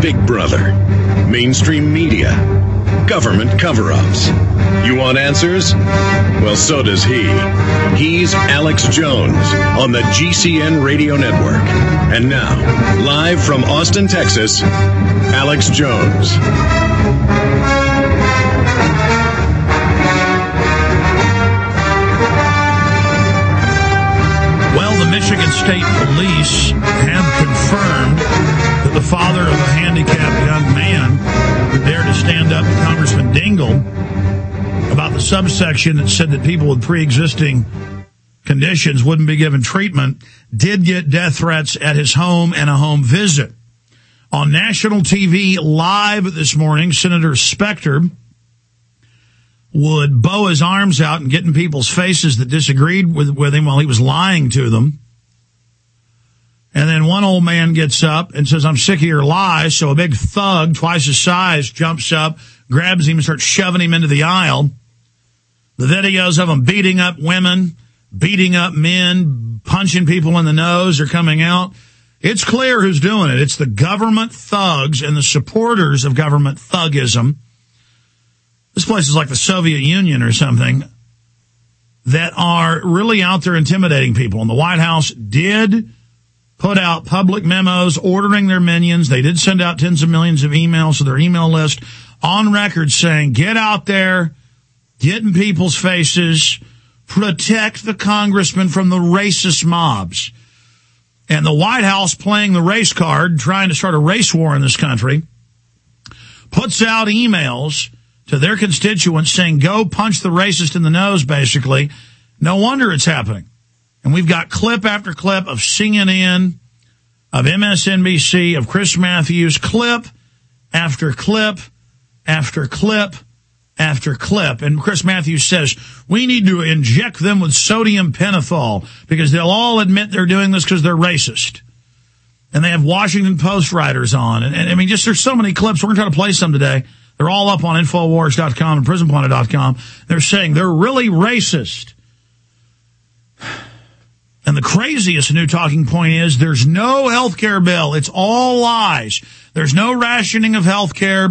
Big Brother, mainstream media, government cover-ups. You want answers? Well, so does he. He's Alex Jones on the GCN Radio Network. And now, live from Austin, Texas, Alex Jones. Well, the Michigan State Police have confirmed that the father of a handicapped young man who dared to stand up to Congressman Dingell about the subsection that said that people with pre-existing conditions wouldn't be given treatment, did get death threats at his home and a home visit. On national TV live this morning, Senator Specter would bow his arms out and get in people's faces that disagreed with him while he was lying to them. And then one old man gets up and says, "I'm sick of your lies." So a big thug, twice his size, jumps up, grabs him and starts shoving him into the aisle. The videos of him beating up women, beating up men, punching people in the nose are coming out. It's clear who's doing it. It's the government thugs and the supporters of government thugism. This place is like the Soviet Union or something, that are really out there intimidating people. And the White House did put out public memos ordering their minions. They did send out tens of millions of emails to their email list on record saying, get out there, get in people's faces, protect the congressman from the racist mobs. And the White House, playing the race card, trying to start a race war in this country, puts out emails to their constituents saying, go punch the racist in the nose, basically. No wonder it's happening. And we've got clip after clip of CNN, of MSNBC, of Chris Matthews, clip after clip after clip after clip. And Chris Matthews says, we need to inject them with sodium pentothal because they'll all admit they're doing this because they're racist. And they have Washington Post writers on. And I mean, just there's so many clips. We're going to try to play some today. They're all up on Infowars.com and PrisonPlanet.com. They're saying they're really racist. And the craziest new talking point is there's no health care bill. It's all lies. There's no rationing of health care.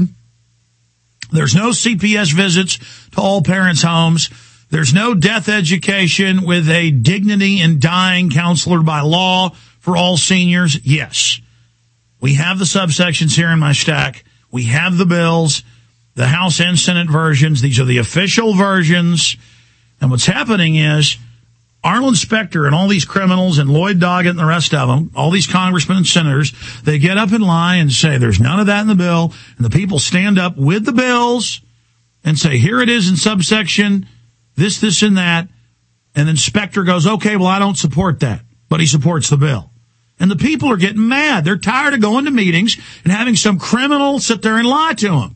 There's no CPS visits to all parents' homes. There's no death education with a dignity in dying counselor by law for all seniors. Yes. We have the subsections here in my stack. We have the bills, the House and Senate versions. These are the official versions. And what's happening is Arlen Specter and all these criminals and Lloyd Doggett and the rest of them, all these congressmen and senators, they get up and lie and say there's none of that in the bill. And the people stand up with the bills and say, here it is in subsection, this, and that. And then Specter goes, okay, well, I don't support that. But he supports the bill. And the people are getting mad. They're tired of going to meetings and having some criminal sit there and lie to them.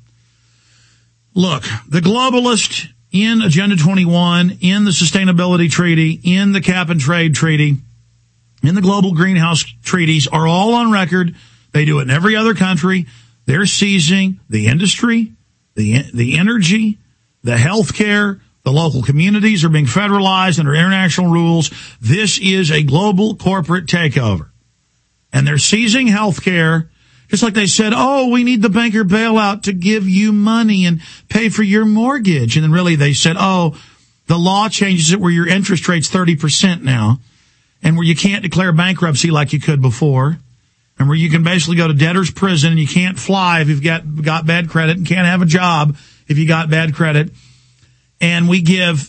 Look, the globalist in Agenda 21, in the Sustainability Treaty, in the Cap and Trade Treaty, in the Global Greenhouse Treaties are all on record. They do it in every other country. They're seizing the industry, the energy, the health care. The local communities are being federalized under international rules. This is a global corporate takeover. And they're seizing health care. Just like they said, oh, we need the banker bailout to give you money and pay for your mortgage. And then really they said, oh, the law changes it where your interest rate's 30% now and where you can't declare bankruptcy like you could before and where you can basically go to debtor's prison and you can't fly if you've got bad credit and can't have a job if you got bad credit. And we give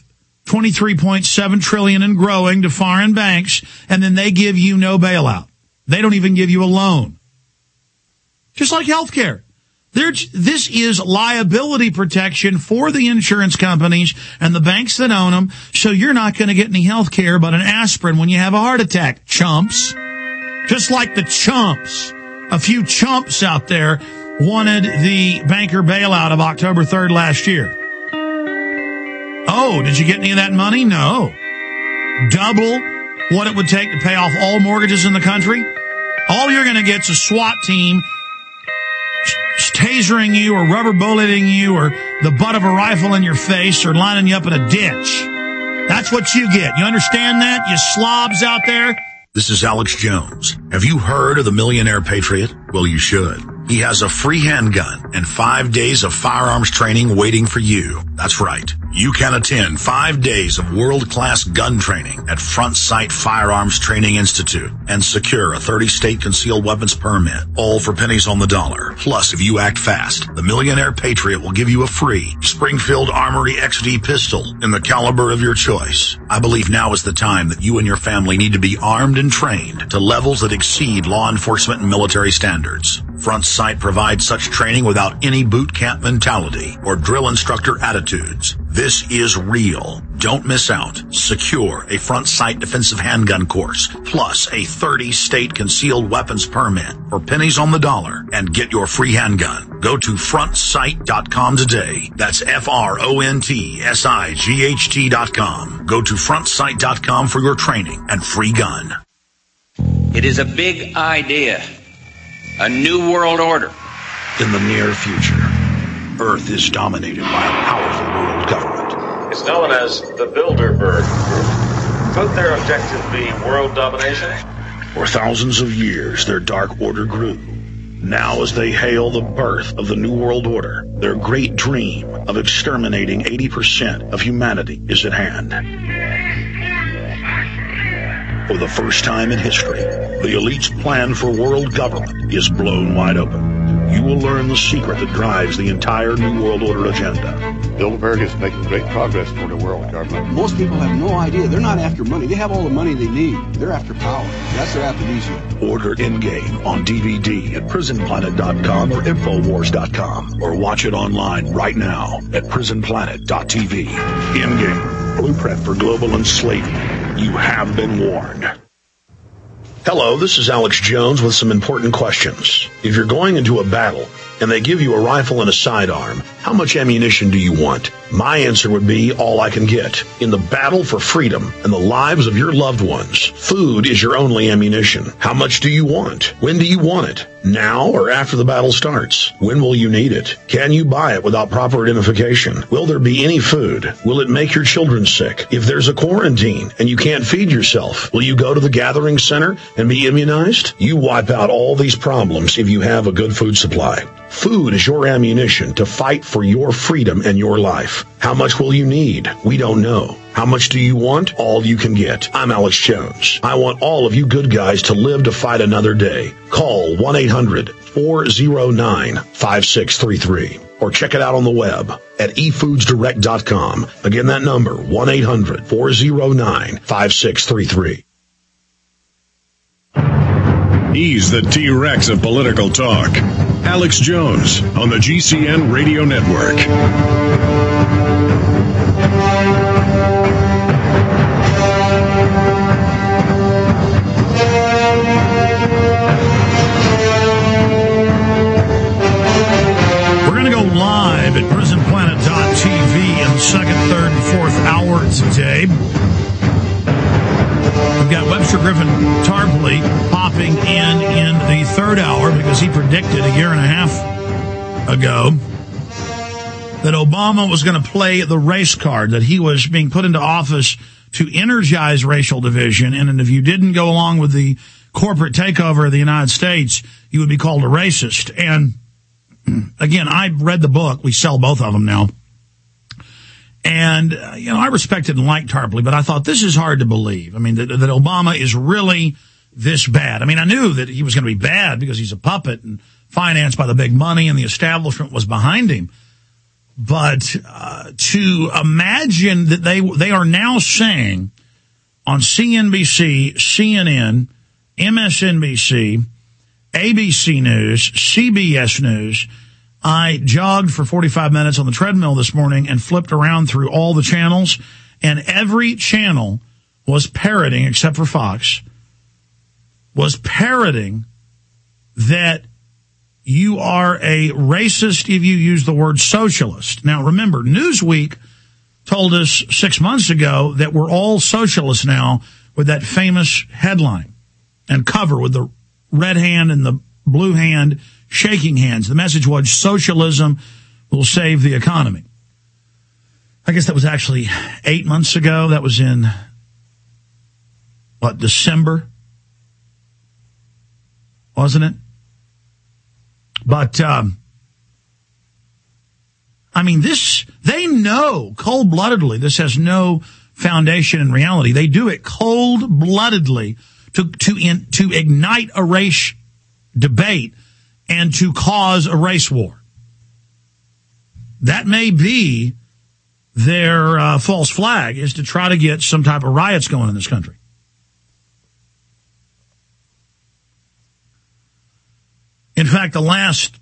$23.7 trillion and growing to foreign banks and then they give you no bailout. They don't even give you a loan. Just like healthcare. This is liability protection for the insurance companies and the banks that own them, so you're not going to get any health care but an aspirin when you have a heart attack, chumps. Just like the chumps. A few chumps out there wanted the banker bailout of October 3rd last year. Oh, did you get any of that money? No. Double what it would take to pay off all mortgages in the country? All you're going to get is a SWAT team tasering you or rubber bulleting you or the butt of a rifle in your face or lining you up in a ditch. That's what you get. You understand that, you slobs out there? This is Alex Jones. Have you heard of the Millionaire Patriot? Well, you should. He has a free handgun and 5 days of firearms training waiting for you. That's right. You can attend 5 days of world-class gun training at Front Sight Firearms Training Institute and secure a 30-state concealed weapons permit, all for pennies on the dollar. Plus, if you act fast, the Millionaire Patriot will give you a free Springfield Armory XD pistol in the caliber of your choice. I believe now is the time that you and your family need to be armed and trained to levels that exceed law enforcement and military standards. Front Sight provides such training without any boot camp mentality or drill instructor attitudes. This is real. Don't miss out. Secure a Front Sight defensive handgun course, plus a 30-state concealed weapons permit for pennies on the dollar, and get your free handgun. Go to frontsight.com today. That's FRONTSIGHT.com. Go to frontsight.com for your training and free gun. It is a big idea. A new world order. In the near future, Earth is dominated by a powerful world government. It's known as the Bilderberg Group. Could their objective be world domination? For thousands of years, their dark order grew. Now, as they hail the birth of the New World Order, their great dream of exterminating 80% of humanity is at hand. For the first time in history, the elite's plan for world government is blown wide open. You will learn the secret that drives the entire New World Order agenda. Bilderberg is making great progress toward a world government. Most people have no idea. They're not after money. They have all the money they need. They're after power. That's their aphrodisiac. Order Endgame on DVD at prisonplanet.com or Infowars.com, or watch it online right now at prisonplanet.tv. Endgame, blueprint for global enslavement. You have been warned. Hello, this is Alex Jones with some important questions. If you're going into a battle and they give you a rifle and a sidearm, how much ammunition do you want? My answer would be all I can get. In the battle for freedom and the lives of your loved ones, food is your only ammunition. How much do you want? When do you want it? Now or after the battle starts? When will you need it? Can you buy it without proper identification? Will there be any food? Will it make your children sick? If there's a quarantine and you can't feed yourself, will you go to the gathering center and be immunized? You wipe out all these problems if you have a good food supply. Food is your ammunition to fight for your freedom and your life. How much will you need? We don't know. How much do you want? All you can get. I'm Alex Jones. I want all of you good guys to live to fight another day. Call 1-800-409-5633 or check it out on the web at efoodsdirect.com. Again, that number, 1-800-409-5633. He's the T-Rex of political talk. Alex Jones on the GCN Radio Network. We're going to go live at prisonplanet.tv in the second, third, and fourth hour today. We've got Webster Griffin Tarpley popping in the third hour because he predicted a year and a half ago that Obama was going to play the race card, that he was being put into office to energize racial division, and if you didn't go along with the corporate takeover of the United States, you would be called a racist. And again, I read the book. We sell both of them now. And, I respected and liked Tarpley, but I thought this is hard to believe. I mean, that Obama is really this bad. I mean, I knew that he was going to be bad because he's a puppet and financed by the big money and the establishment was behind him. But to imagine that they are now saying on CNBC, CNN, MSNBC, ABC News, CBS News, I jogged for 45 minutes on the treadmill this morning and flipped around through all the channels, and every channel was parroting, except for Fox, was parroting that you are a racist if you use the word socialist. Now, remember, Newsweek told us 6 months ago that we're all socialists now with that famous headline and cover with the red hand and the blue hand shaking hands. The message was socialism will save the economy. I guess that was actually 8 months ago. That was in, December? Wasn't it? But, they know cold-bloodedly this has no foundation in reality. They do it cold-bloodedly to ignite a race debate and to cause a race war. That may be their false flag, is to try to get some type of riots going in this country. In fact, the last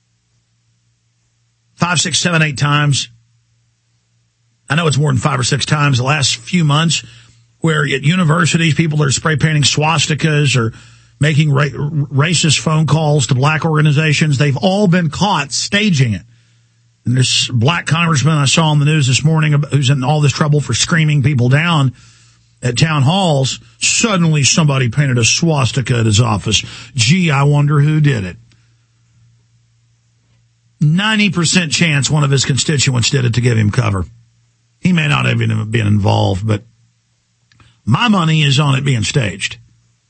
5, 6, 7, 8 times, I know it's more than 5 or 6 times, the last few months, where at universities people are spray painting swastikas or making racist phone calls to black organizations, they've all been caught staging it. And this black congressman I saw on the news this morning who's in all this trouble for screaming people down at town halls, suddenly somebody painted a swastika at his office. Gee, I wonder who did it. 90% chance one of his constituents did it to give him cover. He may not have even been involved, but my money is on it being staged.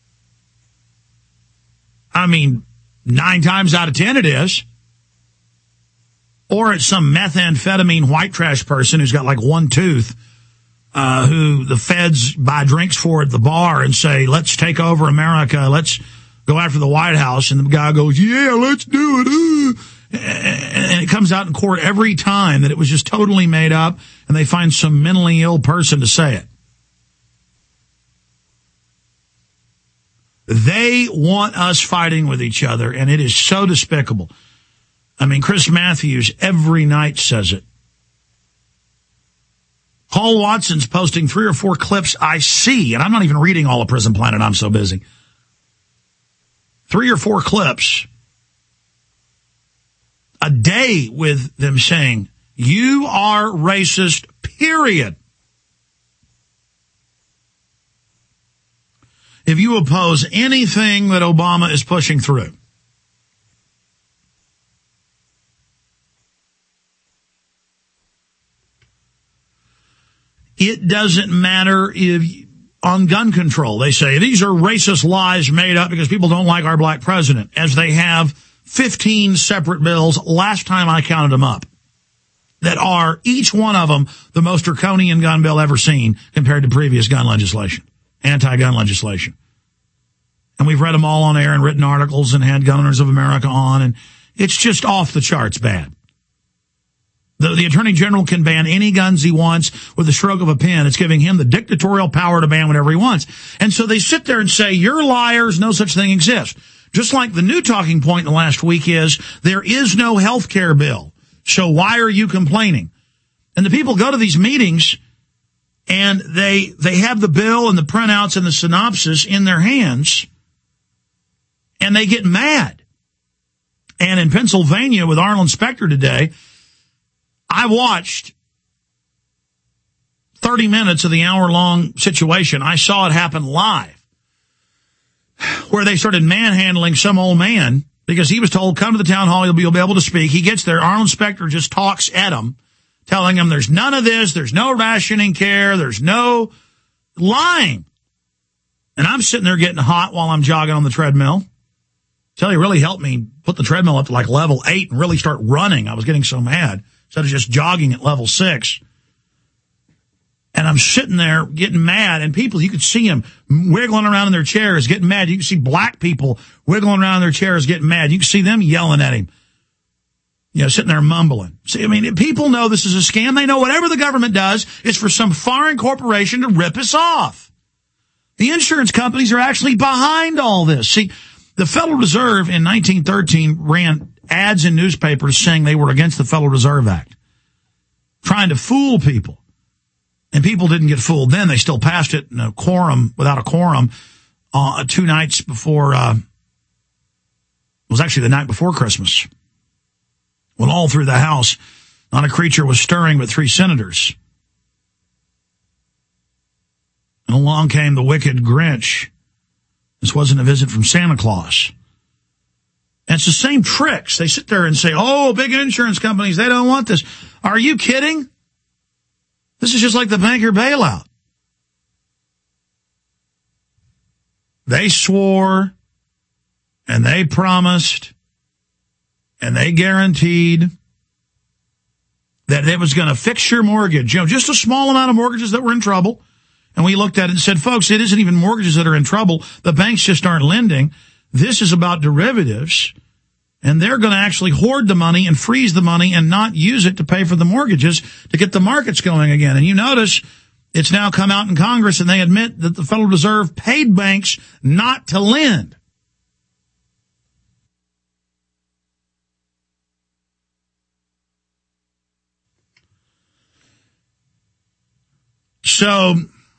9 times out of 10 it is. Or it's some methamphetamine white trash person who's got like one tooth, who the feds buy drinks for at the bar and say, let's take over America, let's go after the White House. And the guy goes, yeah, let's do it. And it comes out in court every time that it was just totally made up, and they find some mentally ill person to say it. They want us fighting with each other, and it is so despicable. Chris Matthews every night says it. Paul Watson's posting 3 or 4 clips I see, and I'm not even reading all of Prison Planet, I'm so busy. 3 or 4 clips a day with them saying, you are racist, period. If you oppose anything that Obama is pushing through. It doesn't matter if on gun control, they say these are racist lies made up because people don't like our black president, as they have 15 separate bills, last time I counted them up, that are each one of them the most draconian gun bill ever seen compared to previous gun legislation, anti-gun legislation. And we've read them all on air and written articles and had Gun Owners of America on, and it's just off the charts bad. The Attorney General can ban any guns he wants with a stroke of a pen. It's giving him the dictatorial power to ban whatever he wants. And so they sit there and say, you're liars, no such thing exists. Just like the new talking point in the last week is, there is no health care bill, so why are you complaining? And the people go to these meetings, and they have the bill and the printouts and the synopsis in their hands, and they get mad. And in Pennsylvania with Arlen Specter today, I watched 30 minutes of the hour-long situation. I saw it happen live, where they started manhandling some old man because he was told, come to the town hall, you'll be able to speak. He gets there. Arlen Specter just talks at him, telling him there's none of this, there's no rationing care, there's no lying. And I'm sitting there getting hot while I'm jogging on the treadmill. Tell you, really helped me put the treadmill up to like level 8 and really start running. I was getting so mad. Instead of just jogging at level 6. And I'm sitting there getting mad, and people, you could see them wiggling around in their chairs, getting mad. You can see black people wiggling around in their chairs, getting mad. You can see them yelling at him, sitting there mumbling. See, people know this is a scam. They know whatever the government does is for some foreign corporation to rip us off. The insurance companies are actually behind all this. See, the Federal Reserve in 1913 ran ads in newspapers saying they were against the Federal Reserve Act, trying to fool people. And people didn't get fooled then. They still passed it in a quorum, without a quorum, 2 nights before, it was actually the night before Christmas, when all through the House, not a creature was stirring but 3 senators. And along came the wicked Grinch. This wasn't a visit from Santa Claus. And it's the same tricks. They sit there and say, oh, big insurance companies, they don't want this. Are you kidding? This is just like the banker bailout. They swore and they promised and they guaranteed that it was going to fix your mortgage. You know, just a small amount of mortgages that were in trouble. And we looked at it and said, folks, it isn't even mortgages that are in trouble. The banks just aren't lending. This is about derivatives. And they're going to actually hoard the money and freeze the money and not use it to pay for the mortgages to get the markets going again. And you notice it's now come out in Congress and they admit that the Federal Reserve paid banks not to lend. So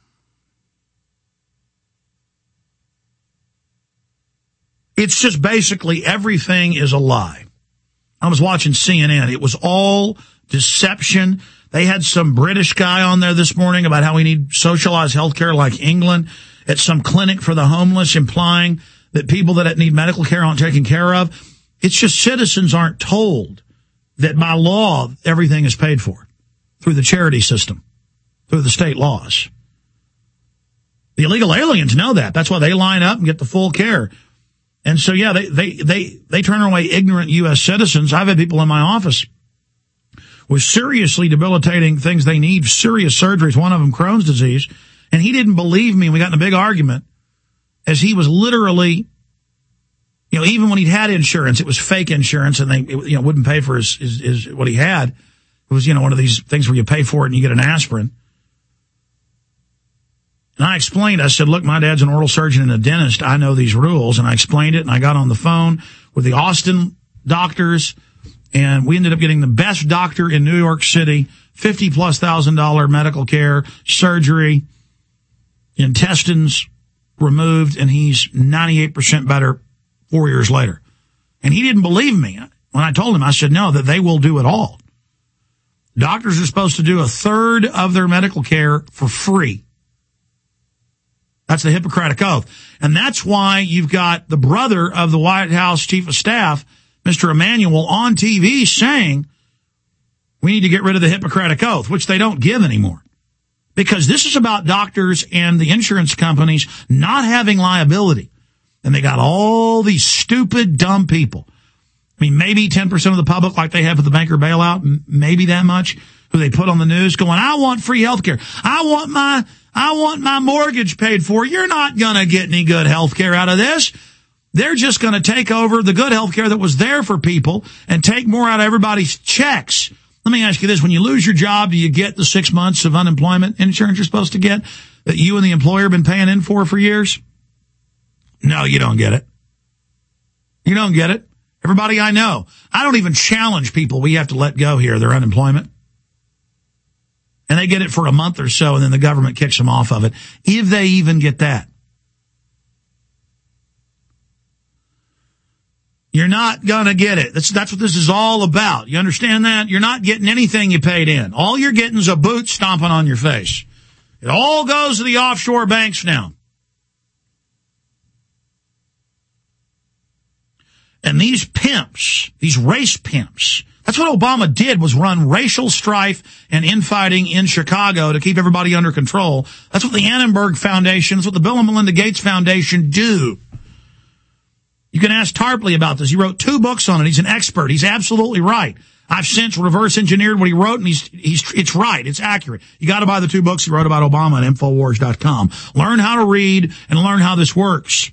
it's just basically everything is a lie. I was watching CNN. It was all deception. They had some British guy on there this morning about how we need socialized health care like England at some clinic for the homeless, implying that people that need medical care aren't taken care of. It's just citizens aren't told that by law everything is paid for through the charity system, through the state laws. The illegal aliens know that. That's why they line up and get the full care. And so, yeah, they turn away ignorant U.S. citizens. I've had people in my office with seriously debilitating things they need, serious surgeries, one of them Crohn's disease, and he didn't believe me, and we got in a big argument as he was literally, you know, even when he'd had insurance, it was fake insurance, and they, you know, wouldn't pay for his what he had. It was, you know, one of these things where you pay for it and you get an aspirin. And I explained, I said, look, my dad's an oral surgeon and a dentist. I know these rules. And I explained it, and I got on the phone with the Austin doctors, and we ended up getting the best doctor in New York City, $50,000+ medical care, surgery, intestines removed, and he's 98% better 4 years later. And he didn't believe me. When I told him, I said, no, that they will do it all. Doctors are supposed to do a third of their medical care for free. That's the Hippocratic Oath. And that's why you've got the brother of the White House Chief of Staff, Mr. Emanuel, on TV saying we need to get rid of the Hippocratic Oath, which they don't give anymore. Because this is about doctors and the insurance companies not having liability. And they got all these stupid, dumb people. I mean, maybe 10% of the public, like they have with the banker bailout, maybe that much, who they put on the news going, I want free health care. I want my mortgage paid for. You're not going to get any good health care out of this. They're just going to take over the good health care that was there for people and take more out of everybody's checks. Let me ask you this. When you lose your job, do you get the 6 months of unemployment insurance you're supposed to get that you and the employer have been paying in for years? No, you don't get it. You don't get it. Everybody I know, I don't even challenge people we have to let go here, their unemployment. And they get it for a month or so, and then the government kicks them off of it, if they even get that. You're not going to get it. That's what this is all about. You understand that? You're not getting anything you paid in. All you're getting is a boot stomping on your face. It all goes to the offshore banks now. And these pimps, these race pimps, that's what Obama did, was run racial strife and infighting in Chicago to keep everybody under control. That's what the Annenberg Foundation, that's what the Bill and Melinda Gates Foundation do. You can ask Tarpley about this. He wrote 2 books on it. He's an expert. He's absolutely right. I've since reverse engineered what he wrote, and it's right. It's accurate. You got to buy the 2 books he wrote about Obama at Infowars.com. Learn how to read and learn how this works.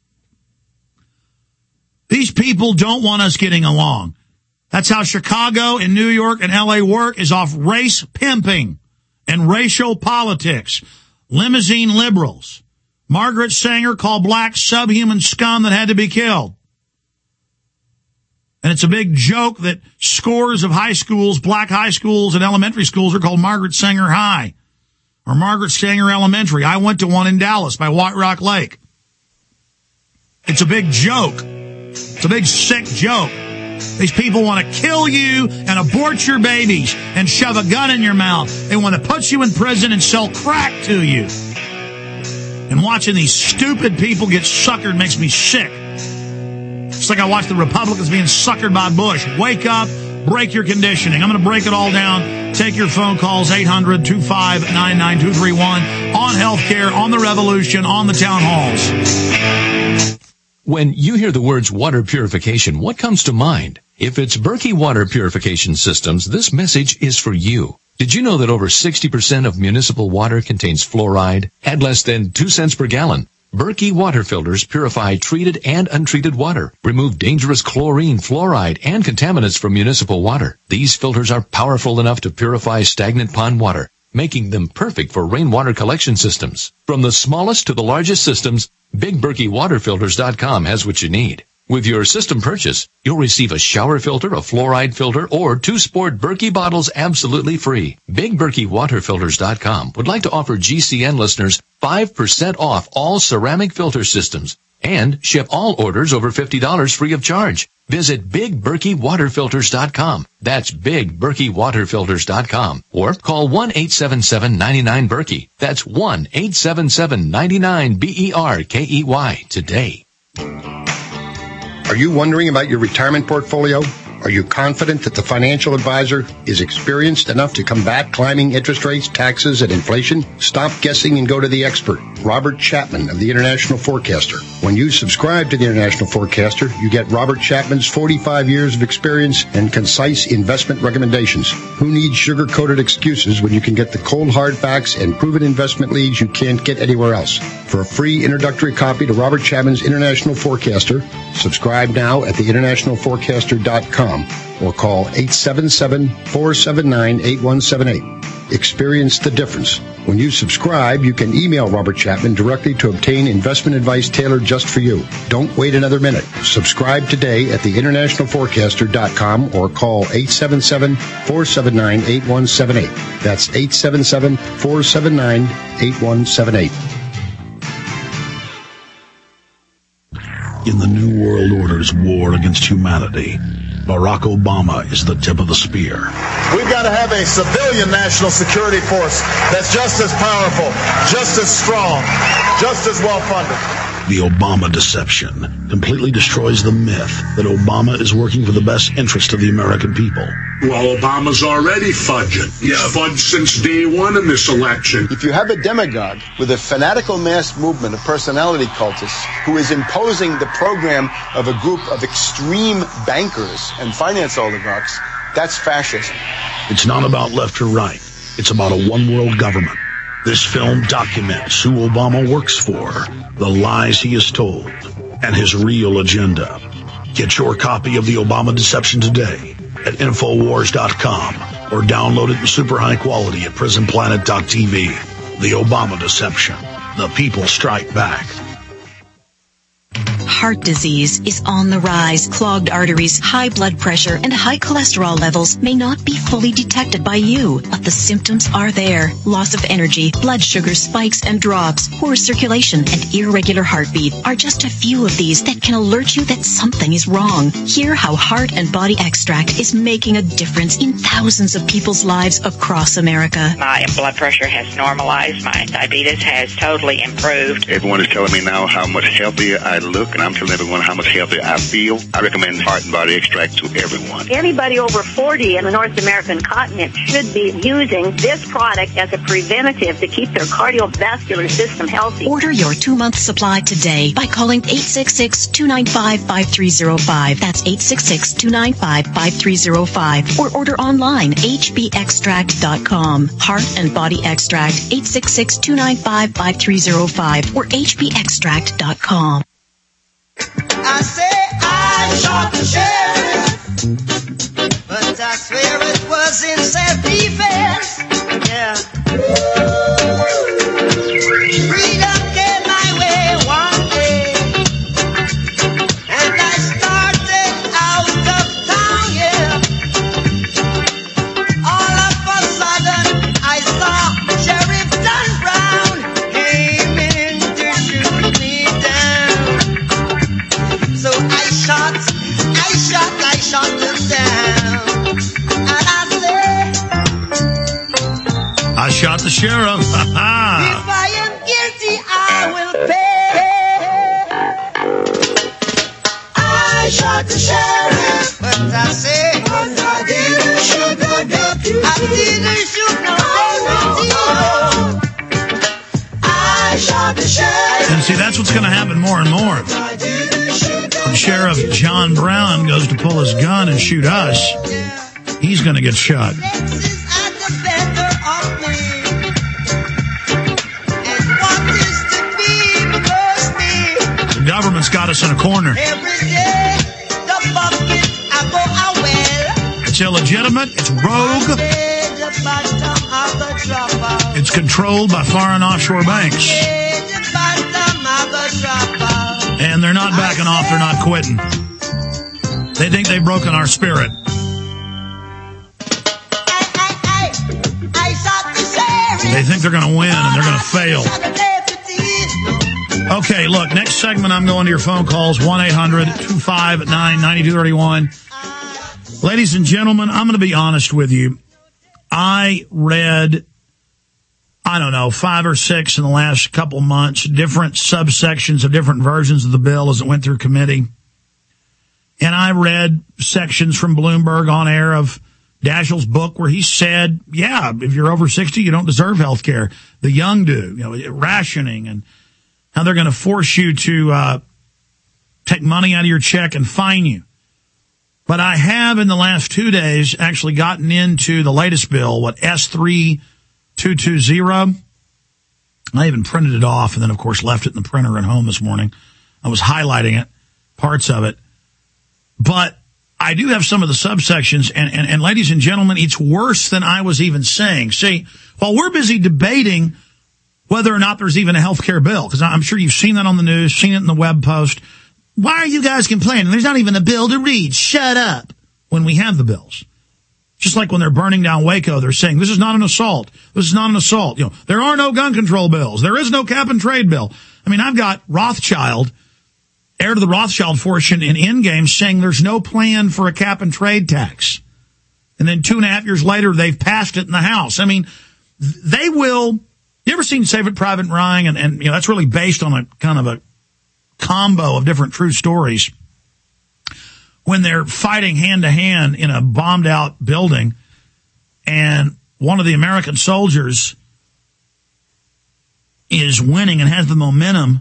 These people don't want us getting along. That's how Chicago and New York and LA work, is off race pimping and racial politics. Limousine liberals. Margaret Sanger called blacks subhuman scum that had to be killed. And it's a big joke that scores of high schools, black high schools and elementary schools, are called Margaret Sanger High or Margaret Sanger Elementary. I went to one in Dallas by White Rock Lake. It's a big joke. It's a big sick joke. These people want to kill you and abort your babies and shove a gun in your mouth. They want to put you in prison and sell crack to you. And watching these stupid people get suckered makes me sick. It's like I watch the Republicans being suckered by Bush. Wake up, break your conditioning. I'm going to break it all down. Take your phone calls, 800-259-9231, on healthcare, on the revolution, on the town halls. When you hear the words water purification, what comes to mind? If it's Berkey Water Purification Systems, this message is for you. Did you know that over 60% of municipal water contains fluoride at less than 2 cents per gallon? Berkey water filters purify treated and untreated water, remove dangerous chlorine, fluoride, and contaminants from municipal water. These filters are powerful enough to purify stagnant pond water, making them perfect for rainwater collection systems. From the smallest to the largest systems, BigBerkeyWaterFilters.com has what you need. With your system purchase, you'll receive a shower filter, a fluoride filter, or 2 Sport Berkey bottles absolutely free. BigBerkeyWaterFilters.com would like to offer GCN listeners 5% off all ceramic filter systems and ship all orders over $50 free of charge. Visit BigBerkeyWaterFilters.com. That's BigBerkeyWaterFilters.com. Or call 1-877-99-BERKEY. That's 1-877-99-BERKEY today. Are you wondering about your retirement portfolio? Are you confident that the financial advisor is experienced enough to combat climbing interest rates, taxes, and inflation? Stop guessing and go to the expert, Robert Chapman of the International Forecaster. When you subscribe to the International Forecaster, you get Robert Chapman's 45 years of experience and concise investment recommendations. Who needs sugar-coated excuses when you can get the cold hard facts and proven investment leads you can't get anywhere else? For a free introductory copy to Robert Chapman's International Forecaster, subscribe now at theinternationalforecaster.com. or call 877-479-8178. Experience the difference. When you subscribe, you can email Robert Chapman directly to obtain investment advice tailored just for you. Don't wait another minute. Subscribe today at theinternationalforecaster.com or call 877-479-8178. That's 877-479-8178. In the New World Order's war against humanity, Barack Obama is the tip of the spear. We've got to have a civilian national security force that's just as powerful, just as strong, just as well-funded. The Obama deception completely destroys the myth that Obama is working for the best interest of the American people. Well, Obama's already fudging. He's fudged since day one in this election. If you have a demagogue with a fanatical mass movement of personality cultists who is imposing the program of a group of extreme bankers and finance oligarchs, that's fascism. It's not about left or right. It's about a one-world government. This film documents who Obama works for, the lies he has told, and his real agenda. Get your copy of The Obama Deception today at Infowars.com or download it in super high quality at PrisonPlanet.tv. The Obama Deception. The people strike back. Heart disease is on the rise. Clogged arteries, high blood pressure, and high cholesterol levels may not be fully detected by you, but the symptoms are there. Loss of energy, blood sugar spikes and drops, poor circulation, and irregular heartbeat are just a few of these that can alert you that something is wrong. Hear how Heart and Body Extract is making a difference in thousands of people's lives across America. My blood pressure has normalized. My diabetes has totally improved. Everyone is telling me now how much healthier I look, and I'm telling everyone how much healthier I feel. I recommend Heart and Body Extract to everyone. Anybody over 40 in the North American continent should be using this product as a preventative to keep their cardiovascular system healthy. Order your 2-month supply today by calling 866-295-5305. That's 866-295-5305. Or order online, hbextract.com. Heart and Body Extract, 866-295-5305 or hbextract.com. I say I shot the sheriff, but I swear it was in self-defense. Yeah. Freedom came my way one day, and I started out of town, yeah. All of a sudden, I saw Sheriff Don Brown came in to shoot me down. So I shot him down. And I said, I shot the sheriff. If I am guilty, I will pay. I shot the sheriff, but I say, but I didn't shoot no deputy. I didn't shoot no deputy. I shot the sheriff. And see, that's what's going to happen more and more. When Sheriff John Brown goes to pull his gun and shoot us, he's going to get shot. The government's got us in a corner. It's illegitimate. It's rogue. It's controlled by foreign offshore banks. And they're not backing off. They're not quitting. They think they've broken our spirit. They think they're going to win and they're going to fail. Okay, look, next segment I'm going to your phone calls, 1-800-259-9231. Ladies and gentlemen, I'm going to be honest with you. I read, 5 or 6 in the last couple months, different subsections of different versions of the bill as it went through committee. And I read sections from Bloomberg on air of Daschle's book where he said, yeah, if you're over 60, you don't deserve health care. The young do, rationing and how they're going to force you to take money out of your check and fine you. But I have in the last 2 days actually gotten into the latest bill, S3220. I even printed it off and then, of course, left it in the printer at home this morning. I was highlighting it, parts of it. But I do have some of the subsections, and ladies and gentlemen, it's worse than I was even saying. See, while we're busy debating whether or not there's even a health care bill, because I'm sure you've seen that on the news, seen it in the web post. Why are you guys complaining? There's not even a bill to read. Shut up. When we have the bills. Just like when they're burning down Waco, they're saying, this is not an assault. This is not an assault. There are no gun control bills. There is no cap and trade bill. I mean, I've got Rothschild, heir to the Rothschild fortune in Endgame, saying there's no plan for a cap and trade tax. And then 2.5 years later, they've passed it in the House. I mean, they will. You ever seen Save It Private Ryan? And that's really based on a kind of a combo of different true stories. When they're fighting hand to hand in a bombed out building and one of the American soldiers is winning and has the momentum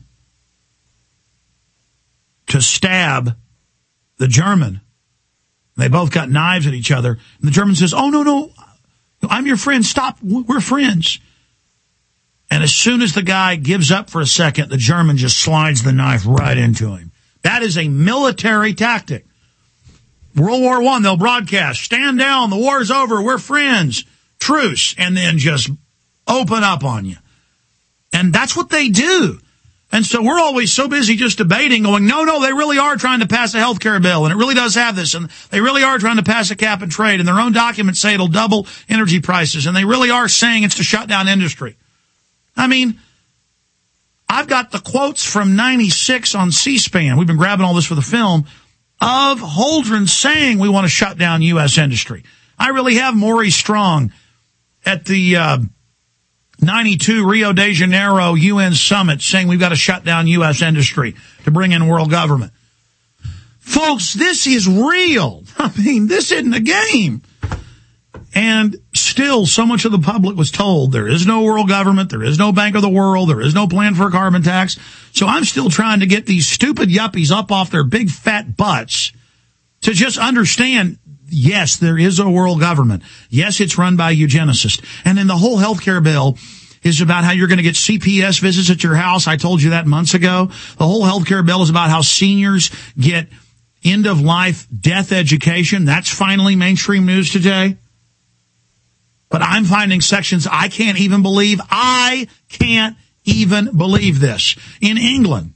to stab the German. They both got knives at each other. And the German says, oh, no, I'm your friend. Stop. We're friends. And as soon as the guy gives up for a second, the German just slides the knife right into him. That is a military tactic. World War I, they'll broadcast, stand down, the war's over, we're friends, truce, and then just open up on you. And that's what they do. And so we're always so busy just debating, going, no, they really are trying to pass a health care bill, and it really does have this, and they really are trying to pass a cap and trade, and their own documents say it'll double energy prices, and they really are saying it's to shut down industry. I mean, I've got the quotes from 96 on C-SPAN. We've been grabbing all this for the film of Holdren saying we want to shut down U.S. industry. I really have Maurice Strong at the 92 Rio de Janeiro UN summit saying we've got to shut down U.S. industry to bring in world government. Folks, this is real. I mean, this isn't a game. And still, so much of the public was told there is no world government, there is no Bank of the World, there is no plan for a carbon tax. So I'm still trying to get these stupid yuppies up off their big fat butts to just understand, yes, there is a world government. Yes, it's run by a eugenicist. And then the whole healthcare bill is about how you're going to get CPS visits at your house. I told you that months ago. The whole healthcare bill is about how seniors get end-of-life death education. That's finally mainstream news today. But I'm finding sections I can't even believe. I can't even believe this. In England,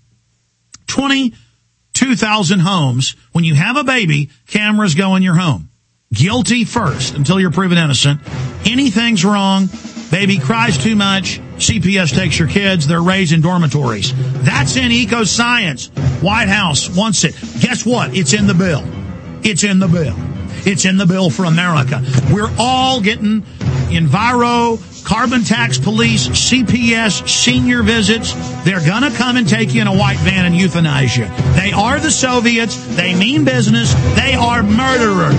22,000 homes, when you have a baby, cameras go in your home. Guilty first until you're proven innocent. Anything's wrong, baby cries too much, CPS takes your kids, they're raised in dormitories. That's in eco-science. White House wants it. Guess what? It's in the bill. It's in the bill. It's in the bill for America. We're all getting Enviro, carbon tax police, CPS, senior visits. They're going to come and take you in a white van and euthanize you. They are the Soviets. They mean business. They are murderers.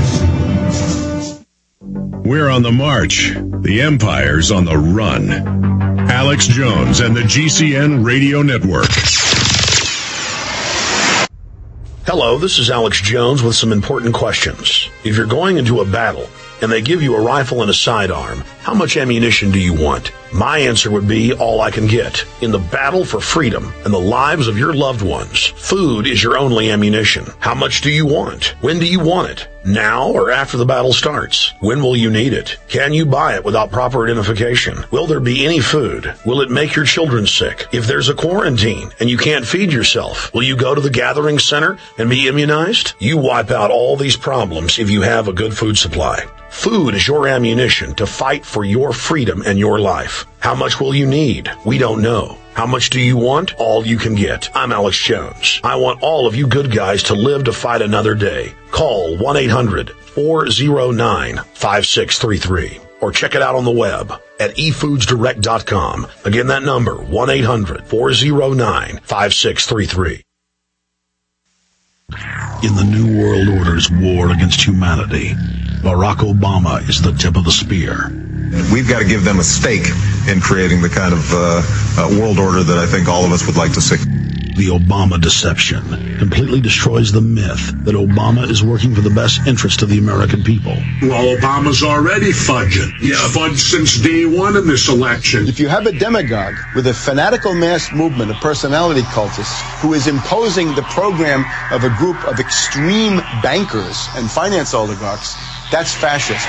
We're on the march. The empire's on the run. Alex Jones and the GCN Radio Network. Hello, this is Alex Jones with some important questions. If you're going into a battle and they give you a rifle and a sidearm, how much ammunition do you want? My answer would be all I can get. In the battle for freedom and the lives of your loved ones, food is your only ammunition. How much do you want? When do you want it? Now or after the battle starts? When will you need it? Can you buy it without proper identification? Will there be any food? Will it make your children sick? If there's a quarantine and you can't feed yourself, will you go to the gathering center and be immunized? You wipe out all these problems if you have a good food supply. Food is your ammunition to fight for your freedom and your life. How much will you need? We don't know. How much do you want? All you can get. I'm Alex Jones. I want all of you good guys to live to fight another day. Call 1-800-409-5633 or check it out on the web at efoodsdirect.com. Again, that number, 1-800-409-5633. In the New World Order's war against humanity, Barack Obama is the tip of the spear. We've got to give them a stake in creating the kind of world order that I think all of us would like to see. The Obama deception completely destroys the myth that Obama is working for the best interest of the American people. Well, Obama's already fudging. He's fudged since day one in this election. If you have a demagogue with a fanatical mass movement of personality cultists who is imposing the program of a group of extreme bankers and finance oligarchs, that's fascism.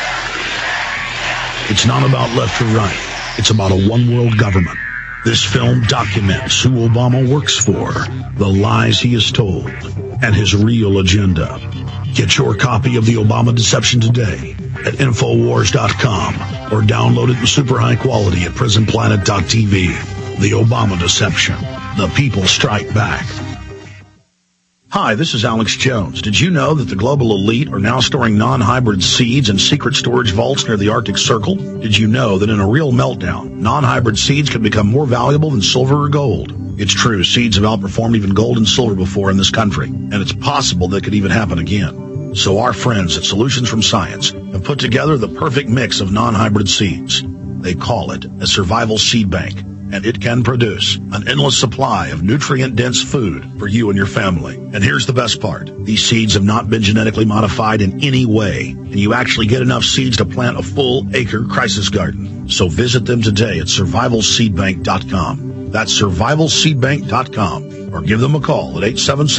It's not about left or right. It's about a one-world government. This film documents who Obama works for, the lies he has told, and his real agenda. Get your copy of The Obama Deception today at Infowars.com or download it in super high quality at PrisonPlanet.tv. The Obama Deception. The people strike back. Hi, this is Alex Jones. Did you know that the global elite are now storing non-hybrid seeds in secret storage vaults near the Arctic Circle? Did you know that in a real meltdown, non-hybrid seeds can become more valuable than silver or gold? It's true, seeds have outperformed even gold and silver before in this country, and it's possible that could even happen again. So our friends at Solutions from Science have put together the perfect mix of non-hybrid seeds. They call it a survival seed bank, and it can produce an endless supply of nutrient-dense food for you and your family. And here's the best part. These seeds have not been genetically modified in any way, and you actually get enough seeds to plant a full-acre crisis garden. So visit them today at survivalseedbank.com. That's survivalseedbank.com, or give them a call at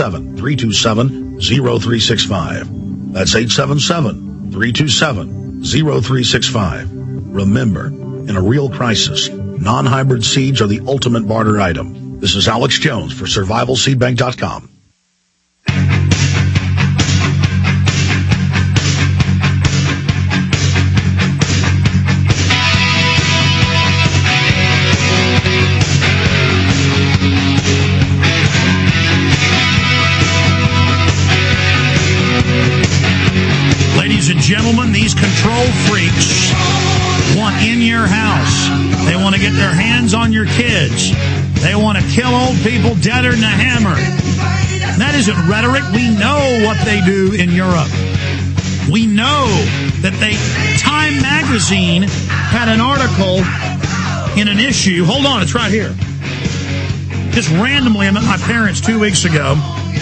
877-327-0365. That's 877-327-0365. Remember, in a real crisis, non-hybrid seeds are the ultimate barter item. This is Alex Jones for survivalseedbank.com. Ladies and gentlemen, these control freaks want in your house. They want to get their hands on your kids. They want to kill old people deader than a hammer. That isn't rhetoric. We know what they do in Europe. We know that Time Magazine had an article in an issue. Hold on, it's right here. Just randomly, I met my parents 2 weeks ago,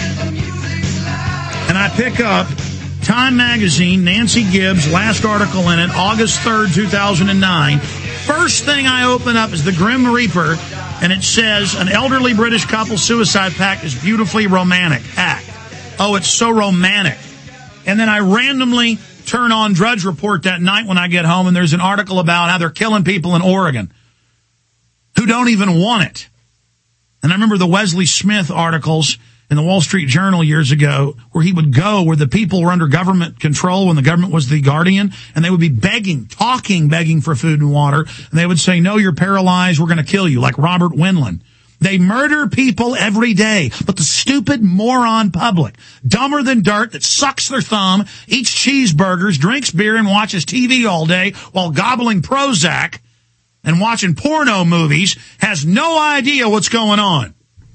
and I pick up Time Magazine, Nancy Gibbs, last article in it, August 3rd, 2009. First thing I open up is the Grim Reaper, and it says, an elderly British couple suicide pact is beautifully romantic. Act. Oh, it's so romantic. And then I randomly turn on Drudge Report that night when I get home, and there's an article about how they're killing people in Oregon who don't even want it. And I remember the Wesley Smith articles in the Wall Street Journal years ago, where he would go where the people were under government control when the government was the guardian, and they would be begging for food and water, and they would say, no, you're paralyzed, we're going to kill you, like Robert Wendland. They murder people every day, but the stupid moron public, dumber than dirt, that sucks their thumb, eats cheeseburgers, drinks beer, and watches TV all day while gobbling Prozac and watching porno movies, has no idea what's going on.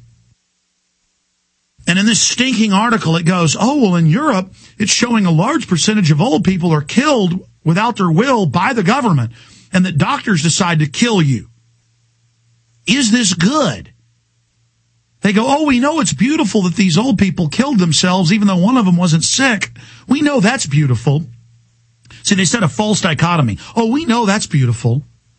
And in this stinking article, it goes, oh, well, in Europe, it's showing a large percentage of old people are killed without their will by the government, and that doctors decide to kill you. Is this good? They go, oh, we know it's beautiful that these old people killed themselves even though one of them wasn't sick. We know that's beautiful. See, they set a false dichotomy. Oh, we know that's beautiful.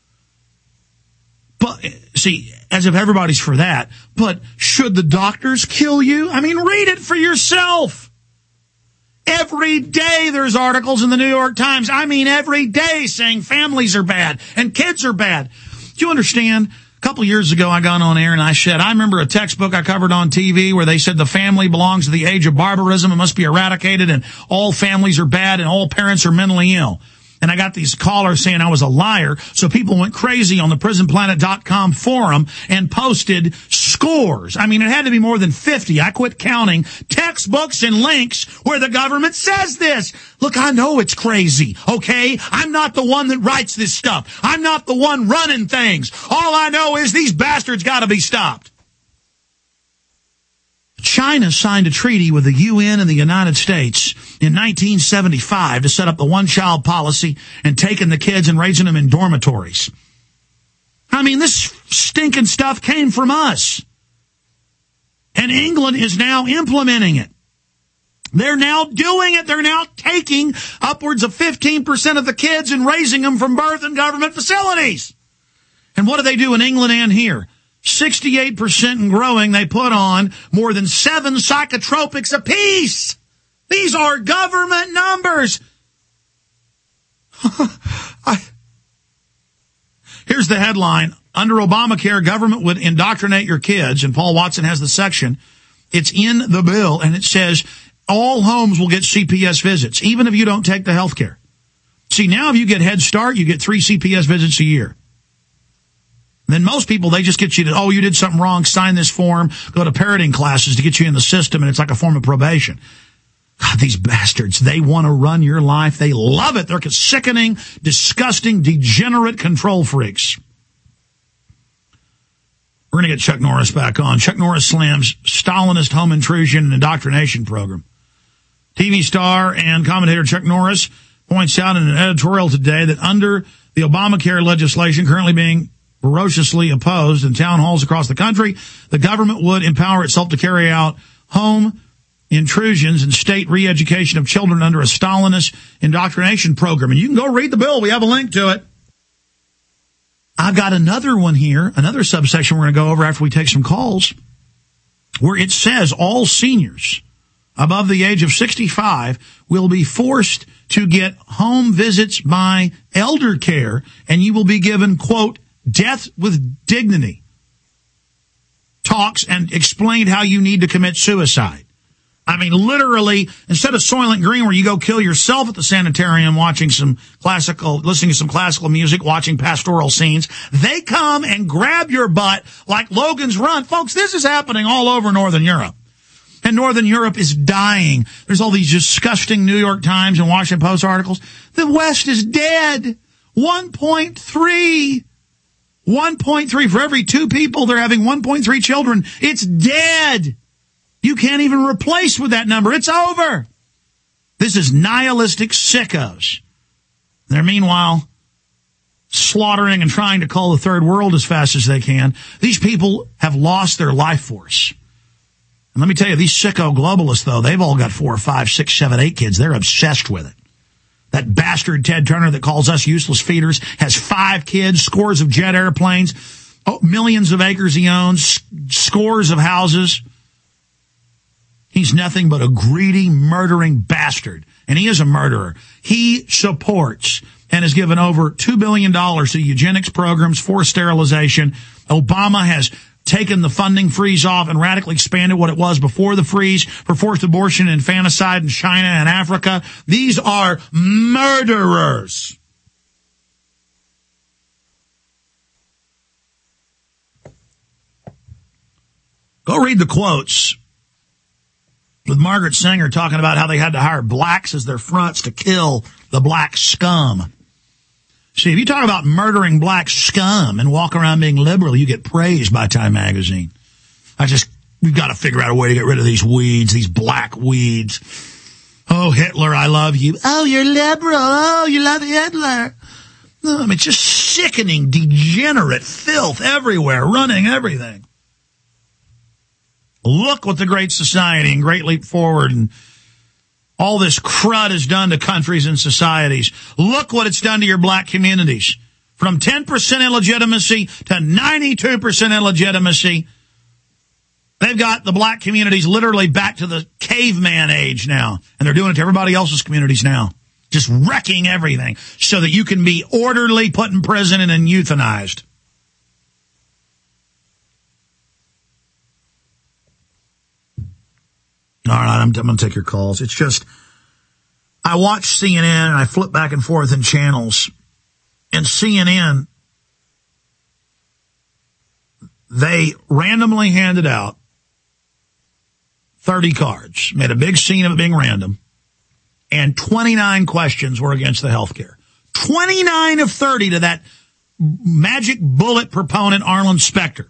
But, see, as if everybody's for that. But should the doctors kill you? I mean, read it for yourself. Every day there's articles in the New York Times. I mean, every day saying families are bad and kids are bad. Do you understand? A couple years ago, I got on air and I said, I remember a textbook I covered on TV where they said the family belongs to the age of barbarism and must be eradicated and all families are bad and all parents are mentally ill. And I got these callers saying I was a liar, so people went crazy on the PrisonPlanet.com forum and posted scores. I mean, it had to be more than 50. I quit counting textbooks and links where the government says this. Look, I know it's crazy, okay? I'm not the one that writes this stuff. I'm not the one running things. All I know is these bastards got to be stopped. China signed a treaty with the UN and the United States in 1975 to set up the one-child policy and taking the kids and raising them in dormitories. I mean, this stinking stuff came from us. And England is now implementing it. They're now doing it. They're now taking upwards of 15% of the kids and raising them from birth in government facilities. And what do they do in England and here? 68% and growing, they put on more than 7 psychotropics apiece. These are government numbers. Here's the headline. Under Obamacare, government would indoctrinate your kids, and Paul Watson has the section. It's in the bill, and it says all homes will get CPS visits, even if you don't take the health care. See, now if you get Head Start, you get 3 CPS visits a year. Then most people, they just get you to, oh, you did something wrong, sign this form, go to parenting classes to get you in the system, and it's like a form of probation. God, these bastards, they want to run your life. They love it. They're sickening, disgusting, degenerate control freaks. We're going to get Chuck Norris back on. Chuck Norris slams Stalinist home intrusion and indoctrination program. TV star and commentator Chuck Norris points out in an editorial today that under the Obamacare legislation currently being ferociously opposed in town halls across the country, the government would empower itself to carry out home intrusions and state re-education of children under a Stalinist indoctrination program. And you can go read the bill. We have a link to it. I've got another one here, another subsection we're going to go over after we take some calls, where it says all seniors above the age of 65 will be forced to get home visits by elder care, and you will be given, quote, death with dignity talks and explained how you need to commit suicide. I mean, literally, instead of Soylent Green where you go kill yourself at the sanitarium listening to some classical music, watching pastoral scenes, they come and grab your butt like Logan's Run. Folks, this is happening all over Northern Europe. And Northern Europe is dying. There's all these disgusting New York Times and Washington Post articles. The West is dead. 1.3 for every 2 people, they're having 1.3 children. It's dead. You can't even replace with that number. It's over. This is nihilistic sickos. They're meanwhile slaughtering and trying to call the third world as fast as they can. These people have lost their life force. And let me tell you, these sicko globalists, though, they've all got 4, 5, 6, 7, 8 kids. They're obsessed with it. That bastard Ted Turner that calls us useless feeders has 5 kids, scores of jet airplanes, millions of acres he owns, scores of houses. He's nothing but a greedy, murdering bastard. And he is a murderer. He supports and has given over $2 billion to eugenics programs, forced sterilization. Obama has taken the funding freeze off and radically expanded what it was before the freeze for forced abortion and infanticide in China and Africa. These are murderers. Go read the quotes with Margaret Sanger talking about how they had to hire blacks as their fronts to kill the black scum. See, if you talk about murdering black scum and walk around being liberal, you get praised by Time Magazine. We've got to figure out a way to get rid of these weeds, these black weeds. Oh, Hitler, I love you. Oh, you're liberal. Oh, you love Hitler. I mean, it's just sickening, degenerate filth everywhere, running everything. Look what the Great Society and Great Leap Forward and all this crud has done to countries and societies. Look what it's done to your black communities. From 10% illegitimacy to 92% illegitimacy. They've got the black communities literally back to the caveman age now. And they're doing it to everybody else's communities now. Just wrecking everything so that you can be orderly, put in prison, and then euthanized. All right, I'm going to take your calls. It's just, I watch CNN and I flip back and forth in channels. And CNN, they randomly handed out 30 cards, made a big scene of it being random, and 29 questions were against the health care. 29 of 30 to that magic bullet proponent, Arlen Specter.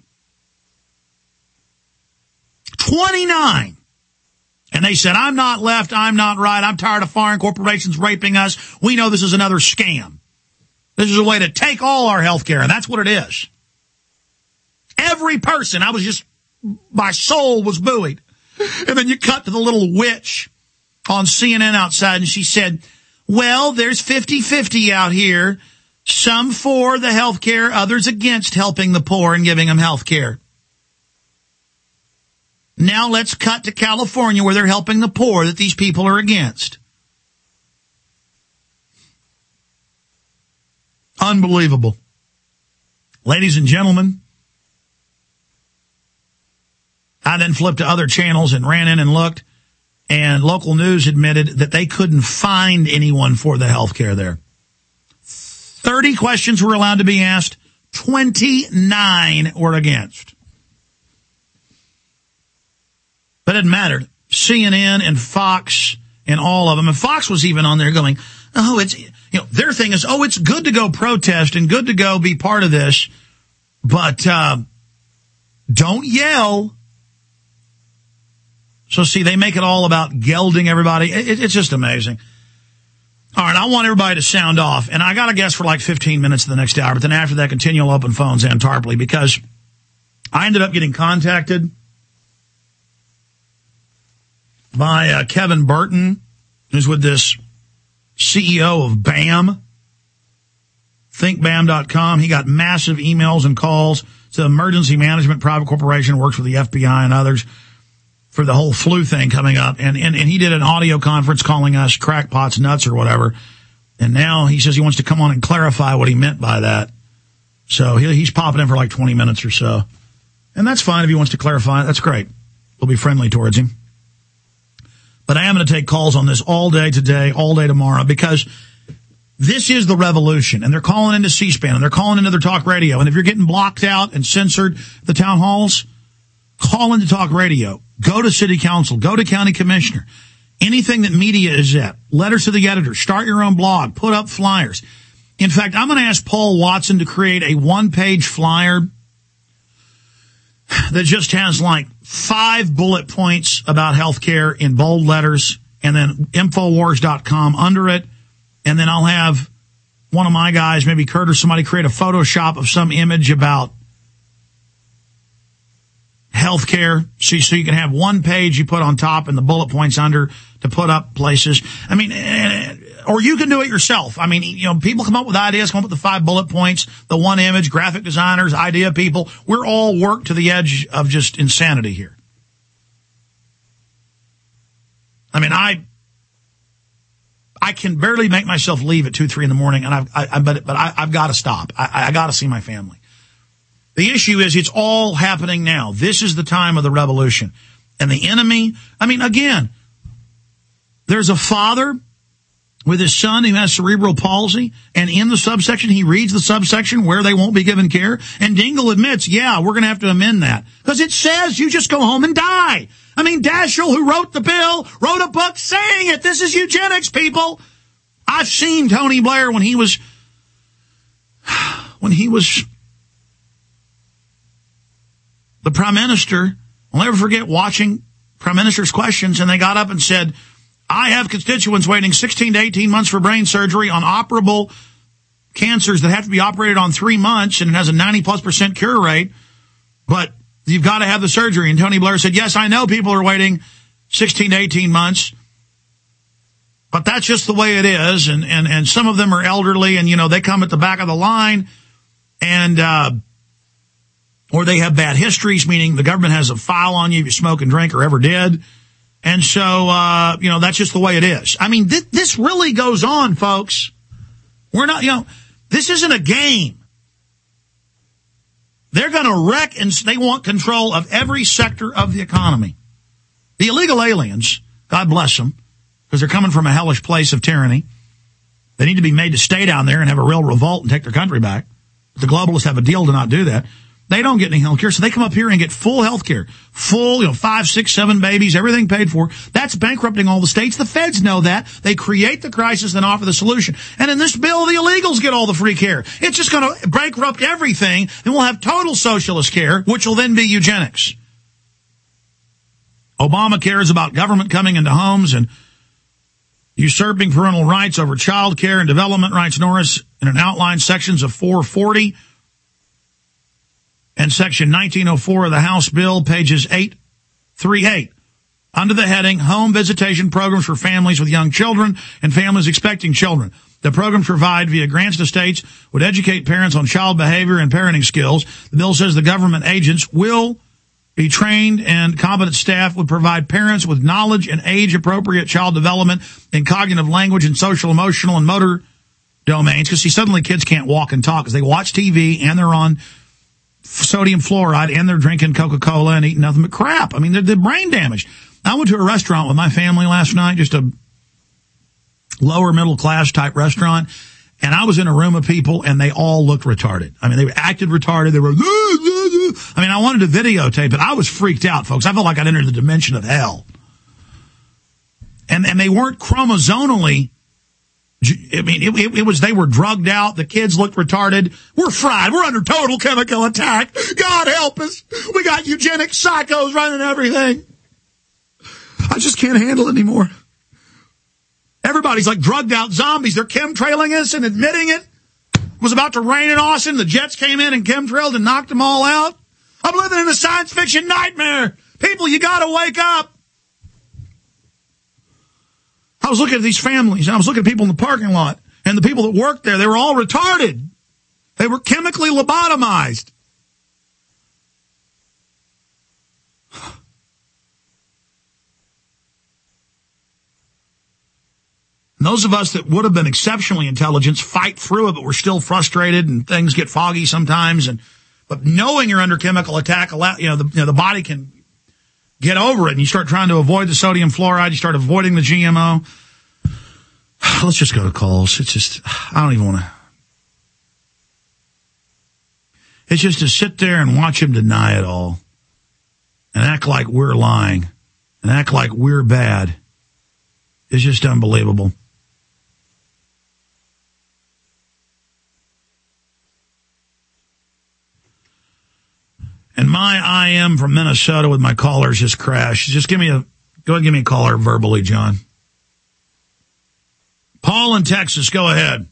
29. And they said, I'm not left, I'm not right, I'm tired of foreign corporations raping us. We know this is another scam. This is a way to take all our health care, and that's what it is. Every person, my soul was buoyed. And then you cut to the little witch on CNN outside, and she said, well, there's 50-50 out here. Some for the health care, others against helping the poor and giving them health care. Now let's cut to California where they're helping the poor that these people are against. Unbelievable. Ladies and gentlemen, I then flipped to other channels and ran in and looked, and local news admitted that they couldn't find anyone for the health care there. 30 questions were allowed to be asked. 29 were against. But it didn't matter. CNN and Fox and all of them. And Fox was even on there going, oh, their thing is, oh, it's good to go protest and good to go be part of this, but don't yell. So see, they make it all about gelding everybody. It's just amazing. All right, I want everybody to sound off, and I got a guess for like 15 minutes the next hour, but then after that, continual open phones and Tarpley, because I ended up getting contacted by Kevin Burton, who's with this CEO of BAM, thinkbam.com. He got massive emails and calls. It's an emergency management private corporation, works with the FBI and others for the whole flu thing coming up. And he did an audio conference calling us crackpots, nuts, or whatever. And now he says he wants to come on and clarify what he meant by that. So he's popping in for like 20 minutes or so. And that's fine if he wants to clarify. That's great. We'll be friendly towards him. But I am going to take calls on this all day today, all day tomorrow, because this is the revolution. And they're calling into C-SPAN, and they're calling into their talk radio. And if you're getting blocked out and censored at the town halls, call into talk radio. Go to city council. Go to county commissioner. Anything that media is at. Letters to the editor. Start your own blog. Put up flyers. In fact, I'm going to ask Paul Watson to create a one-page flyer that just has like 5 bullet points about healthcare in bold letters, and then Infowars.com under it. And then I'll have one of my guys, maybe Kurt or somebody, create a Photoshop of some image about healthcare. So you can have one page you put on top and the bullet points under to put up places. I mean, or you can do it yourself. I mean, people come up with ideas, come up with the 5 bullet points, the one image, graphic designers, idea people. We're all worked to the edge of just insanity here. I mean, I can barely make myself leave at 2-3 in the morning, and I've got to stop. I got to see my family. The issue is it's all happening now. This is the time of the revolution. And the enemy, I mean, again, there's a father with his son who has cerebral palsy, and in the subsection, he reads the subsection where they won't be given care, and Dingell admits, yeah, we're going to have to amend that. Because it says you just go home and die. I mean, Daschle, who wrote the bill, wrote a book saying it. This is eugenics, people. I've seen Tony Blair when he was the prime minister. I'll never forget watching prime minister's questions, and they got up and said, I have constituents waiting 16 to 18 months for brain surgery on operable cancers that have to be operated on 3 months, and it has a 90+% cure rate. But You've got to have the surgery. And Tony Blair said, yes, I know people are waiting 16 to 18 months, but that's just the way it is. And some of them are elderly and, they come at the back of the line and, or they have bad histories, meaning the government has a file on you if you smoke and drink or ever did. And so, that's just the way it is. I mean, this really goes on, folks. We're not, this isn't a game. They're going to wreck, and they want control of every sector of the economy. The illegal aliens, God bless them, because they're coming from a hellish place of tyranny. They need to be made to stay down there and have a real revolt and take their country back. But the globalists have a deal to not do that. They don't get any health care, so they come up here and get full health care. Full, 5, 6, 7 babies, everything paid for. That's bankrupting all the states. The feds know that. They create the crisis, then offer the solution. And in this bill, the illegals get all the free care. It's just going to bankrupt everything, and we'll have total socialist care, which will then be eugenics. Obamacare is about government coming into homes and usurping parental rights over child care and development rights. Norris, in an outline sections of 440 and section 1904 of the House bill, pages 838, under the heading Home Visitation Programs for Families with Young Children and Families Expecting Children. The programs provide via grants to states would educate parents on child behavior and parenting skills. The bill says the government agents will be trained and competent staff would provide parents with knowledge and age-appropriate child development in cognitive language and social, emotional, and motor domains. Because, suddenly kids can't walk and talk because they watch TV and they're on sodium fluoride and they're drinking Coca-Cola and eating nothing but crap. I mean, they're brain damaged. I went to a restaurant with my family last night, just a lower middle class type restaurant, and I was in a room of people and they all looked retarded. I mean, they acted retarded. They were, I mean, I wanted to videotape it. I was freaked out, folks. I felt like I'd entered the dimension of hell. And they weren't chromosomally, I mean, it was, they were drugged out. The kids looked retarded. We're fried. We're under total chemical attack. God help us. We got eugenic psychos running everything. I just can't handle it anymore. Everybody's like drugged out zombies. They're chemtrailing us and admitting it. It was about to rain in Austin. The jets came in and chemtrailed and knocked them all out. I'm living in a science fiction nightmare. People, you gotta wake up. I was looking at these families, and I was looking at people in the parking lot, and the people that worked there, they were all retarded. They were chemically lobotomized. And those of us that would have been exceptionally intelligent fight through it, but we're still frustrated, and things get foggy sometimes. But knowing you're under chemical attack, the body can get over it, and you start trying to avoid the sodium fluoride. You start avoiding the GMO. Let's just go to calls. It's just, I don't even want to. It's just to sit there and watch him deny it all and act like we're lying and act like we're bad. It's just unbelievable. And my IM from Minnesota with my callers just crashed. Just go ahead and give me a caller verbally, John. Paul in Texas, go ahead.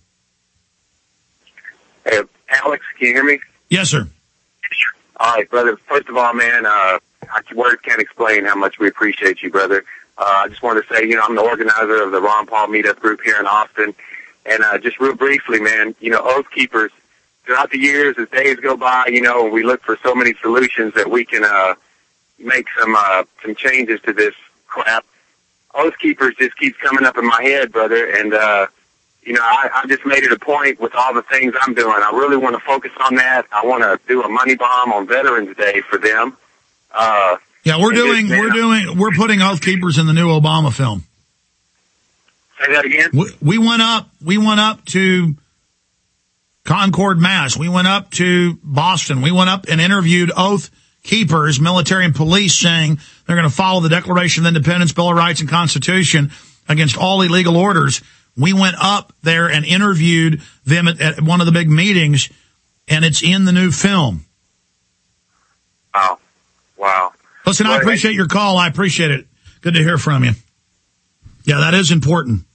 Hey, Alex, can you hear me? Yes, sir. All right, brother. First of all, man, words can't explain how much we appreciate you, brother. I just wanted to say, I'm the organizer of the Ron Paul meetup group here in Austin. And just real briefly, man, Oath Keepers, throughout the years, as days go by, we look for so many solutions that we can make some changes to this crap. Oath Keepers just keeps coming up in my head, brother, and I just made it a point with all the things I'm doing. I really want to focus on that. I want to do a money bomb on Veterans Day for them. Yeah, we're putting Oath Keepers in the new Obama film. Say that again? We went up to Concord, Mass. We went up to Boston. We went up and interviewed Oath Keepers, military and police, saying they're going to follow the Declaration of Independence, Bill of Rights, and Constitution against all illegal orders. We went up there and interviewed them at one of the big meetings, and it's in the new film. Oh, wow. Listen, I appreciate your call. I appreciate it. Good to hear from you. Yeah, that is important.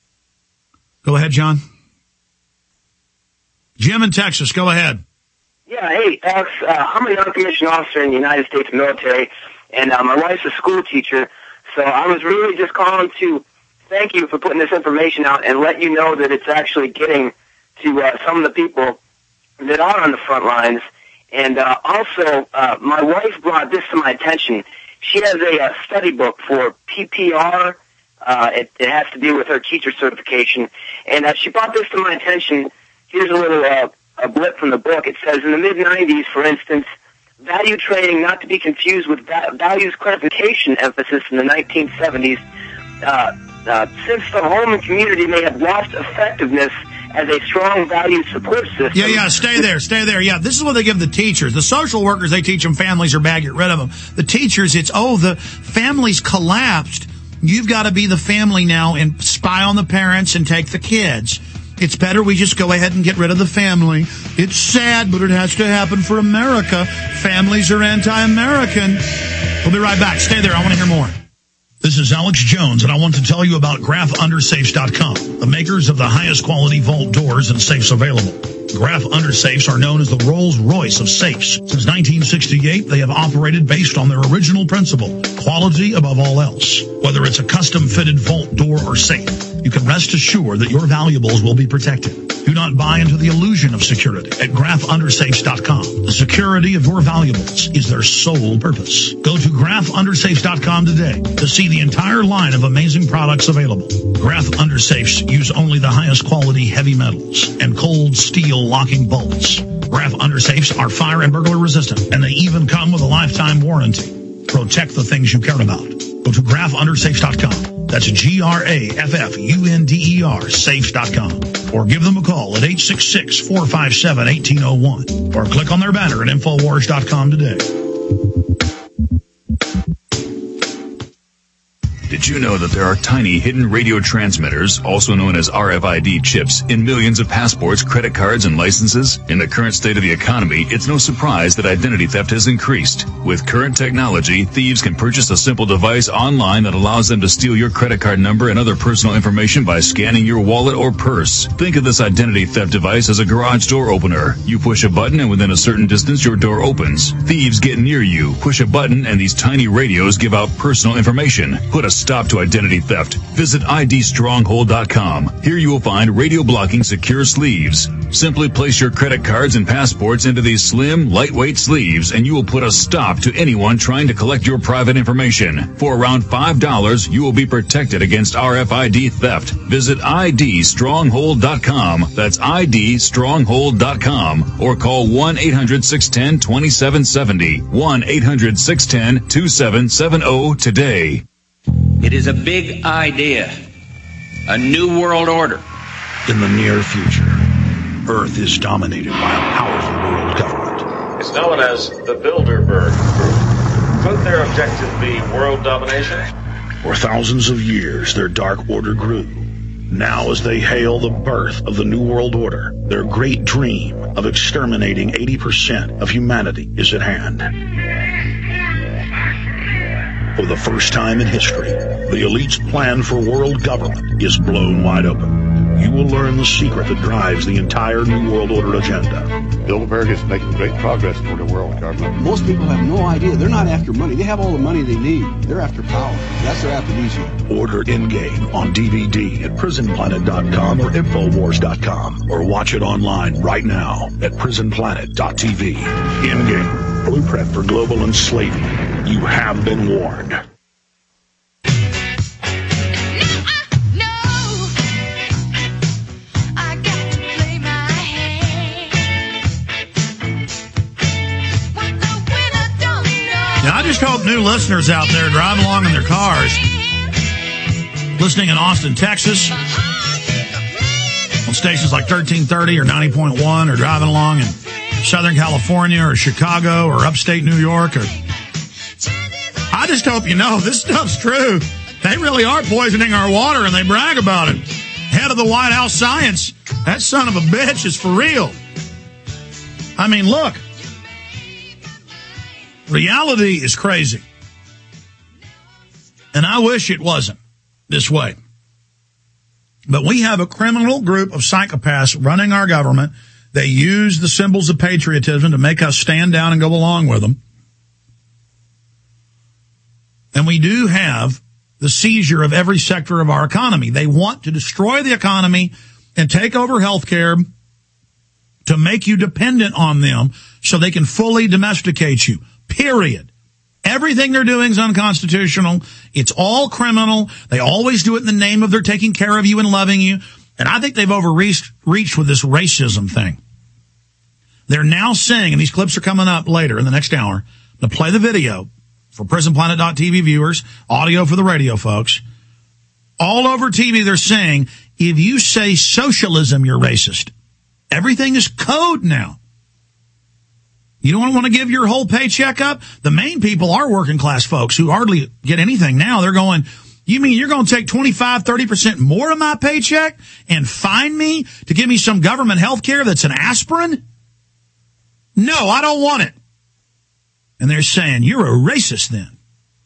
Go ahead, John. Jim in Texas, go ahead. Yeah, hey, Alex, I'm a young commissioned officer in the United States military, and my wife's a school teacher, so I was really just calling to thank you for putting this information out and let you know that it's actually getting to some of the people that are on the front lines. And also, my wife brought this to my attention. She has a study book for PPR. It has to do with her teacher certification. And she brought this to my attention. Here's a little a blip from the book. It says, in the mid-'90s, for instance, value training, not to be confused with values clarification emphasis in the 1970s, since the home and community may have lost effectiveness as a strong value support system. Yeah, stay there. Yeah, this is what they give the teachers. The social workers, they teach them families are bad, get rid of them. The teachers, it's, the family's collapsed. You've got to be the family now and spy on the parents and take the kids. It's better we just go ahead and get rid of the family. It's sad, but it has to happen for America. Families are anti-American. We'll be right back. Stay there. I want to hear more. This is Alex Jones, and I want to tell you about GraphUndersafes.com, the makers of the highest quality vault doors and safes available. Graph Undersafes are known as the Rolls-Royce of safes. Since 1968, they have operated based on their original principle, quality above all else. Whether it's a custom-fitted vault door or safe, you can rest assured that your valuables will be protected. Do not buy into the illusion of security at GraphUndersafes.com. The security of your valuables is their sole purpose. Go to GraphUndersafes.com today to see the entire line of amazing products available. Graph Undersafes use only the highest quality heavy metals and cold steel locking bolts. Graph Undersafes are fire and burglar resistant, and they even come with a lifetime warranty. Protect the things you care about. Go to GraphUndersafes.com. That's GraphUnder, safes.com. Or give them a call at 866-457-1801. Or click on their banner at Infowars.com today. Did you know that there are tiny hidden radio transmitters, also known as RFID chips, in millions of passports, credit cards, and licenses? In the current state of the economy, it's no surprise that identity theft has increased. With current technology, thieves can purchase a simple device online that allows them to steal your credit card number and other personal information by scanning your wallet or purse. Think of this identity theft device as a garage door opener. You push a button and within a certain distance your door opens. Thieves get near you, push a button, and these tiny radios give out personal information. Put a stop to identity theft. Visit idstronghold.com. Here you will find radio blocking secure sleeves. Simply place your credit cards and passports into these slim, lightweight sleeves, and you will put a stop to anyone trying to collect your private information. For around $5, you will be protected against RFID theft. Visit idstronghold.com. That's idstronghold.com. Or call 1-800-610-2770. 1-800-610-2770 today. It is a big idea, a new world order. In the near future, Earth is dominated by a powerful world government. It's known as the Bilderberg Group. Could their objective be world domination? For thousands of years, their dark order grew. Now, as they hail the birth of the New World Order, their great dream of exterminating 80% of humanity is at hand. For the first time in history, the elite's plan for world government is blown wide open. You will learn the secret that drives the entire New World Order agenda. Bilderberg is making great progress toward a world government. Most people have no idea. They're not after money. They have all the money they need. They're after power. That's their aphrodisiac. Order Endgame on DVD at PrisonPlanet.com or Infowars.com. Or watch it online right now at PrisonPlanet.tv. Endgame, blueprint for global enslavement. You have been warned. Now, I just hope new listeners out there driving along in their cars, listening in Austin, Texas, on stations like 1330 or 90.1, or driving along in Southern California or Chicago or upstate New York, or I just hope you know this stuff's true. They really are poisoning our water, and they brag about it. Head of the White House science, that son of a bitch is for real. I mean, look. Reality is crazy. And I wish it wasn't this way. But we have a criminal group of psychopaths running our government. They use the symbols of patriotism to make us stand down and go along with them. And we do have the seizure of every sector of our economy. They want to destroy the economy and take over healthcare to make you dependent on them so they can fully domesticate you. Period. Everything they're doing is unconstitutional. It's all criminal. They always do it in the name of they're taking care of you and loving you. And I think they've overreached with this racism thing. They're now saying, and these clips are coming up later in the next hour, to play the video for PrisonPlanet.tv viewers, audio for the radio folks. All over TV, they're saying, if you say socialism, you're racist. Everything is code now. You don't want to give your whole paycheck up? The main people are working class folks who hardly get anything now. They're going, you mean you're going to take 25, 30% more of my paycheck and fine me to give me some government health care that's an aspirin? No, I don't want it. And they're saying, you're a racist then.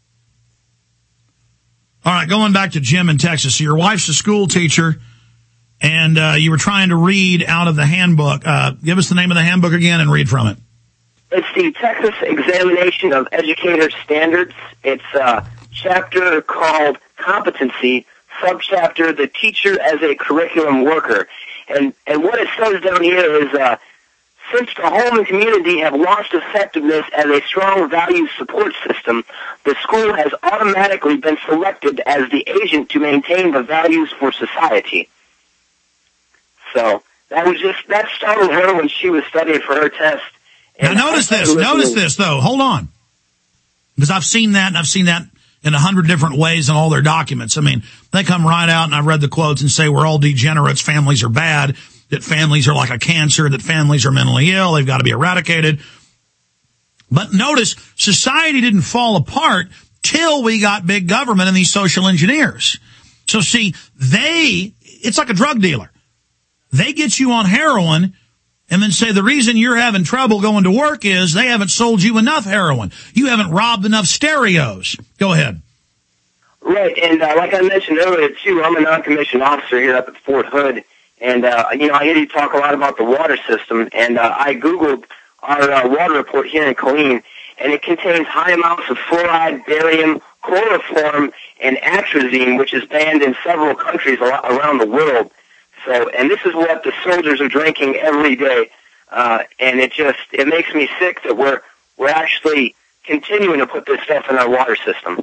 All right, going back to Jim in Texas. So your wife's a school teacher, and you were trying to read out of the handbook. Give us the name of the handbook again and read from it. It's the Texas Examination of Educator Standards. It's a chapter called Competency, subchapter The Teacher as a Curriculum Worker. And what it says down here is, since the home and community have lost effectiveness as a strong values support system, the school has automatically been selected as the agent to maintain the values for society. So that startled her when she was studying for her test. Now notice this though, hold on. Because I've seen that, and I've seen that in 100 different ways in all their documents. I mean, they come right out, and I've read the quotes and say we're all degenerates, families are bad, that families are like a cancer, that families are mentally ill, they've got to be eradicated. But notice, society didn't fall apart till we got big government and these social engineers. So see, it's like a drug dealer. They get you on heroin and then say the reason you're having trouble going to work is they haven't sold you enough heroin. You haven't robbed enough stereos. Go ahead. Right, and like I mentioned earlier, too, I'm a non-commissioned officer here up at Fort Hood. And, I hear you talk a lot about the water system, and I Googled our water report here in Killeen, and it contains high amounts of fluoride, barium, chloroform, and atrazine, which is banned in several countries around the world. So, and this is what the soldiers are drinking every day, and it makes me sick that we're actually continuing to put this stuff in our water system.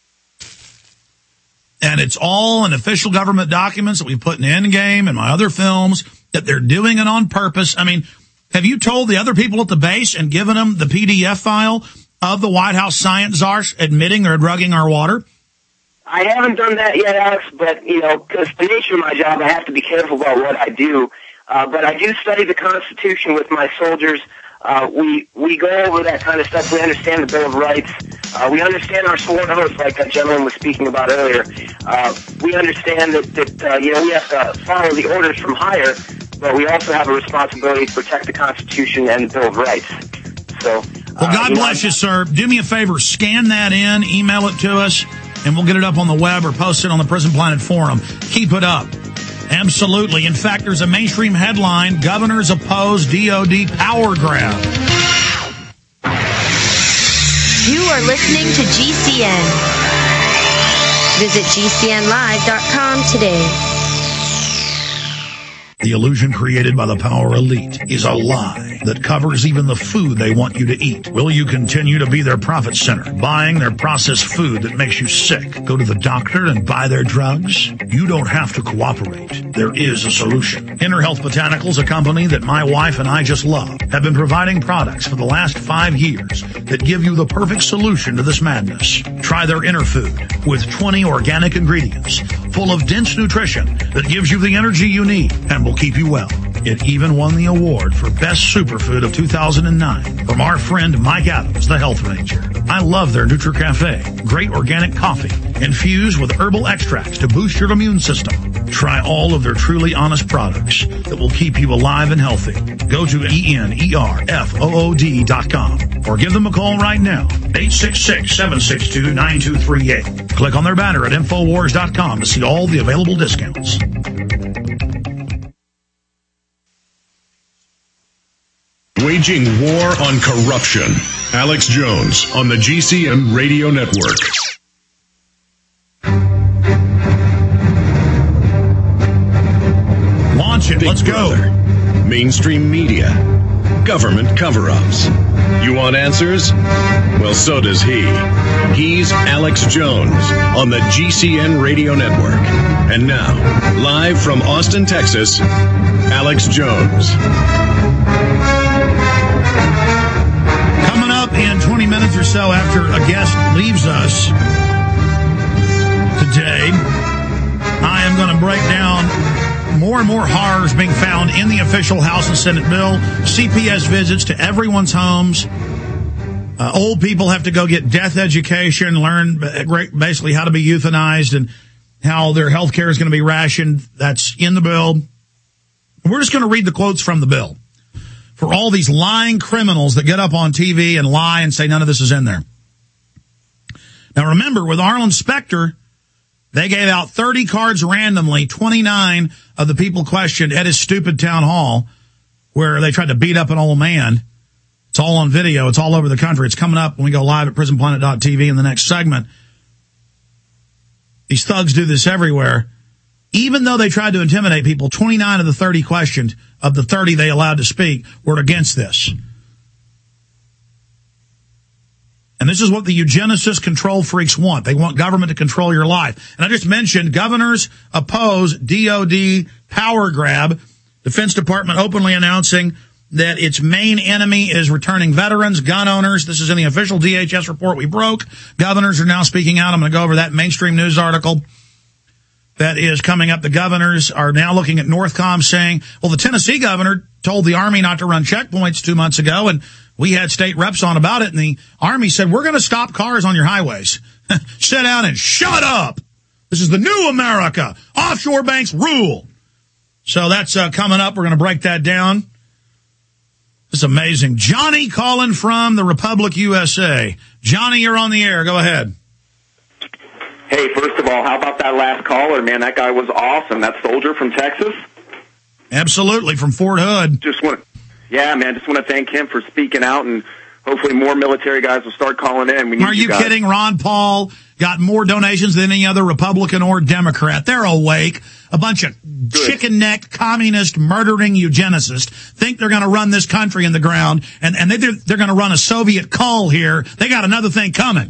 And it's all in official government documents that we put in Endgame and my other films, that they're doing it on purpose. I mean, have you told the other people at the base and given them the PDF file of the White House science czars admitting they're drugging our water? I haven't done that yet, Alex, but, because the nature of my job, I have to be careful about what I do. But I do study the Constitution with my soldiers. We go over that kind of stuff. We understand the Bill of Rights. We understand our sworn oath, like that gentleman was speaking about earlier. We understand that we have to follow the orders from higher, but we also have a responsibility to protect the Constitution and the Bill of Rights. So, well, God bless you, sir. Do me a favor. Scan that in, email it to us, and we'll get it up on the web or post it on the Prison Planet forum. Keep it up. Absolutely. In fact, there's a mainstream headline, governors oppose DOD power grab. You are listening to GCN. Visit GCNlive.com today. The illusion created by the power elite is a lie that covers even the food they want you to eat. Will you continue to be their profit center, buying their processed food that makes you sick? Go to the doctor and buy their drugs? You don't have to cooperate. There is a solution. Inner Health Botanicals, a company that my wife and I just love, have been providing products for the last 5 years that give you the perfect solution to this madness. Try their Inner Food with 20 organic ingredients full of dense nutrition that gives you the energy you need and will keep you well. It even won the award for Best Superfood of 2009 from our friend Mike Adams, the Health Ranger. I love their NutriCafe, great organic coffee infused with herbal extracts to boost your immune system. Try all of their truly honest products that will keep you alive and healthy. Go to ENERFOOD.com or give them a call right now, 866-762-9238. Click on their banner at Infowars.com to see all the available discounts. Waging war on corruption. Alex Jones on the GCN Radio Network. Launch it. Let's go. Mainstream media. Government cover-ups. You want answers? Well, so does he. He's Alex Jones on the GCN Radio Network. And now, live from Austin, Texas, Alex Jones. Coming up in 20 minutes or so after a guest leaves us today, I am going to break down more and more horrors being found in the official House and Senate bill. CPS visits to everyone's homes. Old people have to go get death education, learn basically how to be euthanized and how their health care is going to be rationed. That's in the bill. We're just going to read the quotes from the bill for all these lying criminals that get up on TV and lie and say none of this is in there. Now remember, with Arlen Specter, they gave out 30 cards randomly, 29 of the people questioned at his stupid town hall where they tried to beat up an old man. It's all on video. It's all over the country. It's coming up when we go live at prisonplanet.tv in the next segment. These thugs do this everywhere. Even though they tried to intimidate people, 29 of the 30 questioned, of the 30 they allowed to speak, were against this. And this is what the eugenicist control freaks want. They want government to control your life. And I just mentioned governors oppose DOD power grab. Defense Department openly announcing that its main enemy is returning veterans, gun owners. This is in the official DHS report we broke. Governors are now speaking out. I'm going to go over that mainstream news article that is coming up. The governors are now looking at Northcom saying, well, the Tennessee governor told the Army not to run checkpoints 2 months ago, and we had state reps on about it, and the Army said, we're going to stop cars on your highways. Sit down and shut up. This is the new America. Offshore banks rule. So that's coming up. We're going to break that down. It's amazing. Johnny calling from the Republic USA. Johnny, you're on the air. Go ahead. Hey, first of all, how about that last caller, man? That guy was awesome. That soldier from Texas? Absolutely, from Fort Hood. Just want to thank him for speaking out, and hopefully more military guys will start calling in. We need Are you kidding? Ron Paul got more donations than any other Republican or Democrat. They're awake. A bunch of chicken-necked, communist, murdering eugenicists think they're going to run this country in the ground, and they're going to run a Soviet cull here. They got another thing coming.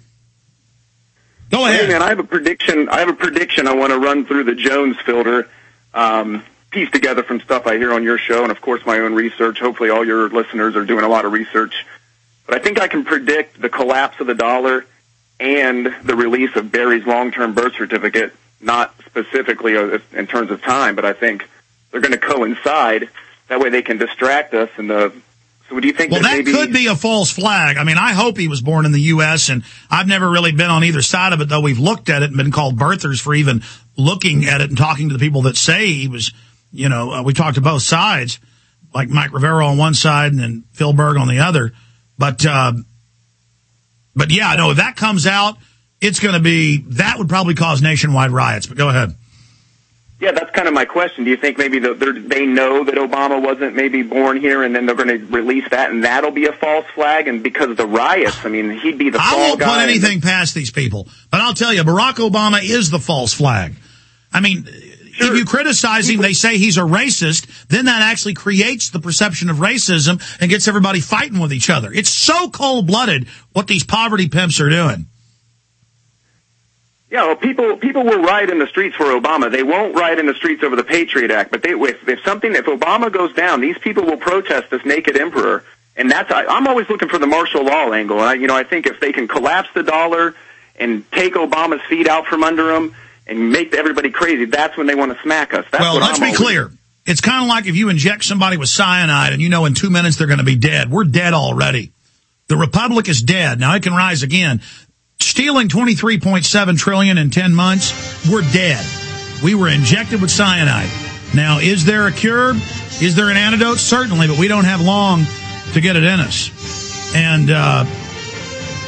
Go ahead. Hey, man, I have a prediction I want to run through the Jones filter, piece together from stuff I hear on your show and, of course, my own research. Hopefully all your listeners are doing a lot of research. But I think I can predict the collapse of the dollar and the release of Barry's long-term birth certificate, not specifically in terms of time, but I think they're going to coincide. That way they can distract us. And so do you think that could be a false flag? I mean, I hope he was born in the U.S., and I've never really been on either side of it, though we've looked at it and been called birthers for even looking at it and talking to the people that say he was, we talked to both sides, like Mike Rivera on one side and then Phil Berg on the other. But yeah, no, if that comes out, that would probably cause nationwide riots. But go ahead. Yeah, that's kind of my question. Do you think maybe they know that Obama wasn't maybe born here, and then they're going to release that, and that'll be a false flag? And because of the riots, I mean, he'd be the fall guy. I won't put anything past these people. But I'll tell you, Barack Obama is the false flag. I mean, sure. If you criticize him, they say he's a racist, then that actually creates the perception of racism and gets everybody fighting with each other. It's so cold-blooded what these poverty pimps are doing. Yeah, well, people will riot in the streets for Obama. They won't riot in the streets over the Patriot Act. But if Obama goes down, these people will protest this naked emperor. And I'm always looking for the martial law angle. And I think if they can collapse the dollar and take Obama's feet out from under him and make everybody crazy, that's when they want to smack us. Well, let's be clear. It's kind of like if you inject somebody with cyanide and in 2 minutes they're going to be dead. We're dead already. The Republic is dead. Now it can rise again. Stealing $23.7 trillion in 10 months, we're dead. We were injected with cyanide. Now, is there a cure? Is there an antidote? Certainly, but we don't have long to get it in us. And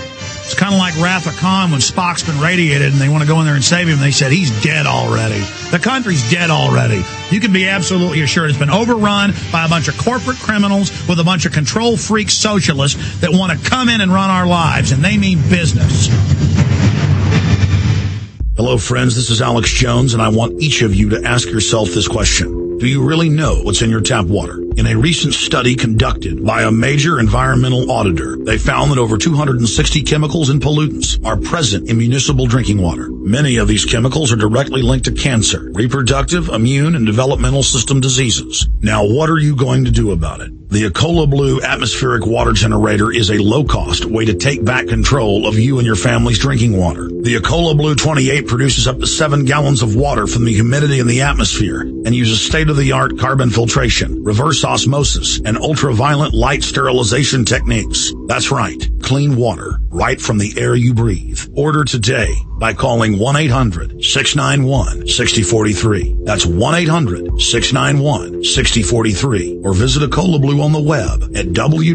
It's kind of like Wrath of Khan when Spock's been radiated and they want to go in there and save him. They said, he's dead already. The country's dead already. You can be absolutely assured it's been overrun by a bunch of corporate criminals with a bunch of control freak socialists that want to come in and run our lives, and they mean business. Hello, friends. This is Alex Jones, and I want each of you to ask yourself this question. Do you really know what's in your tap water? In a recent study conducted by a major environmental auditor, they found that over 260 chemicals and pollutants are present in municipal drinking water. Many of these chemicals are directly linked to cancer, reproductive, immune, and developmental system diseases. Now, what are you going to do about it? The Ecola Blue atmospheric water generator is a low-cost way to take back control of you and your family's drinking water. The Ecola Blue 28 produces up to 7 gallons of water from the humidity in the atmosphere and uses state-of-the-art carbon filtration, reverse osmosis, and ultraviolet light sterilization techniques. That's right, clean water right from the air you breathe. Order today by calling 1-800-691-6043. That's 1-800-691-6043. Or visit Ecola Blue on the web at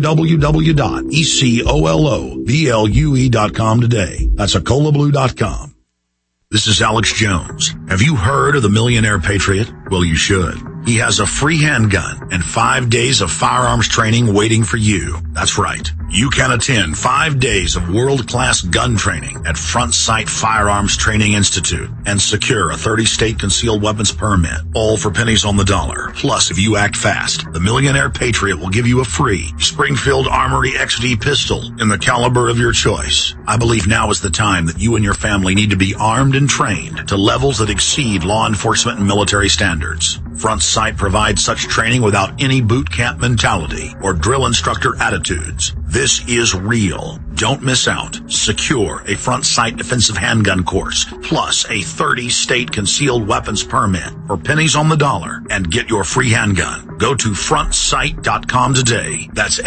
www.ecoloblu.com today. That's EcolaBlue.com. This is Alex Jones. Have you heard of the Millionaire Patriot? Well, you should. He has a free handgun and 5 days of firearms training waiting for you. That's right. You can attend 5 days of world-class gun training at Front Sight Firearms Training Institute and secure a 30-state concealed weapons permit, all for pennies on the dollar. Plus, if you act fast, the Millionaire Patriot will give you a free Springfield Armory XD pistol in the caliber of your choice. I believe now is the time that you and your family need to be armed and trained to levels that exceed law enforcement and military standards. Front Sight provides such training without any boot camp mentality or drill instructor attitudes. This is real. Don't miss out. Secure a Front Sight defensive handgun course, plus a 30-state concealed weapons permit for pennies on the dollar, and get your free handgun. Go to frontsight.com today. That's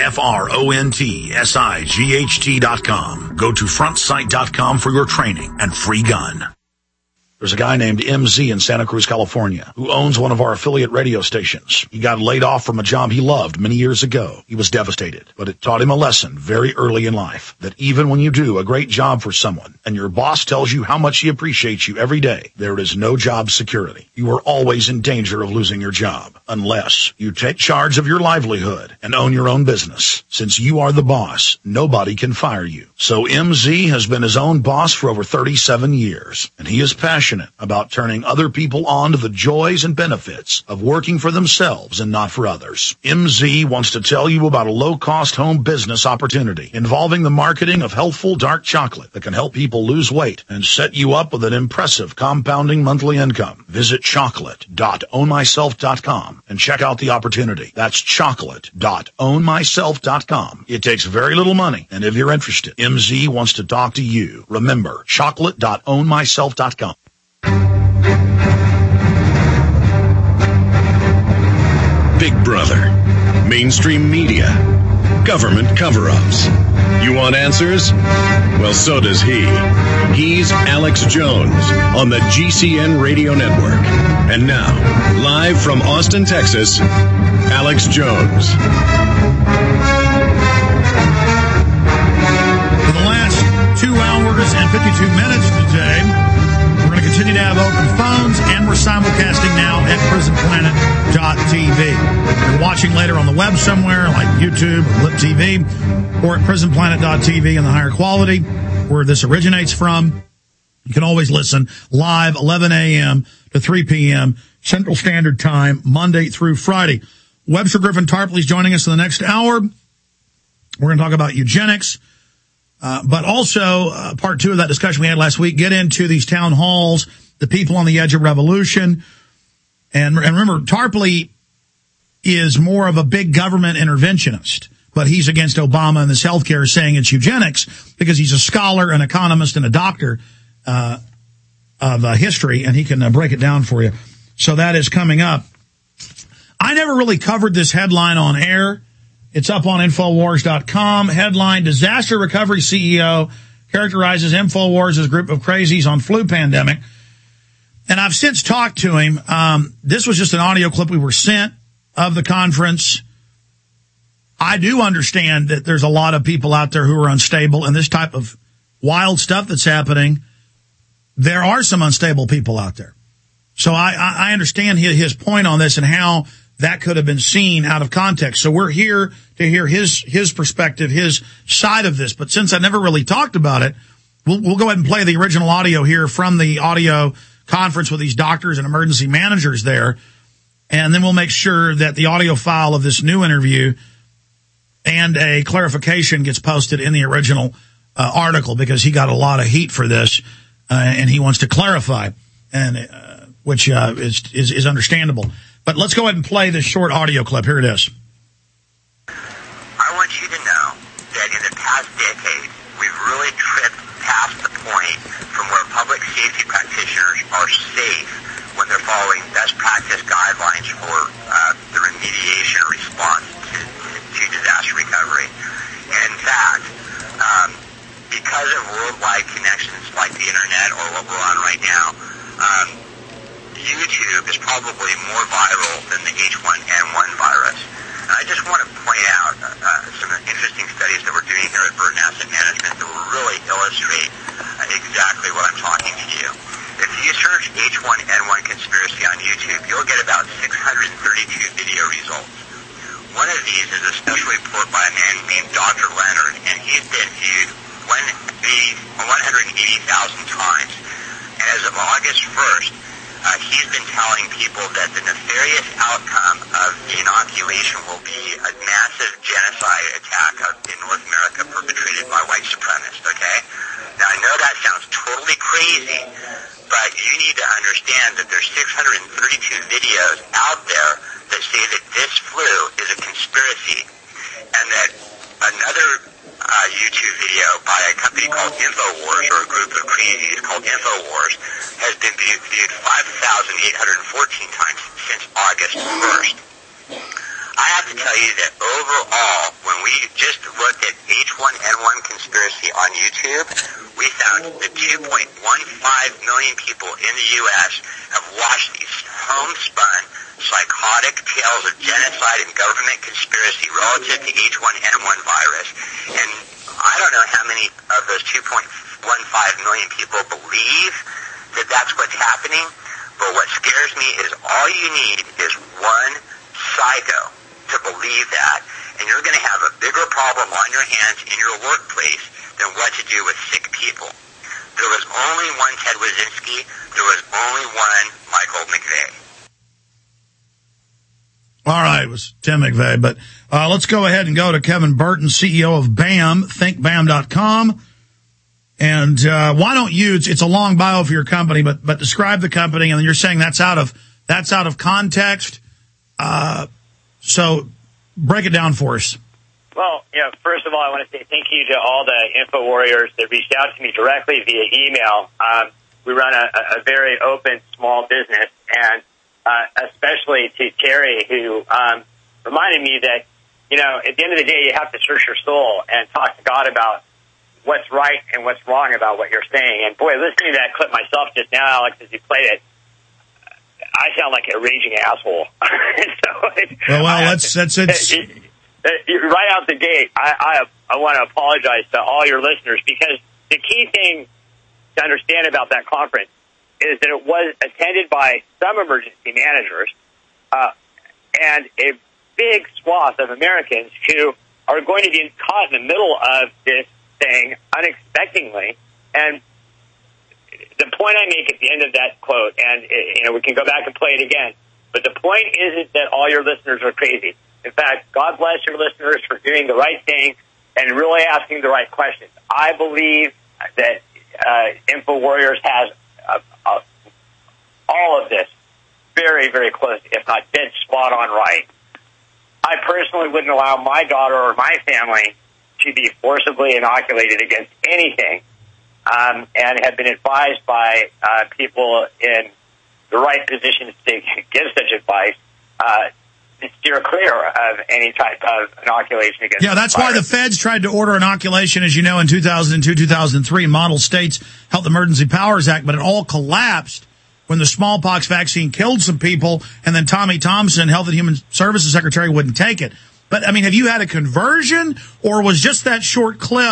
FRONTSIGHT.com. Go to frontsight.com for your training and free gun. There's a guy named MZ in Santa Cruz, California, who owns one of our affiliate radio stations. He got laid off from a job he loved many years ago. He was devastated, but it taught him a lesson very early in life, that even when you do a great job for someone and your boss tells you how much he appreciates you every day, there is no job security. You are always in danger of losing your job unless you take charge of your livelihood and own your own business. Since you are the boss, nobody can fire you. So MZ has been his own boss for over 37 years, and he is passionate about turning other people on to the joys and benefits of working for themselves and not for others. MZ wants to tell you about a low-cost home business opportunity involving the marketing of healthful dark chocolate that can help people lose weight and set you up with an impressive compounding monthly income. Visit chocolate.ownmyself.com and check out the opportunity. That's chocolate.ownmyself.com. It takes very little money, and if you're interested, MZ wants to talk to you. Remember, chocolate.ownmyself.com. Big Brother, mainstream media, government cover-ups. You want answers? Well, so does he. He's Alex Jones on the GCN Radio Network. And now, live from Austin, Texas, Alex Jones. For the last 2 hours and 52 minutes today, we're going to continue to have open phones, and we're simulcasting now at prisonplanet.tv. You're watching later on the web somewhere, like YouTube or Lip TV, or at prisonplanet.tv in the higher quality, where this originates from. You can always listen live 11 a.m. to 3 p.m. Central Standard Time, Monday through Friday. Webster Griffin Tarpley is joining us in the next hour. We're going to talk about eugenics. But also, part 2 of that discussion we had last week, get into these town halls, the people on the edge of revolution. And remember, Tarpley is more of a big government interventionist, but he's against Obama and this healthcare, saying it's eugenics because he's a scholar, an economist, and a doctor of history, and he can break it down for you. So that is coming up. I never really covered this headline on air. It's up on Infowars.com. Headline, Disaster Recovery CEO characterizes Infowars as a group of crazies on flu pandemic. And I've since talked to him. This was just an audio clip we were sent of the conference. I do understand that there's a lot of people out there who are unstable, and this type of wild stuff that's happening, there are some unstable people out there. So I understand his point on this and how that could have been seen out of context. So we're here to hear his perspective, his side of this. But since I never really talked about it, we'll go ahead and play the original audio here from the audio conference with these doctors and emergency managers there. And then we'll make sure that the audio file of this new interview and a clarification gets posted in the original article, because he got a lot of heat for this, and he wants to clarify, and which is understandable. But let's go ahead and play this short audio clip. Here it is. I want you to know that in the past decade, we've really tripped past the point from where public safety practitioners are safe when they're following best practice guidelines for the remediation or response to disaster recovery. And in fact, because of worldwide connections like the internet or what we're on right now, YouTube is probably more viral than the H1N1 virus. And I just want to point out some interesting studies that we're doing here at Burton Asset Management that will really illustrate exactly what I'm talking to you. If you search H1N1 conspiracy on YouTube, you'll get about 632 video results. One of these is a special report by a man named Dr. Leonard, and he's been viewed 180,000 times. And as of August 1st, he's been telling people that the nefarious outcome of the inoculation will be a massive genocide attack in North America perpetrated by white supremacists, okay? Now, I know that sounds totally crazy, but you need to understand that there's 632 videos out there that say that this flu is a conspiracy, and that another YouTube video by a company called InfoWars, or a group of crazies called InfoWars, has been viewed 5,814 times since August 1st. I have to tell you that overall, when we just looked at H1N1 conspiracy on YouTube, we found that 2.15 million people in the U.S. have watched these homespun, psychotic tales of genocide and government conspiracy relative to H1N1 virus. And I don't know how many of those 2.15 million people believe that that's what's happening, but what scares me is all you need is one psycho to believe that, and you're going to have a bigger problem on your hands in your workplace than what to do with sick people. There was only one Ted Wyszynski. There was only one Michael McVeigh. All right, it was Tim McVeigh. But let's go ahead and go to Kevin Burton, CEO of BAM, thinkbam.com. And why don't you, it's a long bio for your company, but describe the company, and then you're saying that's out of context. So break it down for us. Well, first of all, I want to say thank you to all the info warriors that reached out to me directly via email. We run a very open small business, and especially to Terry, who reminded me that, at the end of the day, you have to search your soul and talk to God about what's right and what's wrong about what you're saying. And boy, listening to that clip myself just now, Alex, as you played it, I sound like a raging asshole. Right out the gate, I want to apologize to all your listeners, because the key thing to understand about that conference is that it was attended by some emergency managers and a big swath of Americans who are going to be caught in the middle of this thing unexpectedly. And the point I make at the end of that quote, and we can go back and play it again, but the point isn't that all your listeners are crazy. In fact, God bless your listeners for doing the right thing and really asking the right questions. I believe that InfoWarriors has all of this very, very close, if not dead spot on right. I personally wouldn't allow my daughter or my family to be forcibly inoculated against anything, and have been advised by people in the right positions to give such advice to steer clear of any type of inoculation against that's why the feds tried to order inoculation, as you know, in 2002, 2003, model states Health Emergency Powers Act, but it all collapsed when the smallpox vaccine killed some people, and then Tommy Thompson, Health and Human Services Secretary, wouldn't take it. But, have you had a conversion, or was just that short clip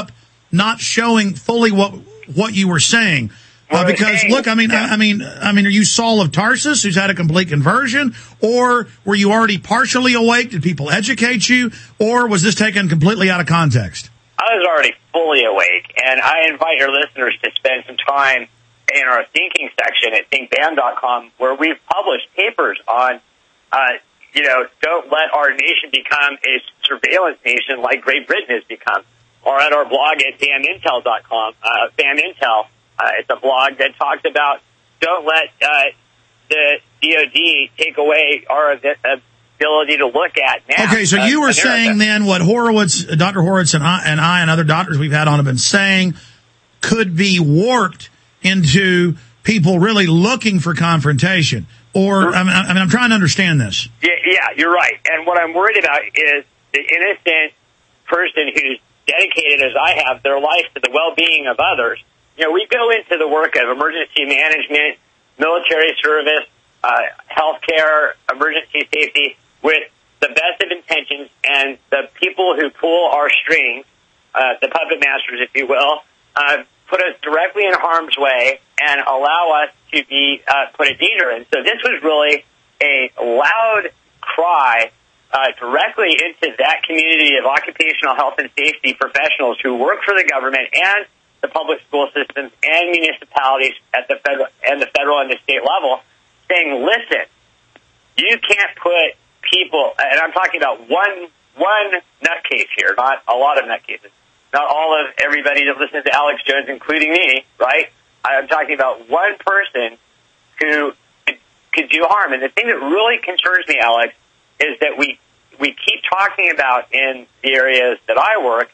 not showing fully what you were saying. Because look, I mean, are you Saul of Tarsus who's had a complete conversion, or were you already partially awake? Did people educate you, or was this taken completely out of context? I was already fully awake, and I invite your listeners to spend some time in our thinking section at thinkbam.com, where we've published papers on, don't let our nation become a surveillance nation like Great Britain has become, or at our blog at bamintel.com, BAMintel. It's a blog that talks about don't let the DOD take away our ability to look at now. Okay, so you were saying then what Dr. Horowitz and I and other doctors we've had on have been saying could be warped into people really looking for confrontation. Or, I'm trying to understand this. Yeah, you're right. And what I'm worried about is the innocent person who's dedicated, as I have, their life to the well-being of others. We go into the work of emergency management, military service, healthcare, emergency safety with the best of intentions, and the people who pull our strings, the puppet masters, if you will, put us directly in harm's way and allow us to be put in danger. And so this was really a loud cry directly into that community of occupational health and safety professionals who work for the government and the public school systems and municipalities at the federal and the state level, saying, listen, you can't put people, and I'm talking about one nutcase here, not a lot of nutcases, not all of everybody that listens to Alex Jones, including me, right? I'm talking about one person who could do harm. And the thing that really concerns me, Alex, is that we keep talking about in the areas that I work,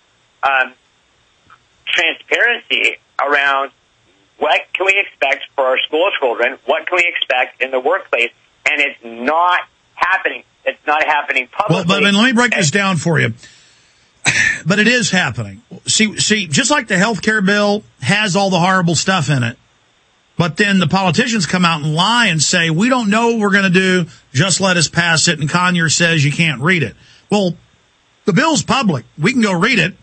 transparency around what can we expect for our school children, what can we expect in the workplace, and it's not happening. It's not happening publicly. Well, but let me break this down for you. But it is happening. See, just like the health care bill has all the horrible stuff in it, but then the politicians come out and lie and say, we don't know what we're going to do, just let us pass it, and Conyers says you can't read it. Well, the bill's public. We can go read it.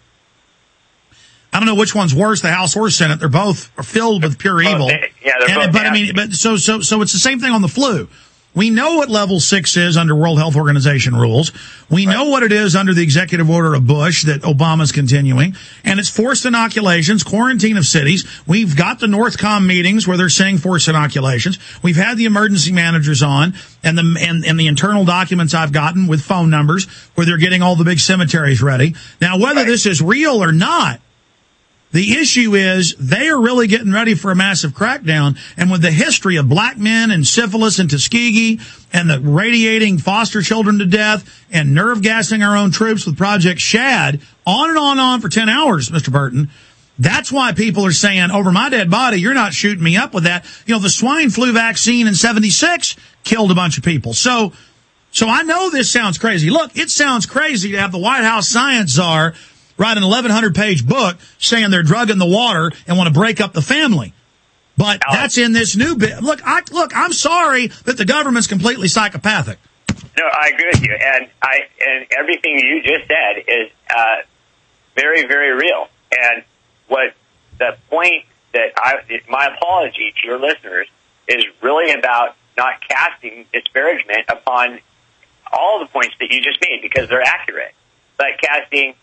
I don't know which one's worse, the House or Senate. They're both filled with pure evil. Yeah, they're both. But so it's the same thing on the flu. We know what level 6 is under World Health Organization rules. We know what it is under the executive order of Bush that Obama's continuing. And it's forced inoculations, quarantine of cities. We've got the Northcom meetings where they're saying forced inoculations. We've had the emergency managers on and the internal documents I've gotten with phone numbers where they're getting all the big cemeteries ready. Now, whether this is real or not, the issue is they are really getting ready for a massive crackdown. And with the history of black men and syphilis and Tuskegee and the radiating foster children to death and nerve gassing our own troops with Project Shad, on and on for 10 hours, Mr. Burton. That's why people are saying, over my dead body, you're not shooting me up with that. The swine flu vaccine in 76 killed a bunch of people. So I know this sounds crazy. Look, it sounds crazy to have the White House science czar write an 1,100-page book saying they're drugging the water and want to break up the family. But that's in this new bit. Look, I'm sorry that the government's completely psychopathic. No, I agree with you. And everything you just said is very, very real. And what the point that my apology to your listeners is really about not casting disparagement upon all the points that you just made, because they're accurate, but casting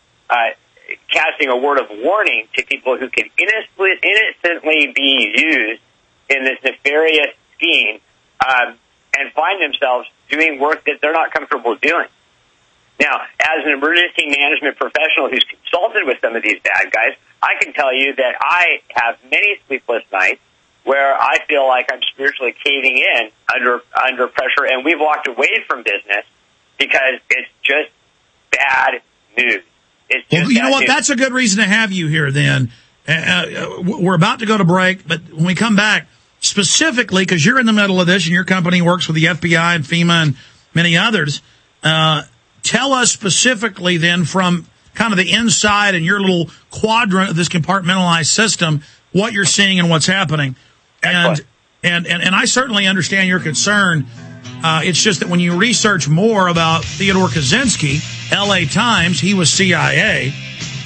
a word of warning to people who can innocently be used in this nefarious scheme and find themselves doing work that they're not comfortable doing. Now, as an emergency management professional who's consulted with some of these bad guys, I can tell you that I have many sleepless nights where I feel like I'm spiritually caving in under pressure, and we've walked away from business because it's just bad news. Well, you know what? That's a good reason to have you here then. We're about to go to break, but when we come back, specifically, because you're in the middle of this and your company works with the FBI and FEMA and many others, tell us specifically then from kind of the inside and your little quadrant of this compartmentalized system, what you're seeing and what's happening. And I certainly understand your concern. It's just that when you research more about Theodore Kaczynski, L.A. Times, he was CIA.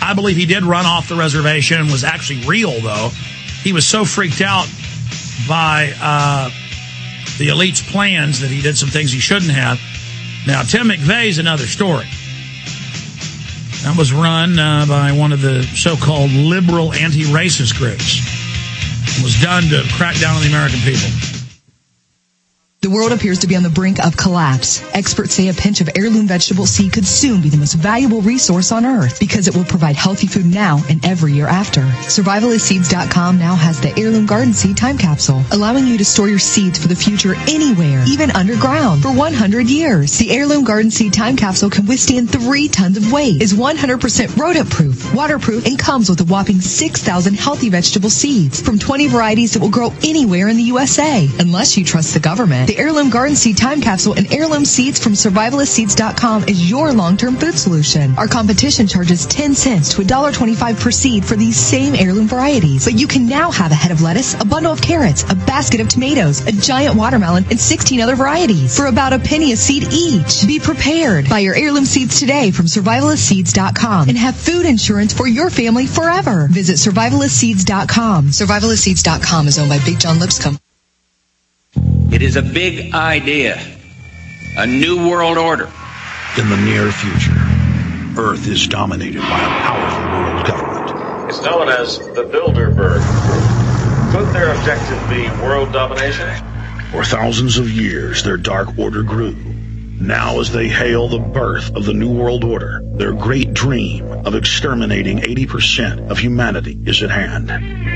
I believe he did run off the reservation and was actually real, though. He was so freaked out by the elite's plans that he did some things he shouldn't have. Now, Tim McVeigh's another story. That was run by one of the so-called liberal anti-racist groups. It was done to crack down on the American people. The world appears to be on the brink of collapse. Experts say a pinch of heirloom vegetable seed could soon be the most valuable resource on Earth because it will provide healthy food now and every year after. Survivalistseeds.com now has the Heirloom Garden Seed Time Capsule, allowing you to store your seeds for the future anywhere, even underground, for 100 years. The Heirloom Garden Seed Time Capsule can withstand 3 tons of weight, is 100% rodent-proof, waterproof, and comes with a whopping 6,000 healthy vegetable seeds from 20 varieties that will grow anywhere in the USA. Unless you trust the government, the Heirloom Garden Seed Time Capsule and heirloom seeds from Survivalistseeds.com is your long-term food solution. Our competition charges 10 cents to $1.25 per seed for these same heirloom varieties. But you can now have a head of lettuce, a bundle of carrots, a basket of tomatoes, a giant watermelon, and 16 other varieties for about a penny a seed each. Be prepared. Buy your heirloom seeds today from Survivalistseeds.com and have food insurance for your family forever. Visit Survivalistseeds.com. Survivalistseeds.com is owned by Big John Lipscomb. It is a big idea, a new world order. In the near future, Earth is dominated by a powerful world government. It's known as the Bilderberg Group. Could their objective be world domination? For thousands of years, their dark order grew. Now, as they hail the birth of the New World Order, their great dream of exterminating 80% of humanity is at hand.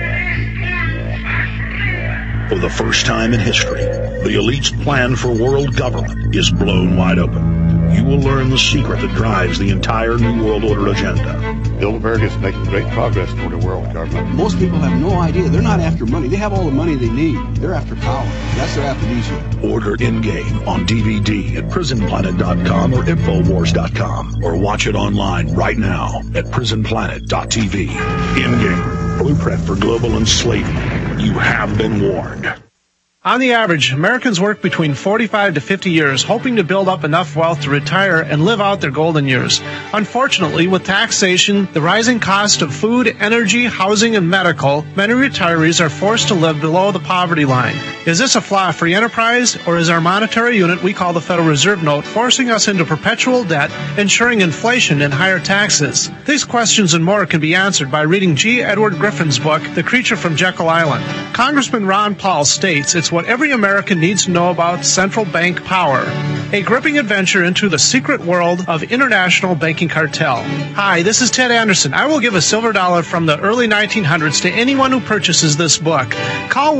For the first time in history, the elite's plan for world government is blown wide open. You will learn the secret that drives the entire New World Order agenda. Bilderberg is making great progress toward a world government. Most people have no idea. They're not after money. They have all the money they need. They're after power. That's their aphrodisiac. Order In-Game on DVD at PrisonPlanet.com or Infowars.com, or watch it online right now at PrisonPlanet.tv. In-Game, blueprint for global enslavement. You have been warned. On the average, Americans work between 45 to 50 years, hoping to build up enough wealth to retire and live out their golden years. Unfortunately, with taxation, the rising cost of food, energy, housing, and medical, many retirees are forced to live below the poverty line. Is this a flaw of free enterprise, or is our monetary unit we call the Federal Reserve Note forcing us into perpetual debt, ensuring inflation and higher taxes? These questions and more can be answered by reading G. Edward Griffin's book, The Creature from Jekyll Island. Congressman Ron Paul states it's what every American needs to know about central bank power. A gripping adventure into the secret world of international banking cartel. Hi, this is Ted Anderson. I will give a silver dollar from the early 1900s to anyone who purchases this book. Call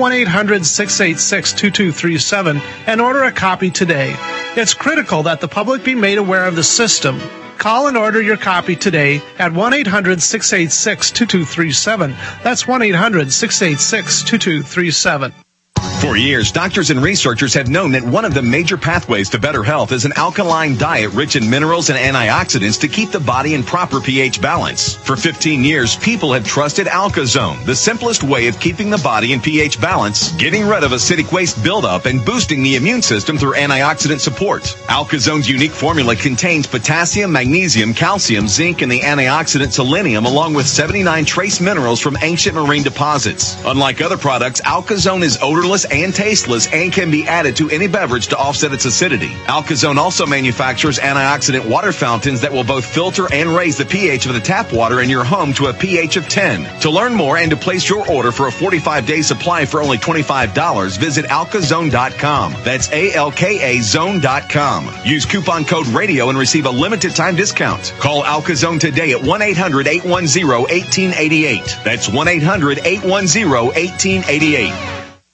1-800-686-2237 and order a copy today. It's critical that the public be made aware of the system. Call and order your copy today at 1-800-686-2237. That's 1-800-686-2237. For years, doctors and researchers have known that one of the major pathways to better health is an alkaline diet rich in minerals and antioxidants to keep the body in proper pH balance. For 15 years, people have trusted AlkaZone, the simplest way of keeping the body in pH balance, getting rid of acidic waste buildup, and boosting the immune system through antioxidant support. AlkaZone's unique formula contains potassium, magnesium, calcium, zinc, and the antioxidant selenium, along with 79 trace minerals from ancient marine deposits. Unlike other products, AlkaZone is odorless and tasteless and can be added to any beverage to offset its acidity. AlkaZone also manufactures antioxidant water fountains that will both filter and raise the pH of the tap water in your home to a pH of 10. To learn more and to place your order for a 45-day supply for only $25, visit alkazone.com. That's ALKA zone.com. Use coupon code RADIO and receive a limited time discount. Call AlkaZone today at 1-800-810-1888. That's 1-800-810-1888.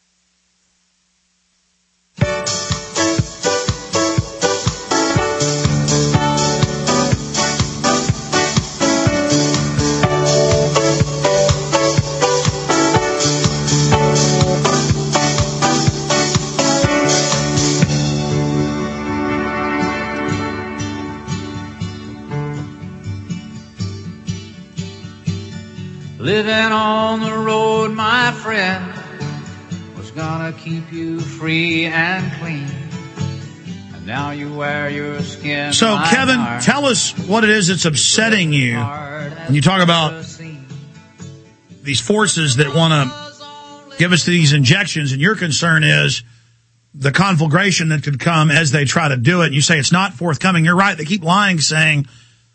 Living on the road, my friend, was gonna keep you free and clean. And Now you wear your skin. So, Kevin, tell us what it is that's upsetting you when you talk about these forces that want to give us these injections, and your concern is the conflagration that could come as they try to do it. And you say it's not forthcoming. You're right. They keep lying, saying,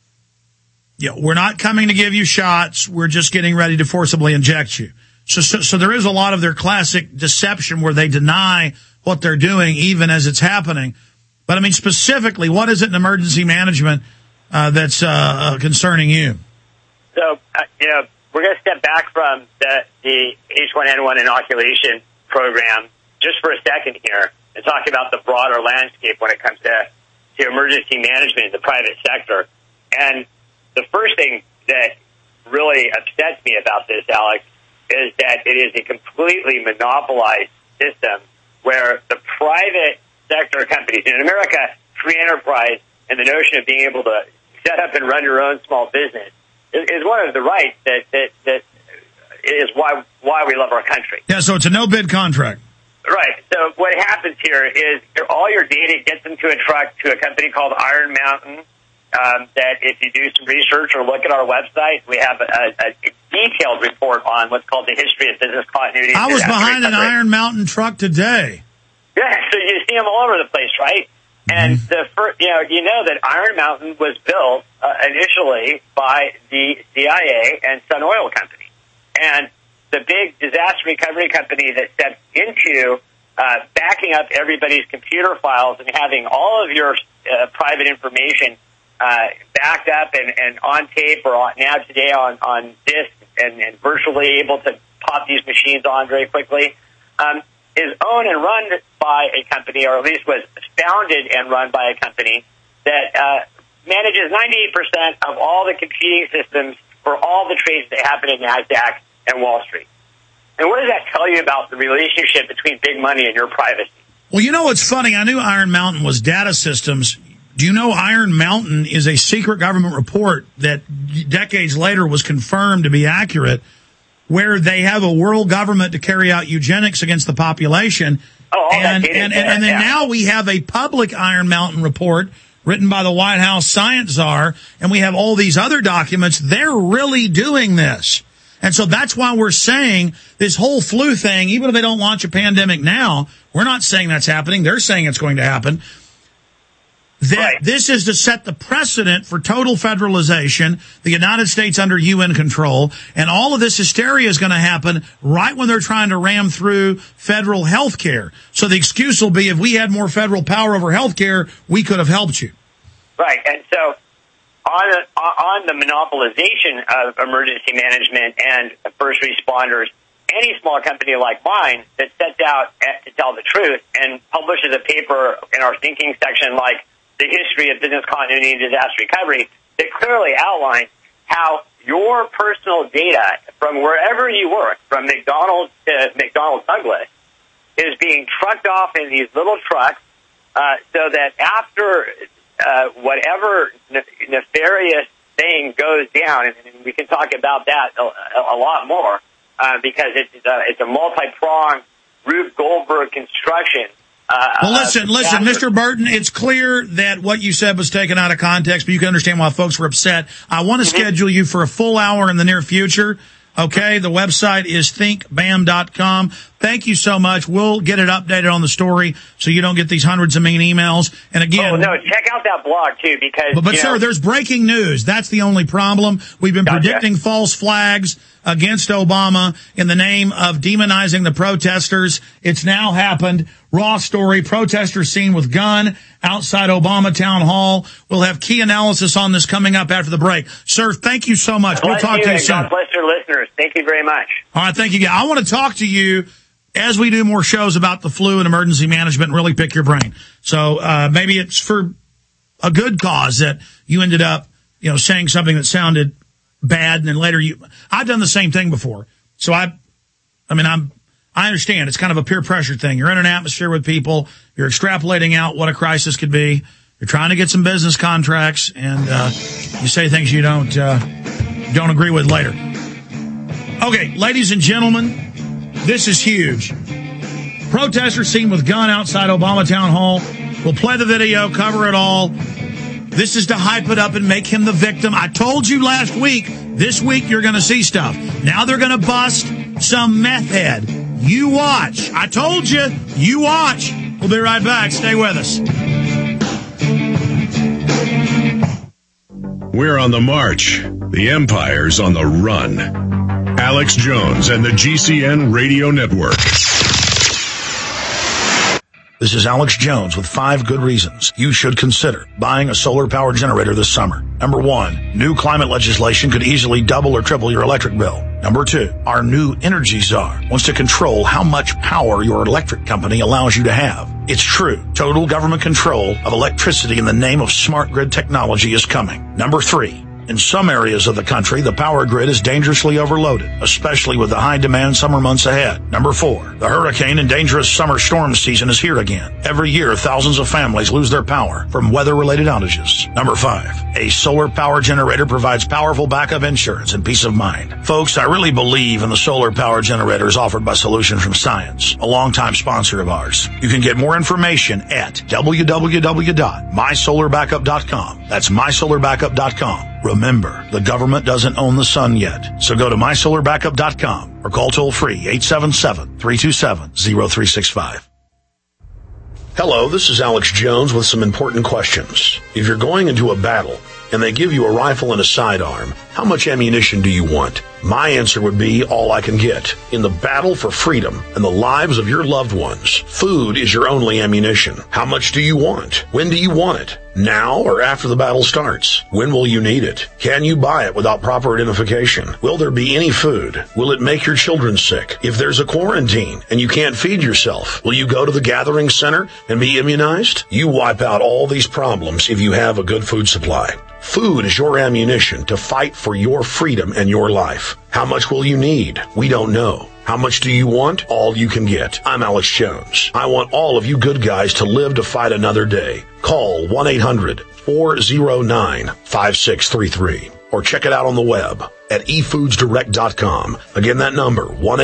we're not coming to give you shots. We're just getting ready to forcibly inject you. So there is a lot of their classic deception where they deny what they're doing even as it's happening. But, I mean, specifically, what is it in emergency management that's concerning you? So, we're going to step back from the H1N1 inoculation program just for a second here and talk about the broader landscape when it comes to emergency management in the private sector. And the first thing that really upsets me about this, Alex, is that it is a completely monopolized system where the private sector companies in America, free enterprise, and the notion of being able to set up and run your own small business is one of the rights that is why we love our country. Yeah, so it's a no-bid contract. Right. So what happens here is all your data gets into a truck to a company called Iron Mountain. That if you do some research or look at our website, we have a detailed report on what's called the history of business continuity. I was behind an Iron Mountain truck today. Yeah, so you see them all over the place, right? And the first, you know that Iron Mountain was built initially by the CIA and Sun Oil Company, and the big disaster recovery company that stepped into backing up everybody's computer files and having all of your private information backed up and on tape or now today on disk and virtually able to pop these machines on very quickly, is owned and run by a company, or at least was founded and run by a company that manages 98% of all the computing systems for all the trades that happen in NASDAQ and Wall Street. And what does that tell you about the relationship between big money and your privacy? Well, you know what's funny? I knew Iron Mountain was data systems. Do you know Iron Mountain is a secret government report that decades later was confirmed to be accurate, where they have a world government to carry out eugenics against the population. And then now we have a public Iron Mountain report written by the White House science czar, and we have all these other documents. They're really doing this. And so that's why we're saying this whole flu thing, even if they don't launch a pandemic now, we're not saying that's happening. They're saying it's going to happen. That this is to set the precedent for total federalization, the United States under UN control, and all of this hysteria is going to happen right when they're trying to ram through federal health care. So the excuse will be, if we had more federal power over health care, we could have helped you. Right, and so on the monopolization of emergency management and first responders, any small company like mine that sets out to tell the truth and publishes a paper in our thinking section like the history of business continuity and disaster recovery that clearly outlines how your personal data from wherever you work, from McDonald's to McDonnell Douglas, is being trucked off in these little trucks so that after whatever nefarious thing goes down, and we can talk about that a lot more because it's a multi-pronged Rube Goldberg construction. Well, listen, Mr. Burton, it's clear that what you said was taken out of context, but you can understand why folks were upset. I want to schedule you for a full hour in the near future. Okay, the website is thinkbam.com. Thank you so much. We'll get it updated on the story so you don't get these hundreds of mean emails. And again, check out that blog too, because but sir, there's breaking news. That's the only problem. We've been predicting false flags against Obama in the name of demonizing the protesters. It's now happened. Raw story, protesters seen with gun outside Obama Town Hall. We'll have key analysis on this coming up after the break. Sir, thank you so much. We'll talk to you soon. God bless your listeners. Thank you very much. All right, thank you. I want to talk to you as we do more shows about the flu and emergency management and really pick your brain. So maybe it's for a good cause that you ended up, saying something that sounded bad, and then later I've done the same thing before. So I understand it's kind of a peer pressure thing. You're in an atmosphere with people. You're extrapolating out what a crisis could be. You're trying to get some business contracts, and you say things you don't agree with later. Okay, ladies and gentlemen, this is huge. Protesters seen with gun outside Obama Town Hall. We'll play the video, cover it all. This is to hype it up and make him the victim. I told you last week, this week you're going to see stuff. Now they're going to bust some meth head. You watch. I told you. You watch. We'll be right back. Stay with us. We're on the march. The Empire's on the run. Alex Jones and the GCN Radio Network. This is Alex Jones with 5 good reasons you should consider buying a solar power generator this summer. Number 1, new climate legislation could easily double or triple your electric bill. Number 2, our new energy czar wants to control how much power your electric company allows you to have. It's true. Total government control of electricity in the name of smart grid technology is coming. Number 3, in some areas of the country, the power grid is dangerously overloaded, especially with the high-demand summer months ahead. Number 4, the hurricane and dangerous summer storm season is here again. Every year, thousands of families lose their power from weather-related outages. Number 5, a solar power generator provides powerful backup insurance and peace of mind. Folks, I really believe in the solar power generators offered by Solution from Science, a longtime sponsor of ours. You can get more information at www.mysolarbackup.com. That's mysolarbackup.com. Remember, the government doesn't own the sun yet, so go to mysolarbackup.com or call toll-free 877-327-0365. Hello, this is Alex Jones with some important questions. If you're going into a battle and they give you a rifle and a sidearm, how much ammunition do you want? My answer would be all I can get. In the battle for freedom and the lives of your loved ones, food is your only ammunition. How much do you want? When do you want it? Now or after the battle starts? When will you need it? Can you buy it without proper identification? Will there be any food? Will it make your children sick? If there's a quarantine and you can't feed yourself, will you go to the gathering center and be immunized? You wipe out all these problems if you have a good food supply. Food is your ammunition to fight for your freedom and your life. How much will you need? We don't know. How much do you want? All you can get. I'm Alex Jones. I want all of you good guys to live to fight another day. Call 1-800-409-5633 or check it out on the web at efoodsdirect.com. Again, that number,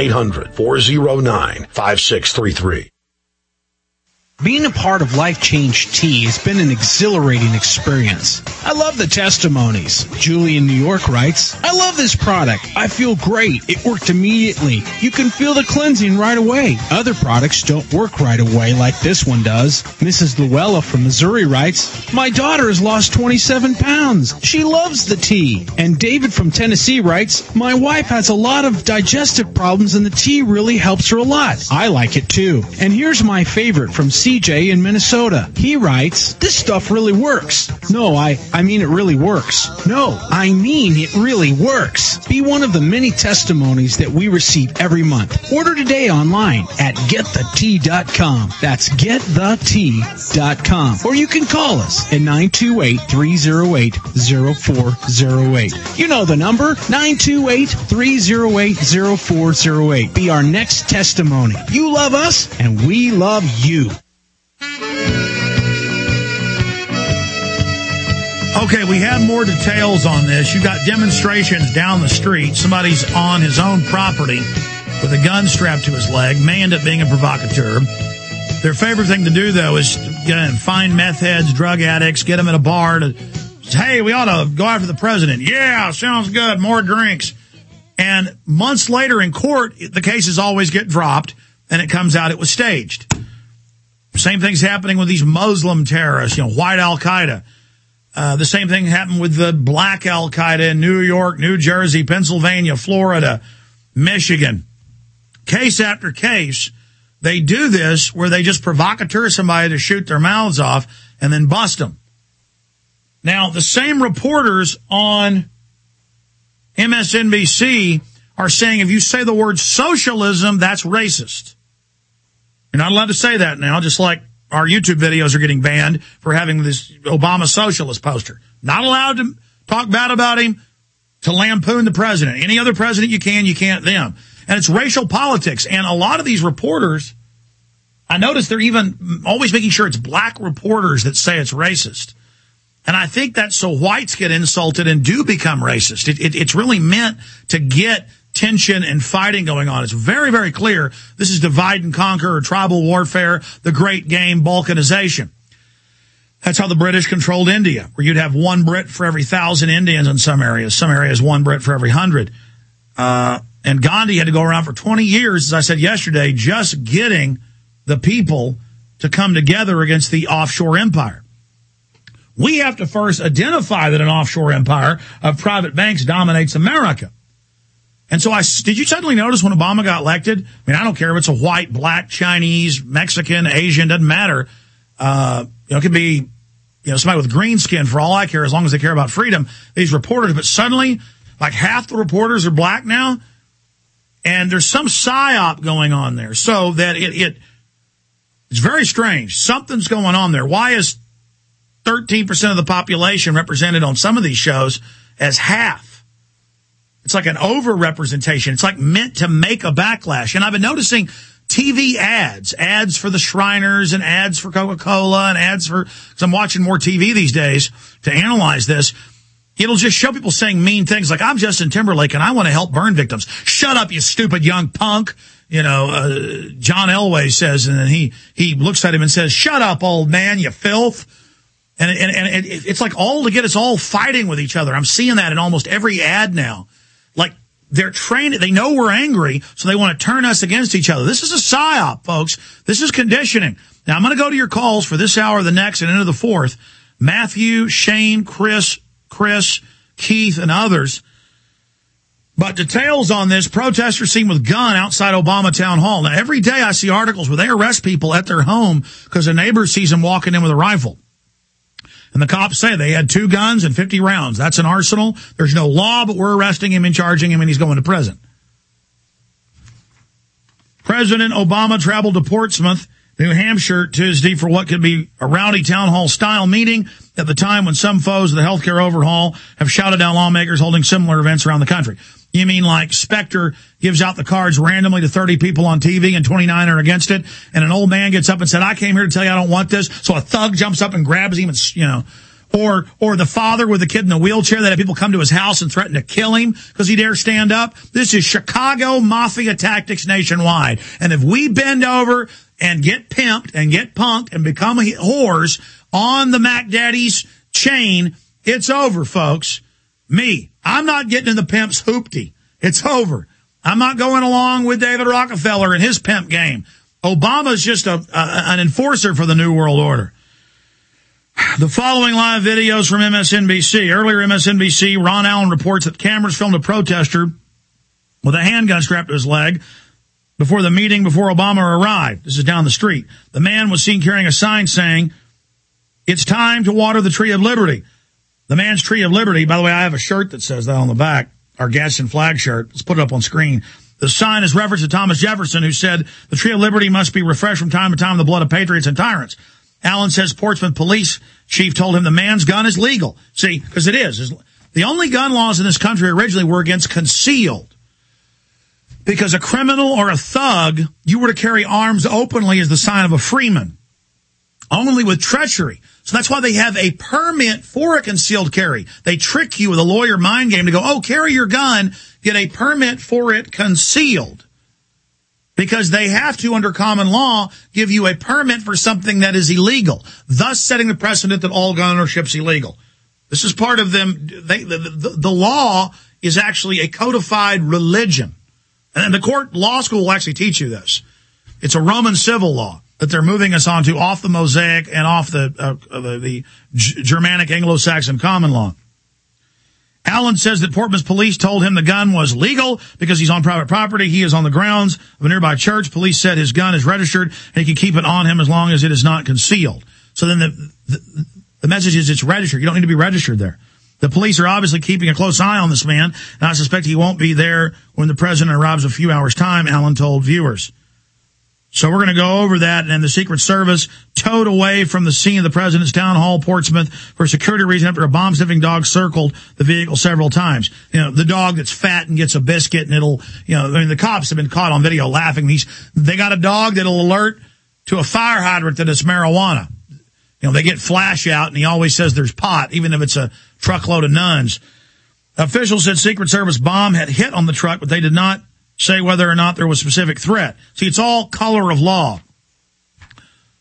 1-800-409-5633. Being a part of Life Change Tea has been an exhilarating experience. I love the testimonies. Julie in New York writes, I love this product. I feel great. It worked immediately. You can feel the cleansing right away. Other products don't work right away like this one does. Mrs. Luella from Missouri writes, my daughter has lost 27 pounds. She loves the tea. And David from Tennessee writes, my wife has a lot of digestive problems and the tea really helps her a lot. I like it too. And here's my favorite from CJ in Minnesota. He writes, this stuff really works. No, I mean it really works. No, I mean it really works. Be one of the many testimonies that we receive every month. Order today online at getthetea.com. That's getthetea.com. Or you can call us at 928-308-0408. You know the number, 928-308-0408. Be our next testimony. You love us, and we love you. Okay, we have more details on this. You got demonstrations down the street. Somebody's on his own property with a gun strapped to his leg. May end up being a provocateur. Their favorite thing to do, though, is find meth heads, drug addicts, get them in a bar to say, hey, we ought to go after the president. Yeah, sounds good. More drinks. And months later in court, the cases always get dropped, and it comes out it was staged. Same thing's happening with these Muslim terrorists, white Al-Qaeda. The same thing happened with the black Al-Qaeda in New York, New Jersey, Pennsylvania, Florida, Michigan. Case after case, they do this where they just provocateur somebody to shoot their mouths off and then bust them. Now, the same reporters on MSNBC are saying if you say the word socialism, that's racist. You're not allowed to say that now, just like our YouTube videos are getting banned for having this Obama socialist poster. Not allowed to talk bad about him, to lampoon the president. Any other president you can't them. And it's racial politics. And a lot of these reporters, I notice they're even always making sure it's black reporters that say it's racist. And I think that's so whites get insulted and do become racist. It's really meant to get tension and fighting going on. It's very, very clear this is divide and conquer or tribal warfare, the great game, balkanization. That's how the British controlled India, where you'd have one Brit for every 1,000 Indians in some areas one Brit for every 100. And Gandhi had to go around for 20 years, as I said yesterday, just getting the people to come together against the offshore empire. We have to first identify that an offshore empire of private banks dominates America. And so did you suddenly notice when Obama got elected? I mean, I don't care if it's a white, black, Chinese, Mexican, Asian, doesn't matter. It could be, somebody with green skin for all I care, as long as they care about freedom, these reporters. But suddenly, like half the reporters are black now. And there's some psyop going on there. So that it's very strange. Something's going on there. Why is 13% of the population represented on some of these shows as half? It's like an over-representation. It's like meant to make a backlash. And I've been noticing TV ads for the Shriners and ads for Coca-Cola and ads for, because I'm watching more TV these days to analyze this. It'll just show people saying mean things like, I'm Justin Timberlake and I want to help burn victims. Shut up, you stupid young punk. John Elway says, and then he looks at him and says, shut up, old man, you filth. And it's like all to get us all fighting with each other. I'm seeing that in almost every ad now. Like they're trained, they know we're angry, so they want to turn us against each other. This is a psyop, folks. This is conditioning. Now I'm going to go to your calls for this hour, the next, and into the fourth. Matthew, Shane, Chris, Keith, and others. But details on this, protesters seen with gun outside Obama Town Hall. Now, every day I see articles where they arrest people at their home because a neighbor sees them walking in with a rifle. And the cops say they had 2 guns and 50 rounds. That's an arsenal. There's no law, but we're arresting him and charging him, and he's going to prison. President Obama traveled to Portsmouth, New Hampshire, Tuesday for what could be a rowdy town hall style meeting at the time when some foes of the healthcare overhaul have shouted down lawmakers holding similar events around the country. You mean like Spectre gives out the cards randomly to 30 people on TV and 29 are against it, and an old man gets up and said, I came here to tell you I don't want this, so a thug jumps up and grabs him and, or the father with the kid in the wheelchair that had people come to his house and threaten to kill him because he dares stand up. This is Chicago Mafia tactics nationwide. And if we bend over and get pimped and get punked and become whores on the Mac Daddy's chain, it's over, folks. I'm not getting in the pimp's hoopty. It's over. I'm not going along with David Rockefeller and his pimp game. Obama's just an enforcer for the New World Order. The following live videos from MSNBC. Earlier, MSNBC, Ron Allen reports that cameras filmed a protester with a handgun strapped to his leg before the meeting before Obama arrived. This is down the street. The man was seen carrying a sign saying, it's time to water the Tree of Liberty. The man's Tree of Liberty, by the way, I have a shirt that says that on the back, our Gadsden flag shirt. Let's put it up on screen. The sign is reference to Thomas Jefferson, who said the Tree of Liberty must be refreshed from time to time in the blood of patriots and tyrants. Allen says Portsmouth police chief told him the man's gun is legal. See, because it is. The only gun laws in this country originally were against concealed. Because a criminal or a thug, you were to carry arms openly as the sign of a freeman. Only with treachery. So that's why they have a permit for a concealed carry. They trick you with a lawyer mind game to go, oh, carry your gun, get a permit for it concealed. Because they have to, under common law, give you a permit for something that is illegal, thus setting the precedent that all gun ownership's illegal. This is part of them. The law is actually a codified religion. And the law school will actually teach you this. It's a Roman civil law that they're moving us onto off the Mosaic and off the Germanic Anglo-Saxon common law. Allen says that Portsmouth police told him the gun was legal because he's on private property. He is on the grounds of a nearby church. Police said his gun is registered and he can keep it on him as long as it is not concealed. So then the message is it's registered. You don't need to be registered there. The police are obviously keeping a close eye on this man, and I suspect he won't be there when the president arrives in a few hours' time, Allen told viewers. So we're going to go over that, and the Secret Service towed away from the scene of the president's town hall, Portsmouth, for security reason after a bomb-sniffing dog circled the vehicle several times. The dog that's fat and gets a biscuit, and it'll, the cops have been caught on video laughing. They got a dog that'll alert to a fire hydrant that it's marijuana. They get flash out, and he always says there's pot, even if it's a truckload of nuns. Officials said Secret Service bomb had hit on the truck, but they did not say whether or not there was a specific threat. See, it's all color of law.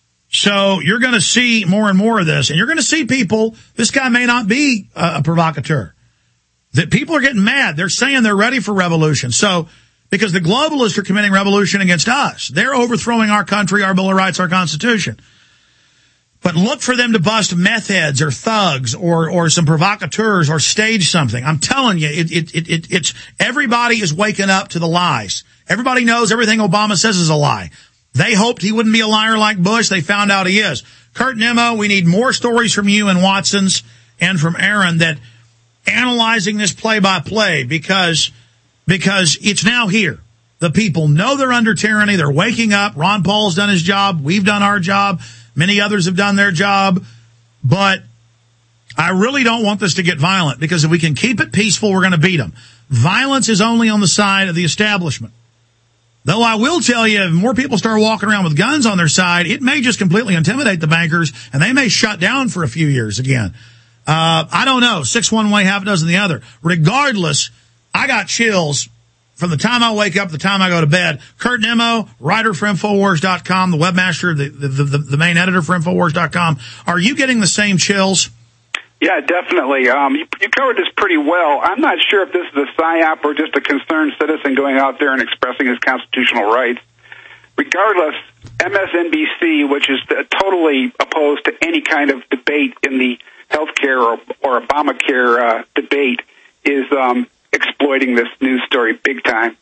So you're going to see more and more of this, and you're going to see people, this guy may not be a provocateur, that people are getting mad. They're saying they're ready for revolution. So, because the globalists are committing revolution against us. They're overthrowing our country, our Bill of Rights, our Constitution. But look for them to bust meth heads or thugs or some provocateurs or stage something. I'm telling you, it's everybody is waking up to the lies. Everybody knows everything Obama says is a lie. They hoped he wouldn't be a liar like Bush. They found out he is. Kurt Nimmo, we need more stories from you and Watson's and from Aaron that analyzing this play by play because it's now here. The people know they're under tyranny. They're waking up. Ron Paul's done his job. We've done our job. Many others have done their job. But I really don't want this to get violent because if we can keep it peaceful, we're going to beat them. Violence is only on the side of the establishment. Though I will tell you, if more people start walking around with guns on their side, it may just completely intimidate the bankers and they may shut down for a few years again. I don't know. 6 one way, half a dozen the other. Regardless, I got chills from the time I wake up to the time I go to bed. Kurt Nimmo, writer for Infowars.com, the webmaster, the main editor for Infowars.com. Are you getting the same chills? Yeah, definitely. You covered this pretty well. I'm not sure if this is a psyop or just a concerned citizen going out there and expressing his constitutional rights. Regardless, MSNBC, which is totally opposed to any kind of debate in the healthcare or Obamacare debate, is exploiting this news story big time.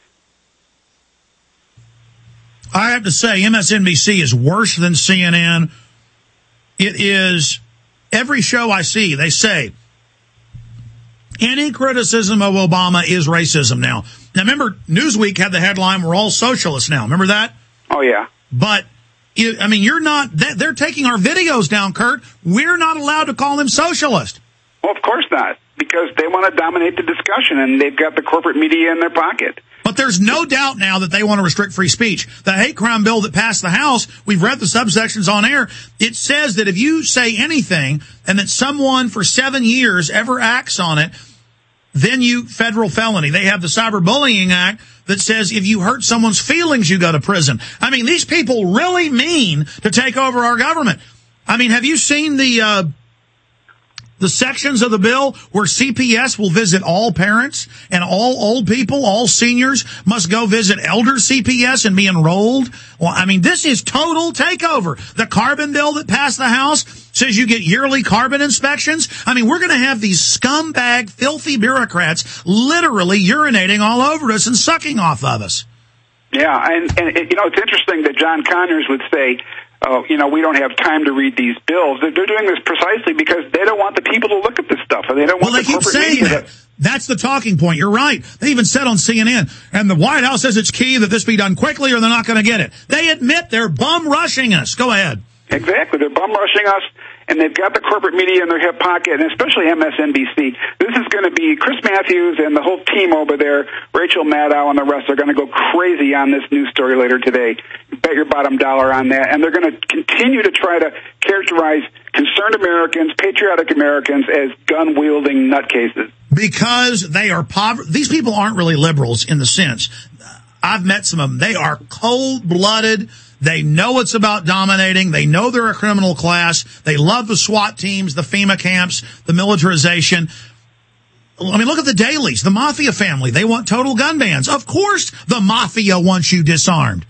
I have to say, MSNBC is worse than CNN. It is, every show I see, they say, any criticism of Obama is racism now. Now, remember, Newsweek had the headline, we're all socialists now. Remember that? Oh, yeah. But, I mean, you're not, they're taking our videos down, Kurt. We're not allowed to call them socialist. Well, of course not, because they want to dominate the discussion, and they've got the corporate media in their pocket. But there's no doubt now that they want to restrict free speech. The hate crime bill that passed the House, we've read the subsections on air, it says that if you say anything and that someone for 7 years ever acts on it, then you federal felony. They have the Cyberbullying Act that says if you hurt someone's feelings, you go to prison. I mean, these people really mean to take over our government. I mean, have you seen the sections of the bill where CPS will visit all parents and all old people, all seniors must go visit elder CPS and be enrolled? Well, I mean, this is total takeover. The carbon bill that passed the House says you get yearly carbon inspections. I mean, we're going to have these scumbag, filthy bureaucrats literally urinating all over us and sucking off of us. Yeah, and you know, it's interesting that John Conyers would say, you know, we don't have time to read these bills. They're doing this precisely because they don't want the people to look at this stuff, and they don't want the corporate media. That. That's the talking point. You're right. They even said on CNN, and the White House says it's key that this be done quickly or they're not going to get it. They admit they're bum rushing us. Go ahead. Exactly. They're bum rushing us, and they've got the corporate media in their hip pocket, and especially MSNBC. This is going to be Chris Matthews and the whole team over there, Rachel Maddow and the rest are going to go crazy on this news story later today. Bet your bottom dollar on that. And they're going to continue to try to characterize concerned Americans, patriotic Americans, as gun-wielding nutcases. Because they are these people aren't really liberals in the sense. I've met some of them. They are cold-blooded. They know it's about dominating. They know they're a criminal class. They love the SWAT teams, the FEMA camps, the militarization. I mean, look at the dailies, the mafia family. They want total gun bans. Of course the mafia wants you disarmed.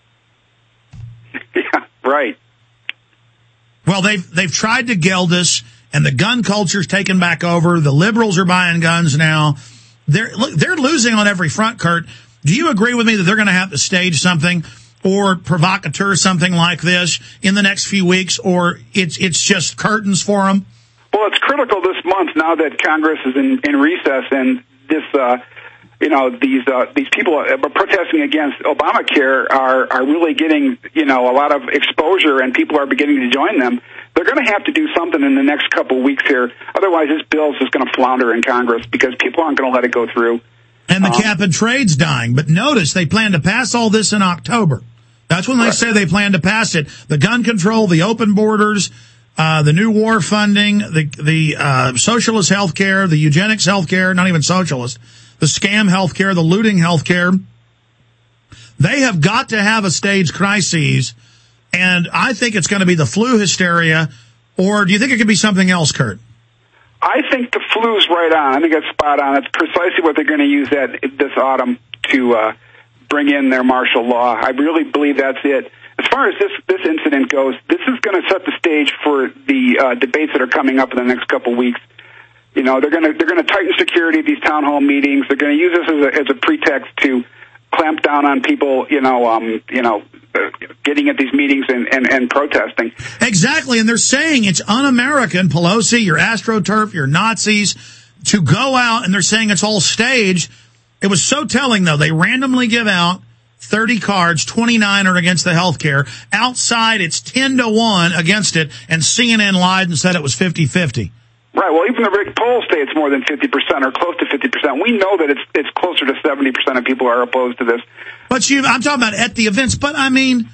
Yeah, right. Well, they've tried to geld us, and the gun culture's taken back over. The liberals are buying guns now. They're losing on every front, Kurt. Do you agree with me that they're going to have to stage something or provocateur something like this in the next few weeks, or it's just curtains for them? Well, it's critical this month now that Congress is in recess, and this, you know, these people protesting against Obamacare are really getting, you know, a lot of exposure, and people are beginning to join them. They're going to have to do something in the next couple of weeks here. Otherwise, this bill is just going to flounder in Congress because people aren't going to let it go through. And the cap and trade's dying. But notice they plan to pass all this in October. That's when they say they plan to pass it. The gun control, the open borders, the new war funding, the socialist health care, the eugenics health care, not even socialist, the scam health care, the looting health care. They have got to have a staged crisis And I think it's going to be the flu hysteria, or do you think it could be something else, Kurt? I think the flu's right on. I think it's spot on. It's precisely what they're going to use this autumn to bring in their martial law. I really believe that's it. As far as this incident goes, this is going to set the stage for the debates that are coming up in the next couple weeks. You know, they're going to tighten security at these town hall meetings. They're going to use this as a pretext to clamp down on people, getting at these meetings and protesting. Exactly, and they're saying it's un-American, Pelosi, your AstroTurf, your Nazis, to go out, and they're saying it's all staged. It was so telling, though. They randomly give out 30 cards, 29 are against the health care. Outside, it's 10-1 against it, and CNN lied and said it was 50-50. Right. Well, even the Rick polls say it's more than 50% or close to 50%. We know that it's closer to 70% of people are opposed to this. But I'm talking about at the events. But I mean,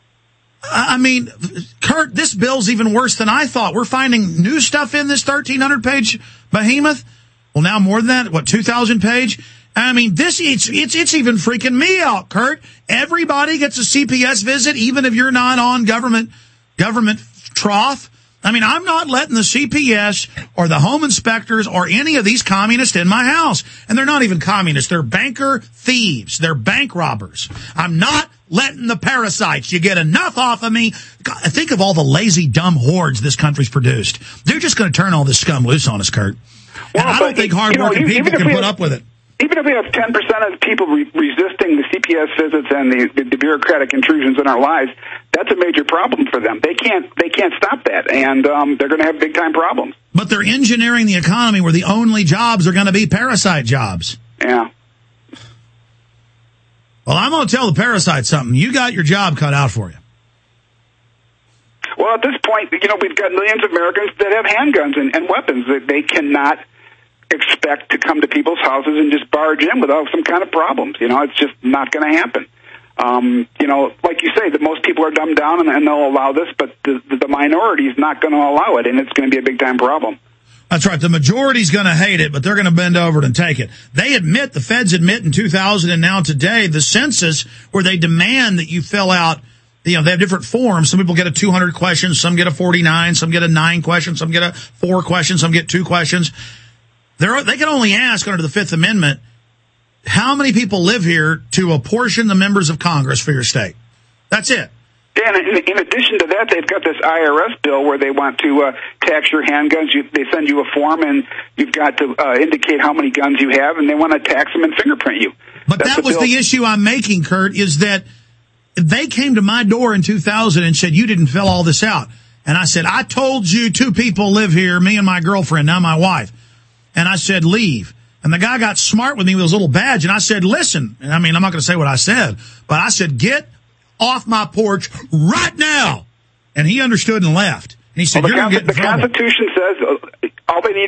Kurt, this bill's even worse than I thought. We're finding new stuff in this 1,300-page behemoth. Well, now more than that. 2,000 page? I mean, it's even freaking me out, Kurt. Everybody gets a CPS visit, even if you're not on government trough. I mean, I'm not letting the CPS or the home inspectors or any of these communists in my house. And they're not even communists. They're banker thieves. They're bank robbers. I'm not letting the parasites. You get enough off of me. God, think of all the lazy, dumb hordes this country's produced. They're just going to turn all this scum loose on us, Kurt. And I don't think hardworking people can put up with it. Even if we have 10% of the people resisting the CPS visits and the bureaucratic intrusions in our lives, that's a major problem for them. They can't stop that, and they're going to have big time problems. But they're engineering the economy where the only jobs are going to be parasite jobs. Yeah. Well, I'm going to tell the parasites something. You got your job cut out for you. Well, at this point, we've got millions of Americans that have handguns and weapons that they cannot expect to come to people's houses and just barge in without some kind of problems. It's just not going to happen. Like you say, that most people are dumbed down and they'll allow this, but the minority is not going to allow it, and it's going to be a big time problem. That's right. The majority's going to hate it, but they're going to bend over it and take it. The feds admit in 2000 and now today, the census where they demand that you fill out, they have different forms. Some people get a 200 questions, some get a 49, some get a 9 questions, some get a 4 questions, some get 2 questions. They can only ask under the Fifth Amendment how many people live here to apportion the members of Congress for your state. That's it. Yeah, and in addition to that, they've got this IRS bill where they want to tax your handguns. They send you a form, and you've got to indicate how many guns you have, and they want to tax them and fingerprint you. But that was the issue I'm making, Kurt, is that they came to my door in 2000 and said, you didn't fill all this out. And I said, I told you 2 people live here, me and my girlfriend, now my wife. And I said, leave. And the guy got smart with me with his little badge, and I said, listen. And I mean, I'm not going to say what I said, but I said, get off my porch right now. And he understood and left. And he said, you're going to get in trouble. The Constitution says all they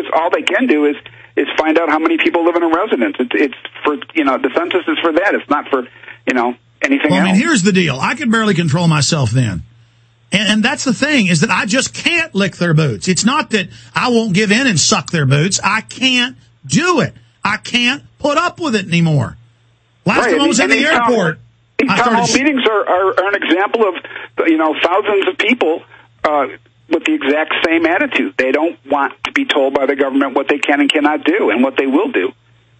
can do is find out how many people live in a residence. It's for, the census is for that. It's not for, anything else. I mean, here's the deal. I could barely control myself then. And that's the thing, is that I just can't lick their boots. It's not that I won't give in and suck their boots. I can't do it. I can't put up with it anymore. Last time I was in the airport. These town hall meetings are an example of, thousands of people with the exact same attitude. They don't want to be told by the government what they can and cannot do and what they will do.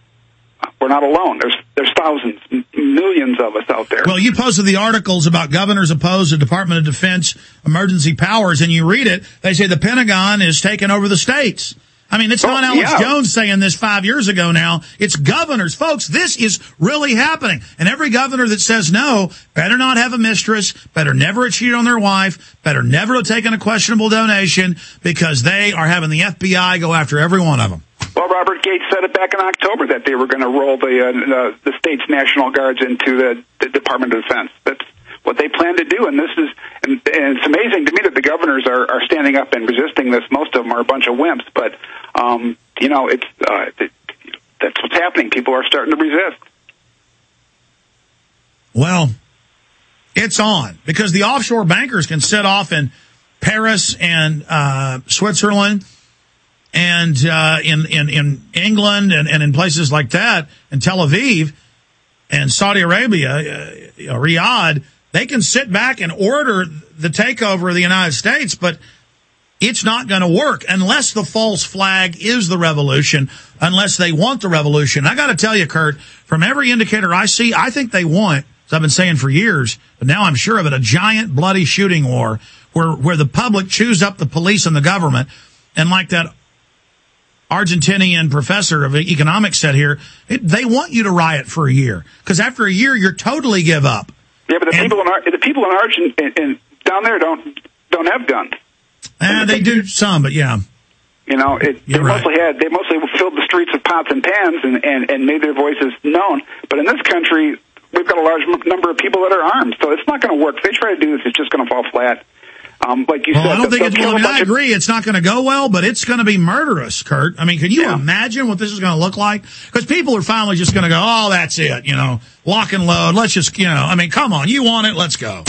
We're not alone. There's thousands, millions of us out there. Well, you posted the articles about governors opposed to Department of Defense emergency powers, and you read it. They say the Pentagon is taking over the states. I mean, it's not Alex Jones saying this 5 years ago now. It's governors. Folks, this is really happening. And every governor that says no better not have a mistress, better never cheat on their wife, better never have taken a questionable donation, because they are having the FBI go after every one of them. Well, Robert Gates said it back in October that they were going to roll the state's National Guards into the Department of Defense. That's what they plan to do, and it's amazing to me that the governors are standing up and resisting this. Most of them are a bunch of wimps, but that's what's happening. People are starting to resist. Well, it's on, because the offshore bankers can set off in Paris and Switzerland and in England and in places like that, and Tel Aviv and Saudi Arabia, Riyadh. They can sit back and order the takeover of the United States, but it's not going to work unless the false flag is the revolution, unless they want the revolution. I got to tell you, Kurt, from every indicator I see, I think they want, as I've been saying for years, but now I'm sure of it, a giant bloody shooting war where the public chews up the police and the government. And like that Argentinian professor of economics said here, they want you to riot for a year, because after a year, you're totally give up. Yeah, but the people in Argentina down there don't have guns. They do some, but yeah. They mostly filled the streets with pots and pans and made their voices known. But in this country, we've got a large number of people that are armed, so it's not going to work. If they try to do this, it's just going to fall flat. Like you said, I don't think I agree. It's not going to go well, but it's going to be murderous, Kurt. I mean, can you imagine what this is going to look like? Because people are finally just going to go, oh, that's it, lock and load. Let's just, come on, you want it, let's go.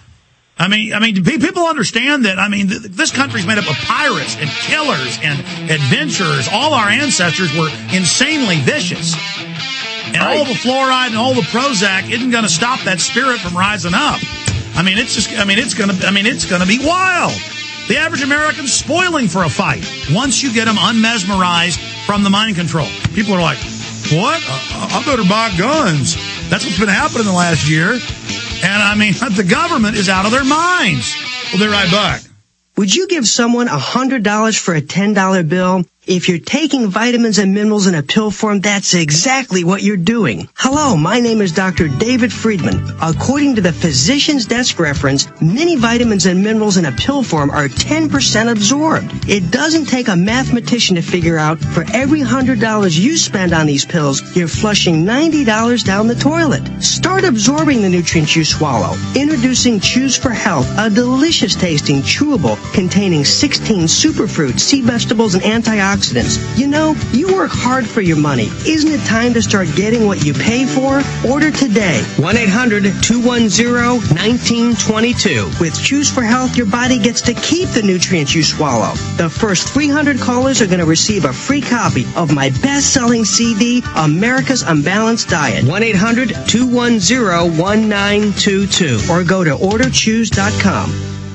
I mean, do people understand that? I mean, this country's made up of pirates and killers and adventurers. All our ancestors were insanely vicious. And all the fluoride and all the Prozac isn't going to stop that spirit from rising up. It's going to be wild. The average American's spoiling for a fight once you get them unmesmerized from the mind control. People are like, what? I better buy guns. That's what's been happening the last year. And the government is out of their minds. We'll be right back. Would you give someone $100 for a $10 bill? If you're taking vitamins and minerals in a pill form, that's exactly what you're doing. Hello, my name is Dr. David Friedman. According to the Physician's Desk reference, many vitamins and minerals in a pill form are 10% absorbed. It doesn't take a mathematician to figure out for every $100 you spend on these pills, you're flushing $90 down the toilet. Start absorbing the nutrients you swallow. Introducing Choose for Health, a delicious tasting chewable containing 16 superfruits, sea vegetables, and antioxidants. You work hard for your money. Isn't it time to start getting what you pay for? Order today. 1-800-210-1922. With Choose for Health, your body gets to keep the nutrients you swallow. The first 300 callers are going to receive a free copy of my best-selling CD, America's Unbalanced Diet. 1-800-210-1922. Or go to orderchoose.com.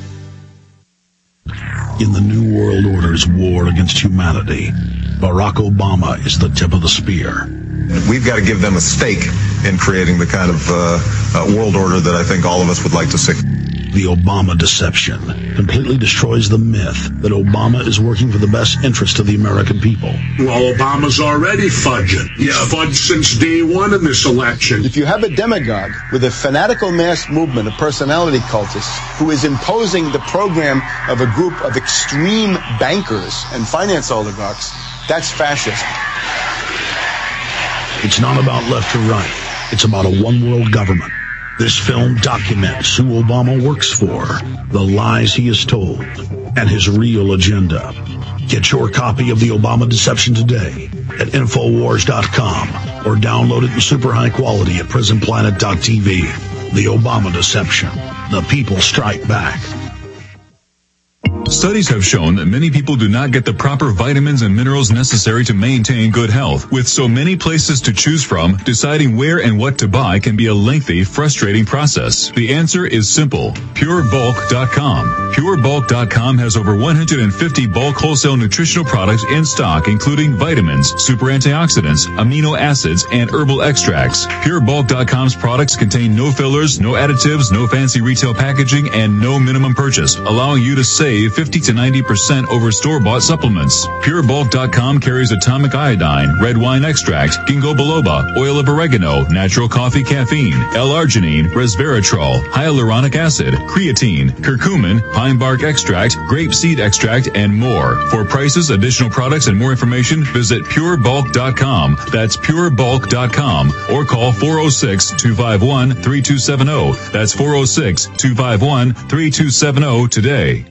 In the New World Order's war against humanity, Barack Obama is the tip of the spear. We've got to give them a stake in creating the kind of world order that I think all of us would like to see. The Obama deception completely destroys the myth that Obama is working for the best interest of the American people. Well, Obama's already fudging. He's fudged since day one in this election. If you have a demagogue with a fanatical mass movement of personality cultists who is imposing the program of a group of extreme bankers and finance oligarchs, that's fascism. It's not about left or right. It's about a one-world government. This film documents who Obama works for, the lies he has told, and his real agenda. Get your copy of The Obama Deception today at Infowars.com or download it in super high quality at PrisonPlanet.tv. The Obama Deception. The people strike back. Studies have shown that many people do not get the proper vitamins and minerals necessary to maintain good health. With so many places to choose from, deciding where and what to buy can be a lengthy, frustrating process. The answer is simple. PureBulk.com. PureBulk.com has over 150 bulk wholesale nutritional products in stock, including vitamins, super antioxidants, amino acids, and herbal extracts. PureBulk.com's products contain no fillers, no additives, no fancy retail packaging, and no minimum purchase, allowing you to save 50 to 90% over store-bought supplements. PureBulk.com carries atomic iodine, red wine extract, ginkgo biloba, oil of oregano, natural coffee caffeine, L-arginine, resveratrol, hyaluronic acid, creatine, curcumin, pine bark extract, grape seed extract, and more. For prices, additional products, and more information, visit PureBulk.com. That's PureBulk.com. Or call 406-251-3270. That's 406-251-3270 today.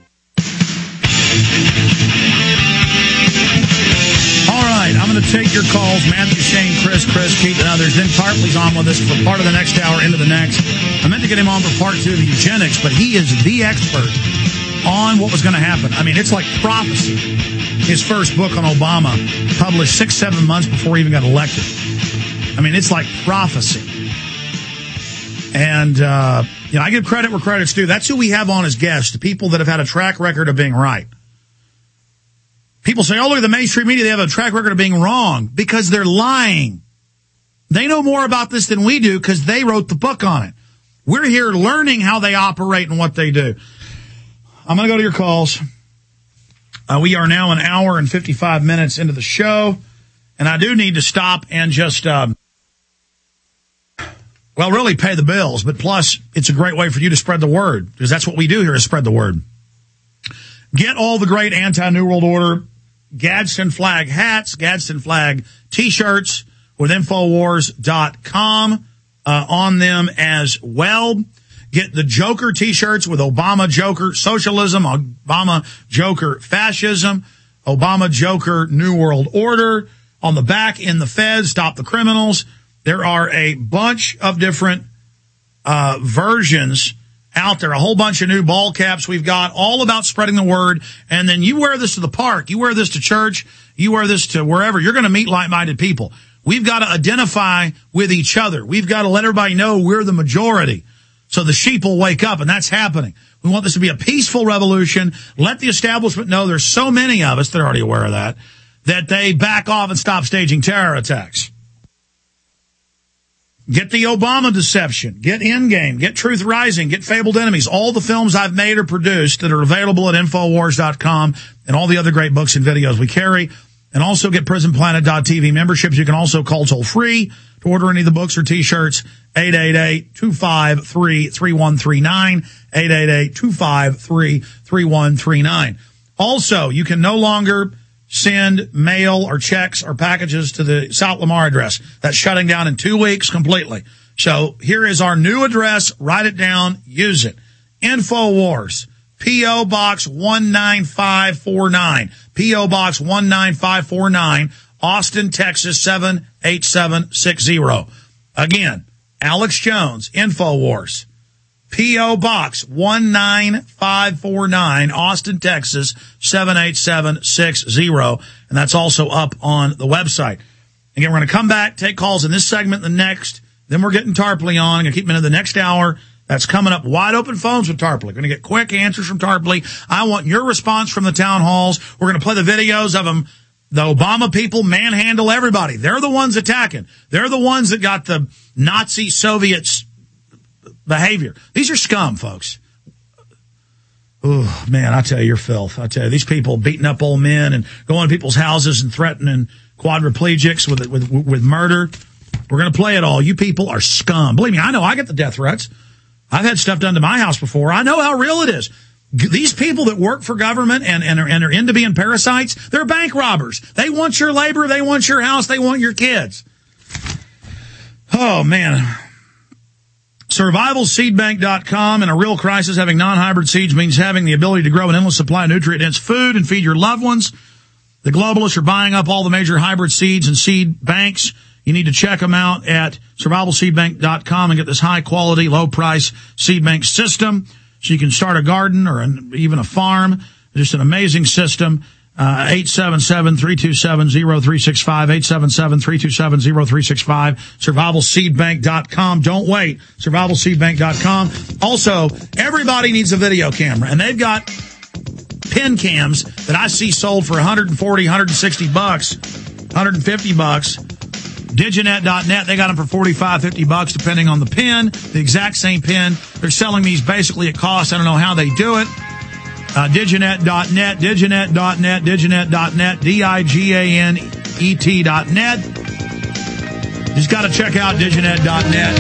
All right, I'm going to take your calls. Matthew, Shane, Chris, Keith, and others. Then Tarpley's on with us for part of the next hour into the next. I meant to get him on for part 2 of the eugenics, but he is the expert on what was going to happen. I mean, it's like prophecy. His first book on Obama, published 6-7 months before he even got elected. I mean, it's like prophecy. And You know, I give credit where credit's due. That's who we have on as guests, the people that have had a track record of being right. People say, oh, look at the mainstream media, they have a track record of being wrong, because they're lying. They know more about this than we do because they wrote the book on it. We're here learning how they operate and what they do. I'm going to go to your calls. We are now an hour and 55 minutes into the show, and I do need to stop and just, really pay the bills. But plus, it's a great way for you to spread the word, because that's what we do here, is spread the word. Get all the great anti-New World Order Gadsden flag hats, Gadsden flag T-shirts with Infowars.com on them as well. Get the Joker T-shirts with Obama Joker Socialism, Obama Joker Fascism, Obama Joker New World Order. On the back, in the Fed, Stop the Criminals. There are a bunch of different versions out there, a whole bunch of new ball caps we've got, all about spreading the word. And then you wear this to the park, you wear this to church, you wear this to wherever. You're going to meet like-minded people. We've got to identify with each other. We've got to let everybody know we're the majority, so the sheep will wake up, and that's happening. We want this to be a peaceful revolution. Let the establishment know, there's so many of us, they're already aware of that they back off and stop staging terror attacks. Get the Obama Deception, get Endgame, get Truth Rising, get Fabled Enemies. All the films I've made or produced that are available at Infowars.com, and all the other great books and videos we carry. And also get PrisonPlanet.tv memberships. You can also call toll free to order any of the books or T-shirts, 888-253-3139, 888-253-3139. Also, you can no longer send mail or checks or packages to the South Lamar address. That's shutting down in 2 weeks completely. So here is our new address. Write it down. Use it. InfoWars, P.O. Box 19549. P.O. Box 19549, Austin, Texas 78760. Again, Alex Jones, InfoWars, P.O. Box 19549, Austin, Texas 78760. And that's also up on the website. Again, we're going to come back, take calls in this segment, the next. Then we're getting Tarpley on. I'm going to keep him into the next hour. That's coming up. Wide open phones with Tarpley. Going to get quick answers from Tarpley. I want your response from the town halls. We're going to play the videos of them. The Obama people manhandle everybody. They're the ones attacking. They're the ones that got the Nazi Soviets behavior. These are scum, folks. Oh, man, I tell you, you're filth. I tell you, these people beating up old men and going to people's houses and threatening quadriplegics with murder. We're going to play it all. You people are scum. Believe me, I know. I get the death threats. I've had stuff done to my house before. I know how real it is. These people that work for government and are into being parasites, they're bank robbers. They want your labor. They want your house. They want your kids. Oh, man. SurvivalSeedBank.com. In a real crisis, having non-hybrid seeds means having the ability to grow an endless supply of nutrient-dense food and feed your loved ones. The globalists are buying up all the major hybrid seeds and seed banks. You need to check them out at SurvivalSeedBank.com and get this high-quality, low-price seed bank system so you can start a garden or even a farm. Just an amazing system. 877-327-0365, 877-327-0365, SurvivalSeedBank.com. Don't wait, SurvivalSeedBank.com. Also, everybody needs a video camera, and they've got pin cams that I see sold for $140, $160, $150. Diginet.net, they got them for $45, $50, depending on the pin. The exact same pin. They're selling these basically at cost. I don't know how they do it. Diginet.net, Diginet.net, Diginet.net, Diganet.net. Just got to check out Diginet.net.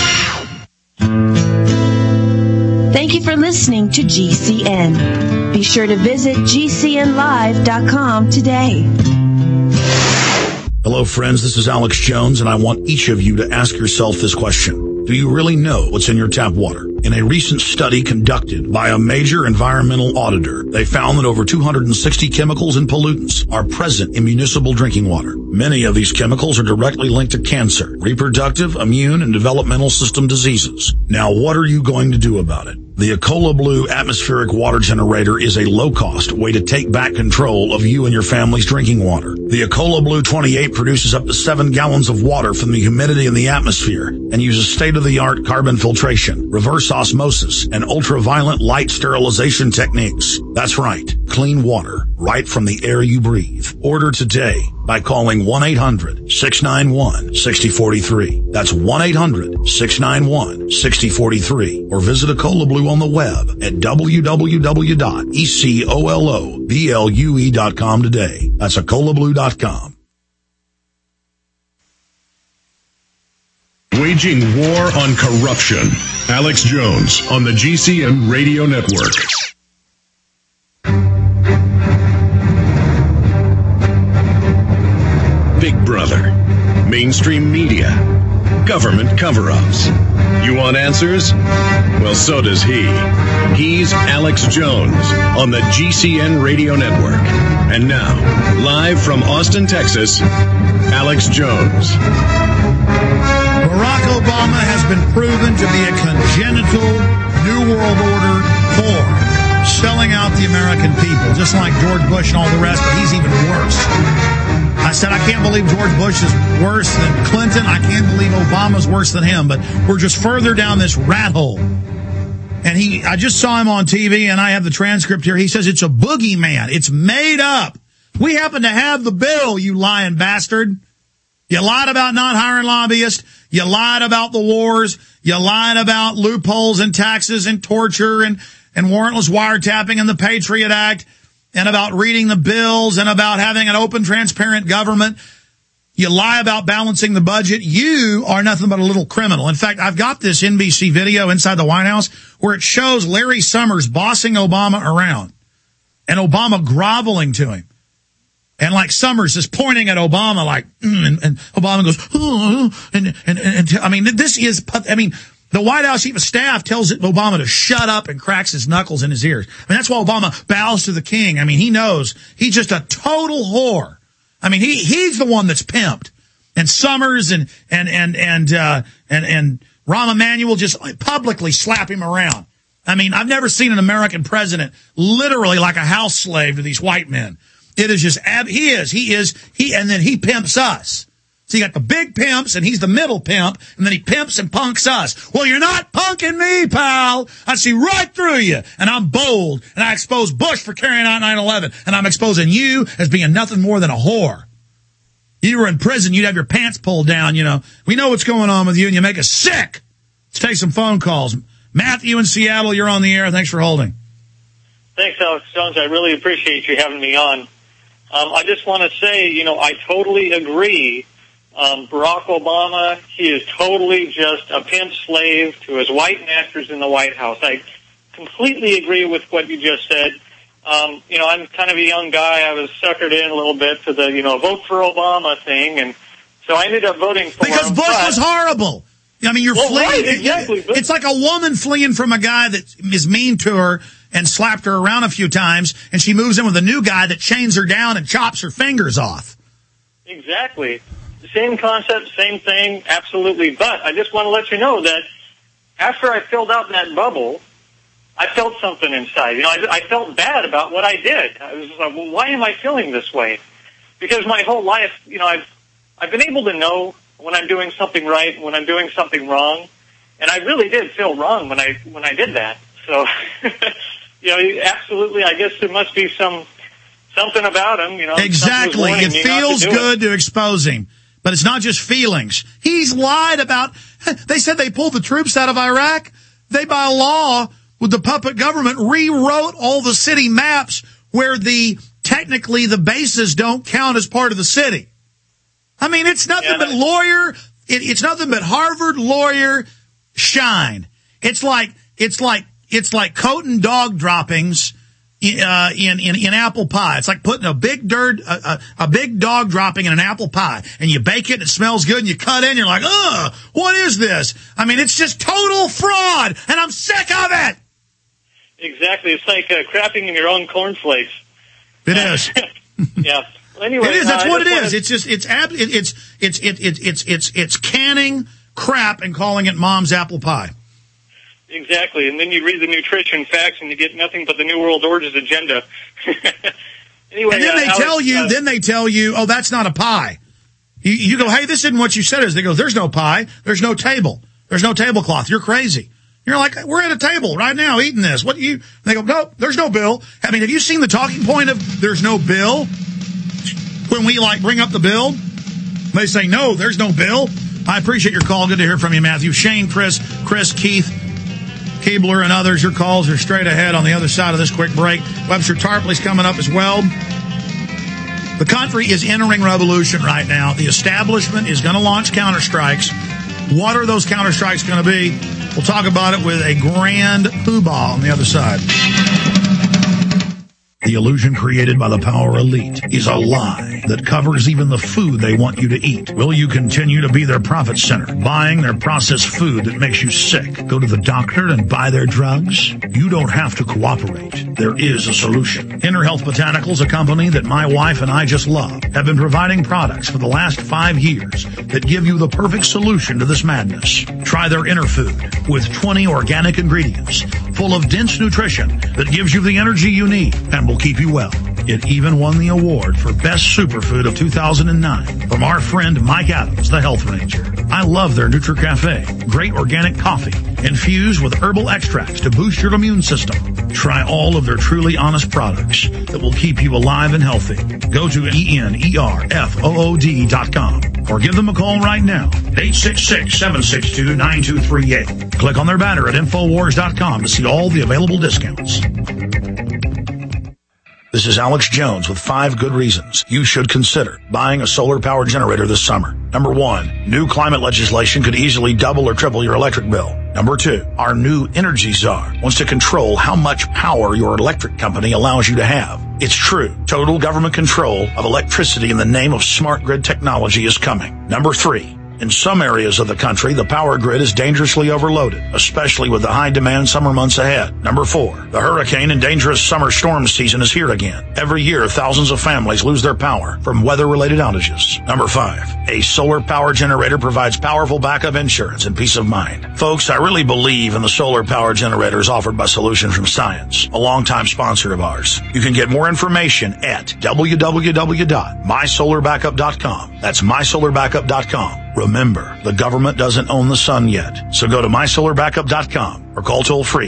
Thank you for listening to GCN. Be sure to visit GCNlive.com today. Hello, friends. This is Alex Jones, and I want each of you to ask yourself this question. Do you really know what's in your tap water? In a recent study conducted by a major environmental auditor, they found that over 260 chemicals and pollutants are present in municipal drinking water. Many of these chemicals are directly linked to cancer, reproductive, immune, and developmental system diseases. Now, what are you going to do about it? The Ecola Blue atmospheric water generator is a low-cost way to take back control of you and your family's drinking water. The Ecola Blue 28 produces up to 7 gallons of water from the humidity in the atmosphere and uses state-of-the-art carbon filtration, reverse osmosis, and ultraviolet light sterilization techniques. That's right, clean water right from the air you breathe. Order today by calling 1-800-691-6043. That's 1-800-691-6043. Or visit Ecola Blue on the web at www.ecoloblu.com today. That's ecolablue.com. Waging war on corruption. Alex Jones on the GCN Radio Network. Big Brother, mainstream media, government cover-ups. You want answers? Well, so does he. He's Alex Jones on the GCN Radio Network. And now, live from Austin, Texas, Alex Jones. Barack Obama has been proven to be a congenital New World Order whore, selling out the American people, just like George Bush and all the rest, but he's even worse. I said, I can't believe George Bush is worse than Clinton. I can't believe Obama's worse than him, but we're just further down this rat hole. And I just saw him on TV, and I have the transcript here. He says it's a boogeyman. It's made up. We happen to have the bill, you lying bastard. You lied about not hiring lobbyists. You lied about the wars. You lied about loopholes and taxes and torture and warrantless wiretapping and the Patriot Act and about reading the bills and about having an open, transparent government. You lie about balancing the budget. You are nothing but a little criminal. In fact, I've got this NBC video inside the White House where it shows Larry Summers bossing Obama around and Obama groveling to him. And like Summers is pointing at Obama like, and Obama goes, I mean, this is, I mean, the White House chief of staff tells Obama to shut up and cracks his knuckles in his ears. I mean, that's why Obama bows to the king. I mean, he knows he's just a total whore. I mean, he's the one that's pimped. And Summers and Rahm Emanuel just publicly slap him around. I mean, I've never seen an American president literally like a house slave to these white men. It is just, and then he pimps us. So you got the big pimps, and he's the middle pimp, and then he pimps and punks us. Well, you're not punking me, pal. I see right through you, and I'm bold, and I expose Bush for carrying out 9/11, and I'm exposing you as being nothing more than a whore. You were in prison, you'd have your pants pulled down, you know. We know what's going on with you, and you make us sick. Let's take some phone calls. Matthew in Seattle, you're on the air. Thanks for holding. Thanks, Alex Jones. I really appreciate you having me on. I just want to say, you know, I totally agree. Barack Obama, he is totally just a pimp slave to his white masters in the White House. I completely agree with what you just said. You know, I'm kind of a young guy. I was suckered in a little bit to the, you know, vote for Obama thing, and so I ended up voting for him. Because Bush was horrible. I mean, you're fleeing. Right, exactly. It's like a woman fleeing from a guy that is mean to her and slapped her around a few times, and she moves in with a new guy that chains her down and chops her fingers off. Exactly. Same concept, same thing, absolutely. But I just want to let you know that after I filled out that bubble, I felt something inside. You know, I felt bad about what I did. I was just like, well, why am I feeling this way? Because my whole life, you know, I've been able to know when I'm doing something right, when I'm doing something wrong, and I really did feel wrong when I did that. So, you know, absolutely, I guess there must be something about him, you know. Exactly. It feels good to expose him. But it's not just feelings. He's lied about, they said they pulled the troops out of Iraq. They, by law, with the puppet government, rewrote all the city maps where technically the bases don't count as part of the city. I mean, it's nothing but it's nothing but Harvard lawyer shine. It's like coating dog droppings in apple pie. It's like putting a big dog dropping in an apple pie, and you bake it, and it smells good, and you cut in, you're like, ugh, what is this? I mean, it's just total fraud, and I'm sick of it. Exactly. It's like crapping in your own cornflakes. It is. Yeah. Well, anyway, it is. That's what it is. It's just it's canning crap and calling it mom's apple pie. Exactly, and then you read the nutrition facts, and you get nothing but the New World Order's agenda. Anyway, and then they tell you, oh, that's not a pie. You go, hey, this isn't what you said it is. They go, there's no pie, there's no table, there's no tablecloth. You're crazy. You're like, we're at a table right now eating this. They go, no, there's no bill. I mean, have you seen the talking point of there's no bill? When we bring up the bill, they say, no, there's no bill. I appreciate your call. Good to hear from you, Matthew. Shane, Chris, Keith, Keebler, and others. Your calls are straight ahead on the other side of this quick break. Webster Tarpley's coming up as well. The country is entering revolution right now. The establishment is going to launch counterstrikes. What are those counterstrikes going to be? We'll talk about it with a grand poobah on the other side. The illusion created by the power elite is a lie that covers even the food they want you to eat. Will you continue to be their profit center, buying their processed food that makes you sick? Go to the doctor and buy their drugs? You don't have to cooperate. There is a solution. Inner Health Botanicals, a company that my wife and I just love, have been providing products for the last 5 years that give you the perfect solution to this madness. Try their Inner Food with 20 organic ingredients full of dense nutrition that gives you the energy you need and will keep you well. It even won the award for Best Superfood of 2009 from our friend Mike Adams, the Health Ranger. I love their NutriCafe. Great organic coffee infused with herbal extracts to boost your immune system. Try all of their truly honest products that will keep you alive and healthy. Go to ENERFOOD.com or give them a call right now, 866-762-9238. Click on their banner at Infowars.com to see all the available discounts. This is Alex Jones with 5 good reasons you should consider buying a solar power generator this summer. Number 1, new climate legislation could easily double or triple your electric bill. Number 2, our new energy czar wants to control how much power your electric company allows you to have. It's true. Total government control of electricity in the name of smart grid technology is coming. Number 3, in some areas of the country, the power grid is dangerously overloaded, especially with the high-demand summer months ahead. Number 4, the hurricane and dangerous summer storm season is here again. Every year, thousands of families lose their power from weather-related outages. Number 5, a solar power generator provides powerful backup insurance and peace of mind. Folks, I really believe in the solar power generators offered by Solutions from Science, a longtime sponsor of ours. You can get more information at www.mysolarbackup.com. That's mysolarbackup.com. Remember, the government doesn't own the sun yet, so go to mysolarbackup.com or call toll-free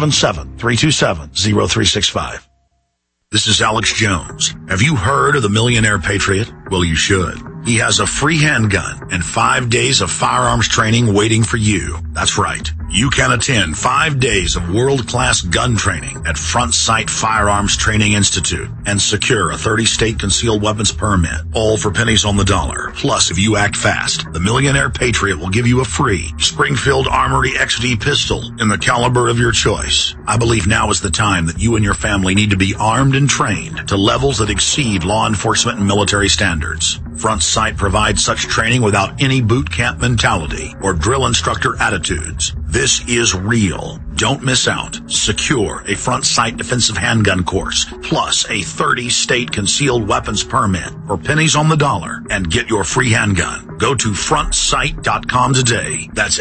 877-327-0365. This is Alex Jones. Have you heard of the Millionaire Patriot? Well, you should. He has a free handgun and 5 days of firearms training waiting for you. That's right. You can attend 5 days of world-class gun training at Front Sight Firearms Training Institute and secure a 30-state concealed weapons permit, all for pennies on the dollar. Plus, if you act fast, the Millionaire Patriot will give you a free Springfield Armory XD pistol in the caliber of your choice. I believe now is the time that you and your family need to be armed and trained to levels that exceed law enforcement and military standards. Front Sight provides such training without any boot camp mentality or drill instructor attitudes. This is real. Don't miss out. Secure a Front Sight defensive handgun course, plus a 30-state concealed weapons permit for pennies on the dollar, and get your free handgun. Go to frontsight.com today. That's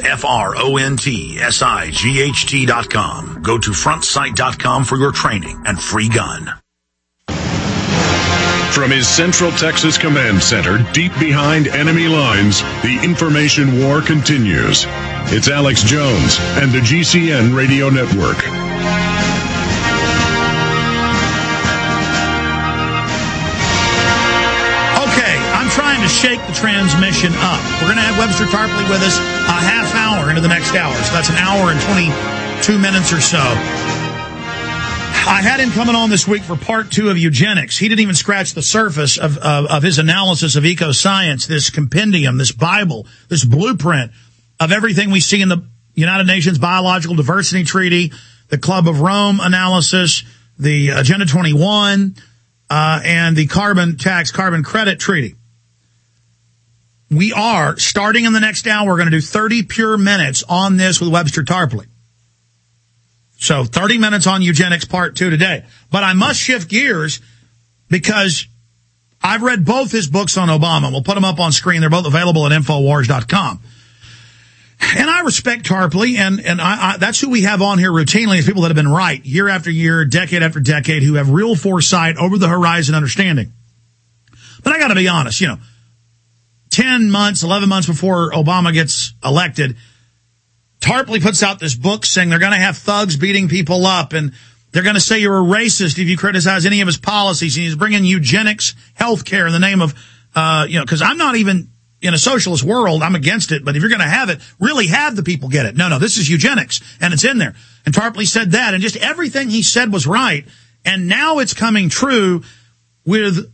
FRONTSIGHT.com. Go to frontsight.com for your training and free gun. From his Central Texas Command Center, deep behind enemy lines, the information war continues. It's Alex Jones and the GCN Radio Network. Okay, I'm trying to shake the transmission up. We're going to have Webster Tarpley with us a half hour into the next hour. So that's an hour and 22 minutes or so. I had him coming on this week for part 2 of eugenics. He didn't even scratch the surface of his analysis of ecoscience, this compendium, this Bible, this blueprint of everything we see in the United Nations Biological Diversity Treaty, the Club of Rome analysis, the Agenda 21, and the carbon tax, carbon credit treaty. We are, starting in the next hour, we're going to do 30 pure minutes on this with Webster Tarpley. So 30 minutes on eugenics part 2 today. But I must shift gears because I've read both his books on Obama. We'll put them up on screen. They're both available at Infowars.com. And I respect Tarpley, and I that's who we have on here routinely, is people that have been right year after year, decade after decade, who have real foresight, over the horizon understanding. But I got to be honest, 10 months, 11 months before Obama gets elected, Tarpley puts out this book saying they're going to have thugs beating people up, and they're going to say you're a racist if you criticize any of his policies. And he's bringing eugenics healthcare in the name of, because I'm not even in a socialist world. I'm against it. But if you're going to have it, really have the people get it. No, this is eugenics, and it's in there. And Tarpley said that, and just everything he said was right. And now it's coming true with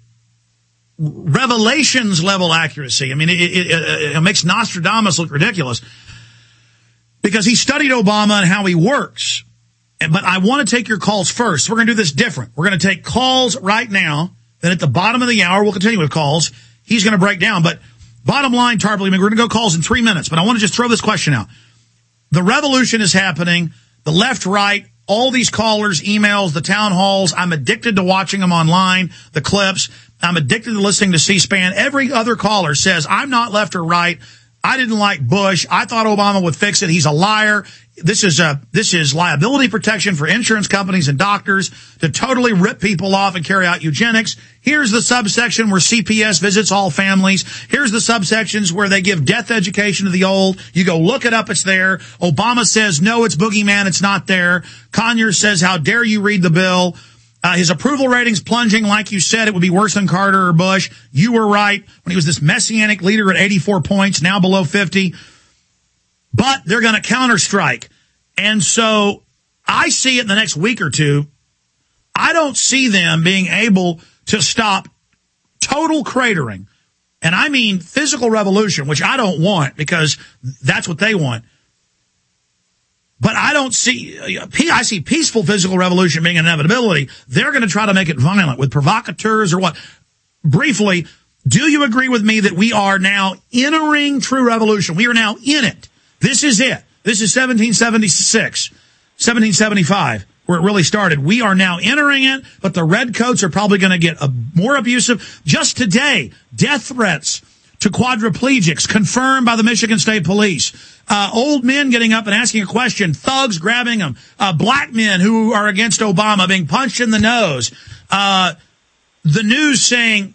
Revelations level accuracy. I mean, it makes Nostradamus look ridiculous because he studied Obama and how he works. But I want to take your calls first. We're going to do this different. We're going to take calls right now. Then at the bottom of the hour, we'll continue with calls. He's going to break down. But bottom line, Tarpley, we're going to go calls in 3 minutes. But I want to just throw this question out. The revolution is happening. The left, right, all these callers, emails, the town halls. I'm addicted to watching them online, the clips. I'm addicted to listening to C-SPAN. Every other caller says, I'm not left or right. I didn't like Bush. I thought Obama would fix it. He's a liar. This is liability protection for insurance companies and doctors to totally rip people off and carry out eugenics. Here's the subsection where CPS visits all families. Here's the subsections where they give death education to the old. You go look it up. It's there. Obama says, no, it's boogeyman. It's not there. Conyers says, how dare you read the bill? His approval ratings plunging. Like you said, it would be worse than Carter or Bush. You were right when he was this messianic leader at 84 points, now below 50. But they're going to counterstrike. And so I see it in the next week or two. I don't see them being able to stop total cratering. And I mean physical revolution, which I don't want because that's what they want. But I don't see, I see peaceful physical revolution being an inevitability. They're going to try to make it violent with provocateurs or what. Briefly, do you agree with me that we are now entering true revolution? We are now in it. This is it. This is 1776, 1775, where it really started. We are now entering it, but the redcoats are probably going to get more abusive. Just today, death threats to quadriplegics confirmed by the Michigan State Police. Old men getting up and asking a question, thugs grabbing them, black men who are against Obama being punched in the nose. The news saying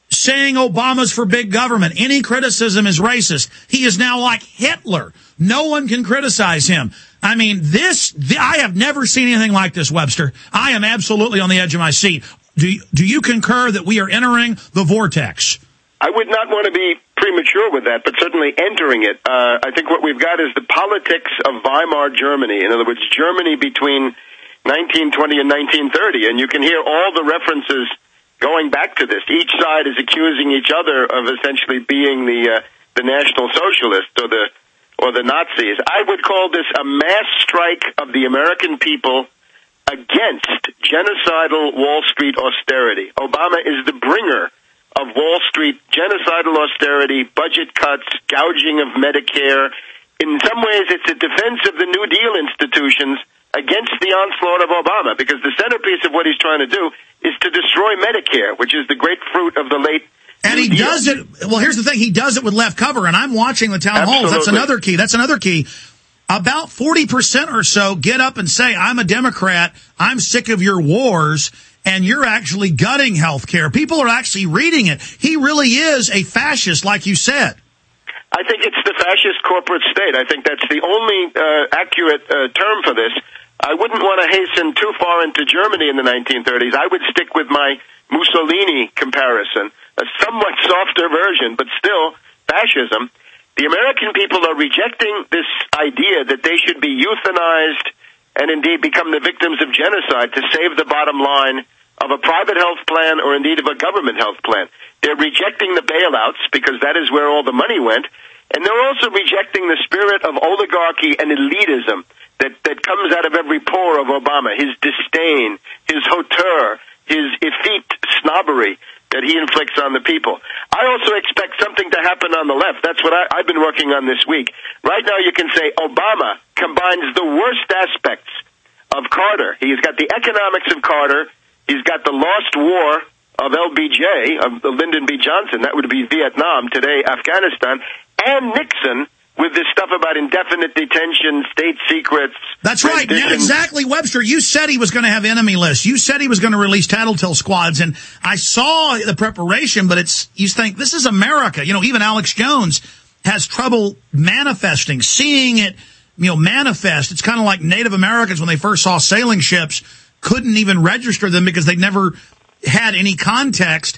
Obama's for big government. Any criticism is racist. He is now like Hitler. No one can criticize him. I mean, I have never seen anything like this, Webster. I am absolutely on the edge of my seat. Do you concur that we are entering the vortex? I would not want to be premature with that, but certainly entering it. I think what we've got is the politics of Weimar Germany. In other words, Germany between 1920 and 1930. And you can hear all the references going back to this. Each side is accusing each other of essentially being the National Socialists or the Nazis. I would call this a mass strike of the American people against genocidal Wall Street austerity. Obama is the bringer of Wall Street genocidal austerity, budget cuts, gouging of Medicare. In some ways, it's a defense of the New Deal institutions against the onslaught of Obama, because the centerpiece of what he's trying to do is to destroy Medicare, which is the great fruit of the late And he does it, well, here's the thing, he does it with left cover, and I'm watching the town halls. That's another key. About 40% or so get up and say, I'm a Democrat, I'm sick of your wars, and you're actually gutting health care. People are actually reading it. He really is a fascist, like you said. I think it's the fascist corporate state. I think that's the only accurate term for this. I wouldn't want to hasten too far into Germany in the 1930s. I would stick with my Mussolini comparison, a somewhat softer version, but still fascism. The American people are rejecting this idea that they should be euthanized and indeed become the victims of genocide to save the bottom line of a private health plan or indeed of a government health plan. They're rejecting the bailouts because that is where all the money went. And they're also rejecting the spirit of oligarchy and elitism that comes out of every pore of Obama, his disdain, his hauteur, his effete snobbery that he inflicts on the people. I also expect something to happen on the left. That's what I've been working on this week. Right now you can say Obama combines the worst aspects of Carter. He's got the economics of Carter. He's got the lost war of LBJ, of Lyndon B. Johnson. That would be Vietnam, today Afghanistan, and Nixon with this stuff about indefinite detention, state secrets. That's right. Yeah, exactly, Webster. You said he was going to have enemy lists. You said he was going to release tattletale squads. And I saw the preparation, but you think, this is America. You know, even Alex Jones has trouble manifesting, seeing it manifest. It's kind of like Native Americans when they first saw sailing ships couldn't even register them because they never had any context.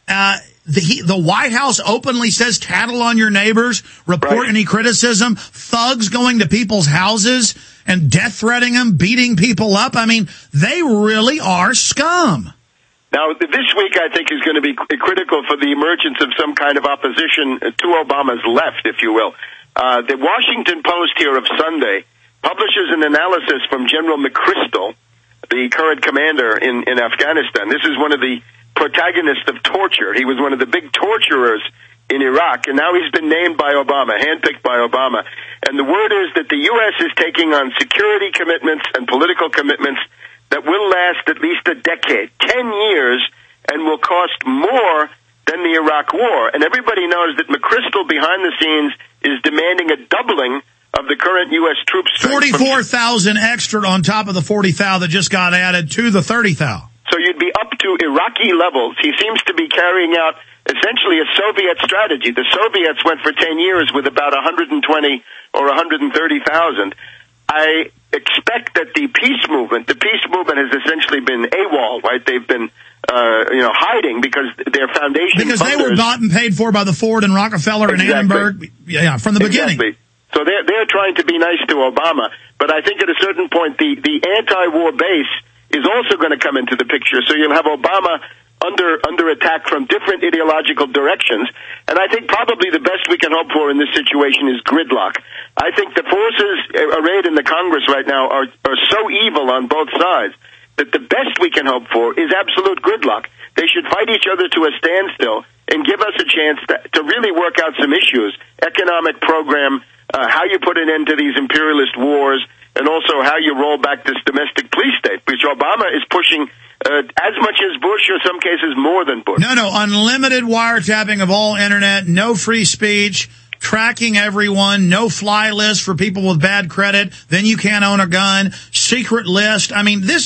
The White House openly says tattle on your neighbors, report any criticism, thugs going to people's houses and death threatening them, beating people up. I mean, they really are scum. Now, this week, I think, is going to be critical for the emergence of some kind of opposition to Obama's left, if you will. The Washington Post here of Sunday publishes an analysis from General McChrystal, the current commander in Afghanistan. This is one of the protagonists of torture. He was one of the big torturers in Iraq, and now he's been named by Obama, handpicked by Obama. And the word is that the U.S. is taking on security commitments and political commitments that will last at least a decade, 10 years, and will cost more than the Iraq War. And everybody knows that McChrystal, behind the scenes, is demanding a doubling of the current U.S. troop strength. 44,000 extra on top of the 40,000 that just got added to the 30,000. So you'd be up to Iraqi levels. He seems to be carrying out essentially a Soviet strategy. The Soviets went for 10 years with about 120 or 130,000. I expect that the peace movement has essentially been AWOL, right? They've been, hiding because their foundation because funders, they were bought and paid for by the Ford and Rockefeller and Annenberg, from the beginning. So they're trying to be nice to Obama, but I think at a certain point the anti-war base is also going to come into the picture. So you'll have Obama under attack from different ideological directions, and I think probably the best we can hope for in this situation is gridlock. I think the forces arrayed in the Congress right now are so evil on both sides that the best we can hope for is absolute gridlock. They should fight each other to a standstill and give us a chance to really work out some issues, economic program, how you put an end to these imperialist wars, and also how you roll back this domestic police state, which Obama is pushing as much as Bush, or some cases more than Bush. No, unlimited wiretapping of all internet, no free speech, tracking everyone, no fly list for people with bad credit, then you can't own a gun, secret list. I mean, this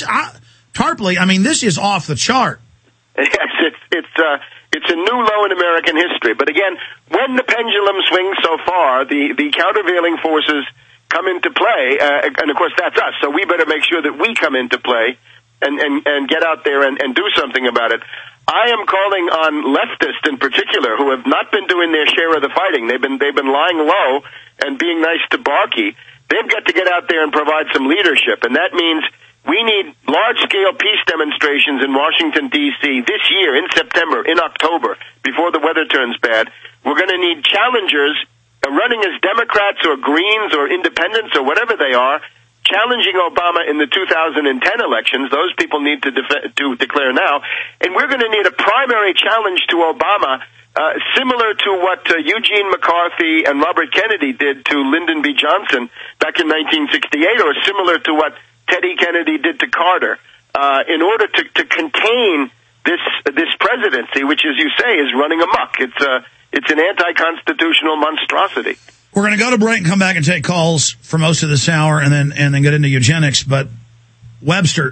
is off the chart. Yes, it's a new low in American history. But again, when the pendulum swings so far, the countervailing forces come into play, and of course that's us. So we better make sure that we come into play and get out there and do something about it. I am calling on leftists in particular who have not been doing their share of the fighting. They've been lying low and being nice to Barkey. They've got to get out there and provide some leadership, and that means we need large-scale peace demonstrations in Washington, D.C. this year, in September, in October, before the weather turns bad. We're going to need challengers running as Democrats or Greens or Independents or whatever they are, challenging Obama in the 2010 elections. Those people need to declare now. And we're going to need a primary challenge to Obama, similar to what Eugene McCarthy and Robert Kennedy did to Lyndon B. Johnson back in 1968, or similar to what Teddy Kennedy did to Carter, in order to contain this presidency, which, as you say, is running amok. It's an anti-constitutional monstrosity. We're going to go to break and come back and take calls for most of this hour, and then get into eugenics. But Webster,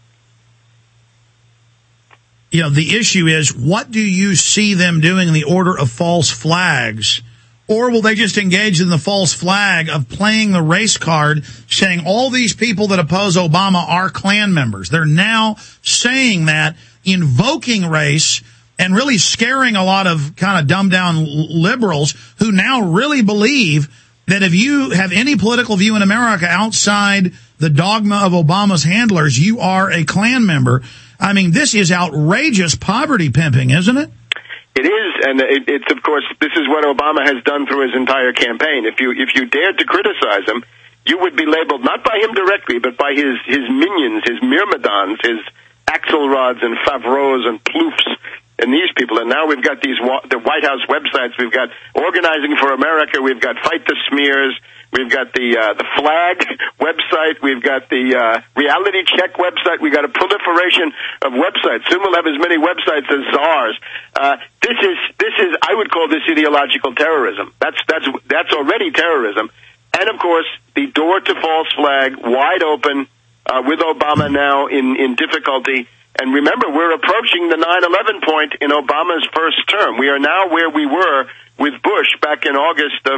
the issue is, what do you see them doing in the order of false flags? Or will they just engage in the false flag of playing the race card, saying all these people that oppose Obama are Klan members? They're now saying that, invoking race, and really scaring a lot of kind of dumbed-down liberals who now really believe that if you have any political view in America outside the dogma of Obama's handlers, you are a Klan member. I mean, this is outrageous poverty pimping, isn't it? It is, and it's of course, this is what Obama has done through his entire campaign. If you dared to criticize him, you would be labeled not by him directly, but by his minions, his myrmidons, his Axelrods and Favreaus and Ploufs and these people. And now we've got the White House websites. We've got Organizing for America. We've got Fight the Smears. We've got the Flag website. We've got the Reality Check website. We've got a proliferation of websites. Soon we'll have as many websites as czars. This is I would call this ideological terrorism. That's already terrorism. And of course, the door to false flag wide open with Obama now in difficulty. And remember, we're approaching the 9/11 point in Obama's first term. We are now where we were with Bush back in August of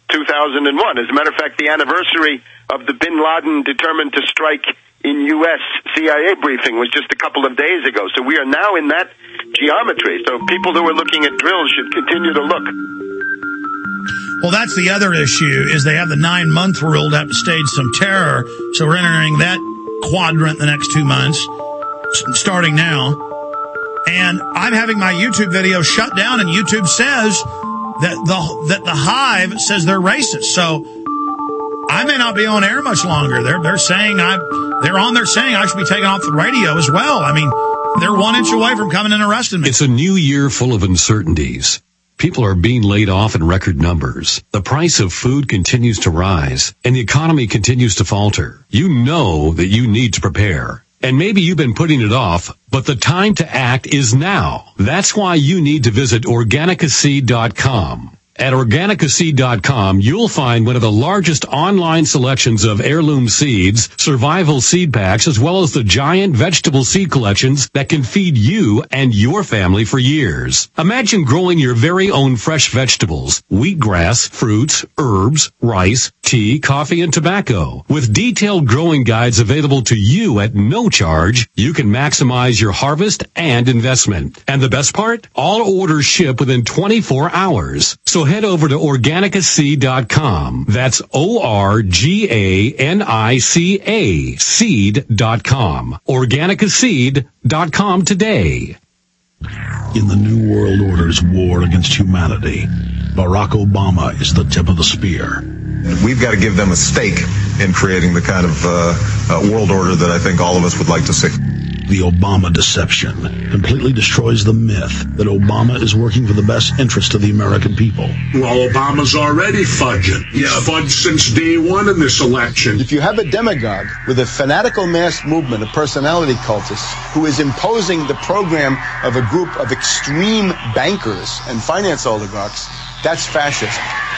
2001. As a matter of fact, the anniversary of the Bin Laden determined to strike in U.S. CIA briefing was just a couple of days ago. So we are now in that geometry. So people who are looking at drills should continue to look. Well, that's the other issue, is they have the 9-month rule to have to stage some terror. So we're entering that quadrant the next 2 months, starting now. And I'm having my YouTube video shut down, and YouTube says that the Hive says they're racist. So I may not be on air much longer. They're saying they're on there saying I should be taken off the radio as well. I mean, they're 1 inch away from coming and arresting me. It's a new year full of uncertainties. People are being laid off in record numbers. The price of food continues to rise, and the economy continues to falter. You know that you need to prepare. And maybe you've been putting it off, but the time to act is now. That's why you need to visit Organicaseed.com. At Organicaseed.com, you'll find one of the largest online selections of heirloom seeds, survival seed packs, as well as the giant vegetable seed collections that can feed you and your family for years. Imagine growing your very own fresh vegetables, wheatgrass, fruits, herbs, rice, tea, coffee, and tobacco. With detailed growing guides available to you at no charge, you can maximize your harvest and investment. And the best part? All orders ship within 24 hours. So head over to Organicaseed.com. That's Organica seed.com. Organicaseed.com today. In the New World Order's war against humanity, Barack Obama is the tip of the spear. We've got to give them a stake in creating the kind of world order that I think all of us would like to see. The Obama deception completely destroys the myth that Obama is working for the best interest of the American people. Well, Obama's already fudging. He's fudged since day one in this election. If you have a demagogue with a fanatical mass movement of personality cultists who is imposing the program of a group of extreme bankers and finance oligarchs, that's fascism.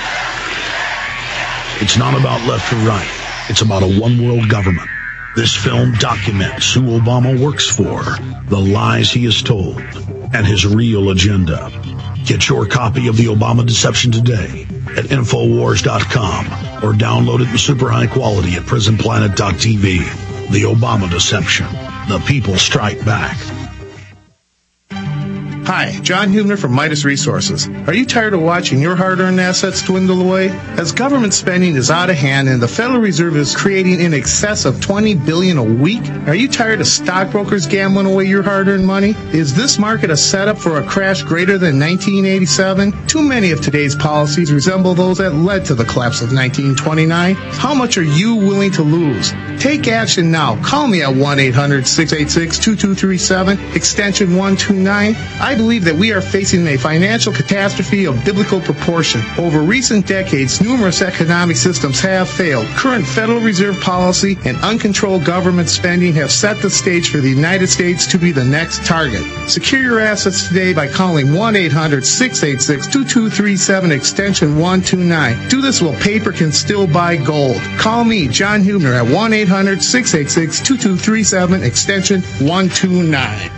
It's not about left or right. It's about a one-world government. This film documents who Obama works for, the lies he has told, and his real agenda. Get your copy of The Obama Deception today at Infowars.com or download it in super high quality at PrisonPlanet.tv. The Obama Deception. The people strike back. Hi, John Hubner from Midas Resources. Are you tired of watching your hard-earned assets dwindle away? As government spending is out of hand and the Federal Reserve is creating in excess of $20 billion a week, are you tired of stockbrokers gambling away your hard-earned money? Is this market a setup for a crash greater than 1987? Too many of today's policies resemble those that led to the collapse of 1929. How much are you willing to lose? Take action now. Call me at 1-800-686-2237, extension 129. I believe that we are facing a financial catastrophe of biblical proportion. Over recent decades, numerous economic systems have failed. Current Federal Reserve policy and uncontrolled government spending have set the stage for the United States to be the next target. Secure your assets today by calling 1-800-686-2237, extension 129. Do this while paper can still buy gold. Call me, John Hubner, at 1-800-686-2237, extension 129.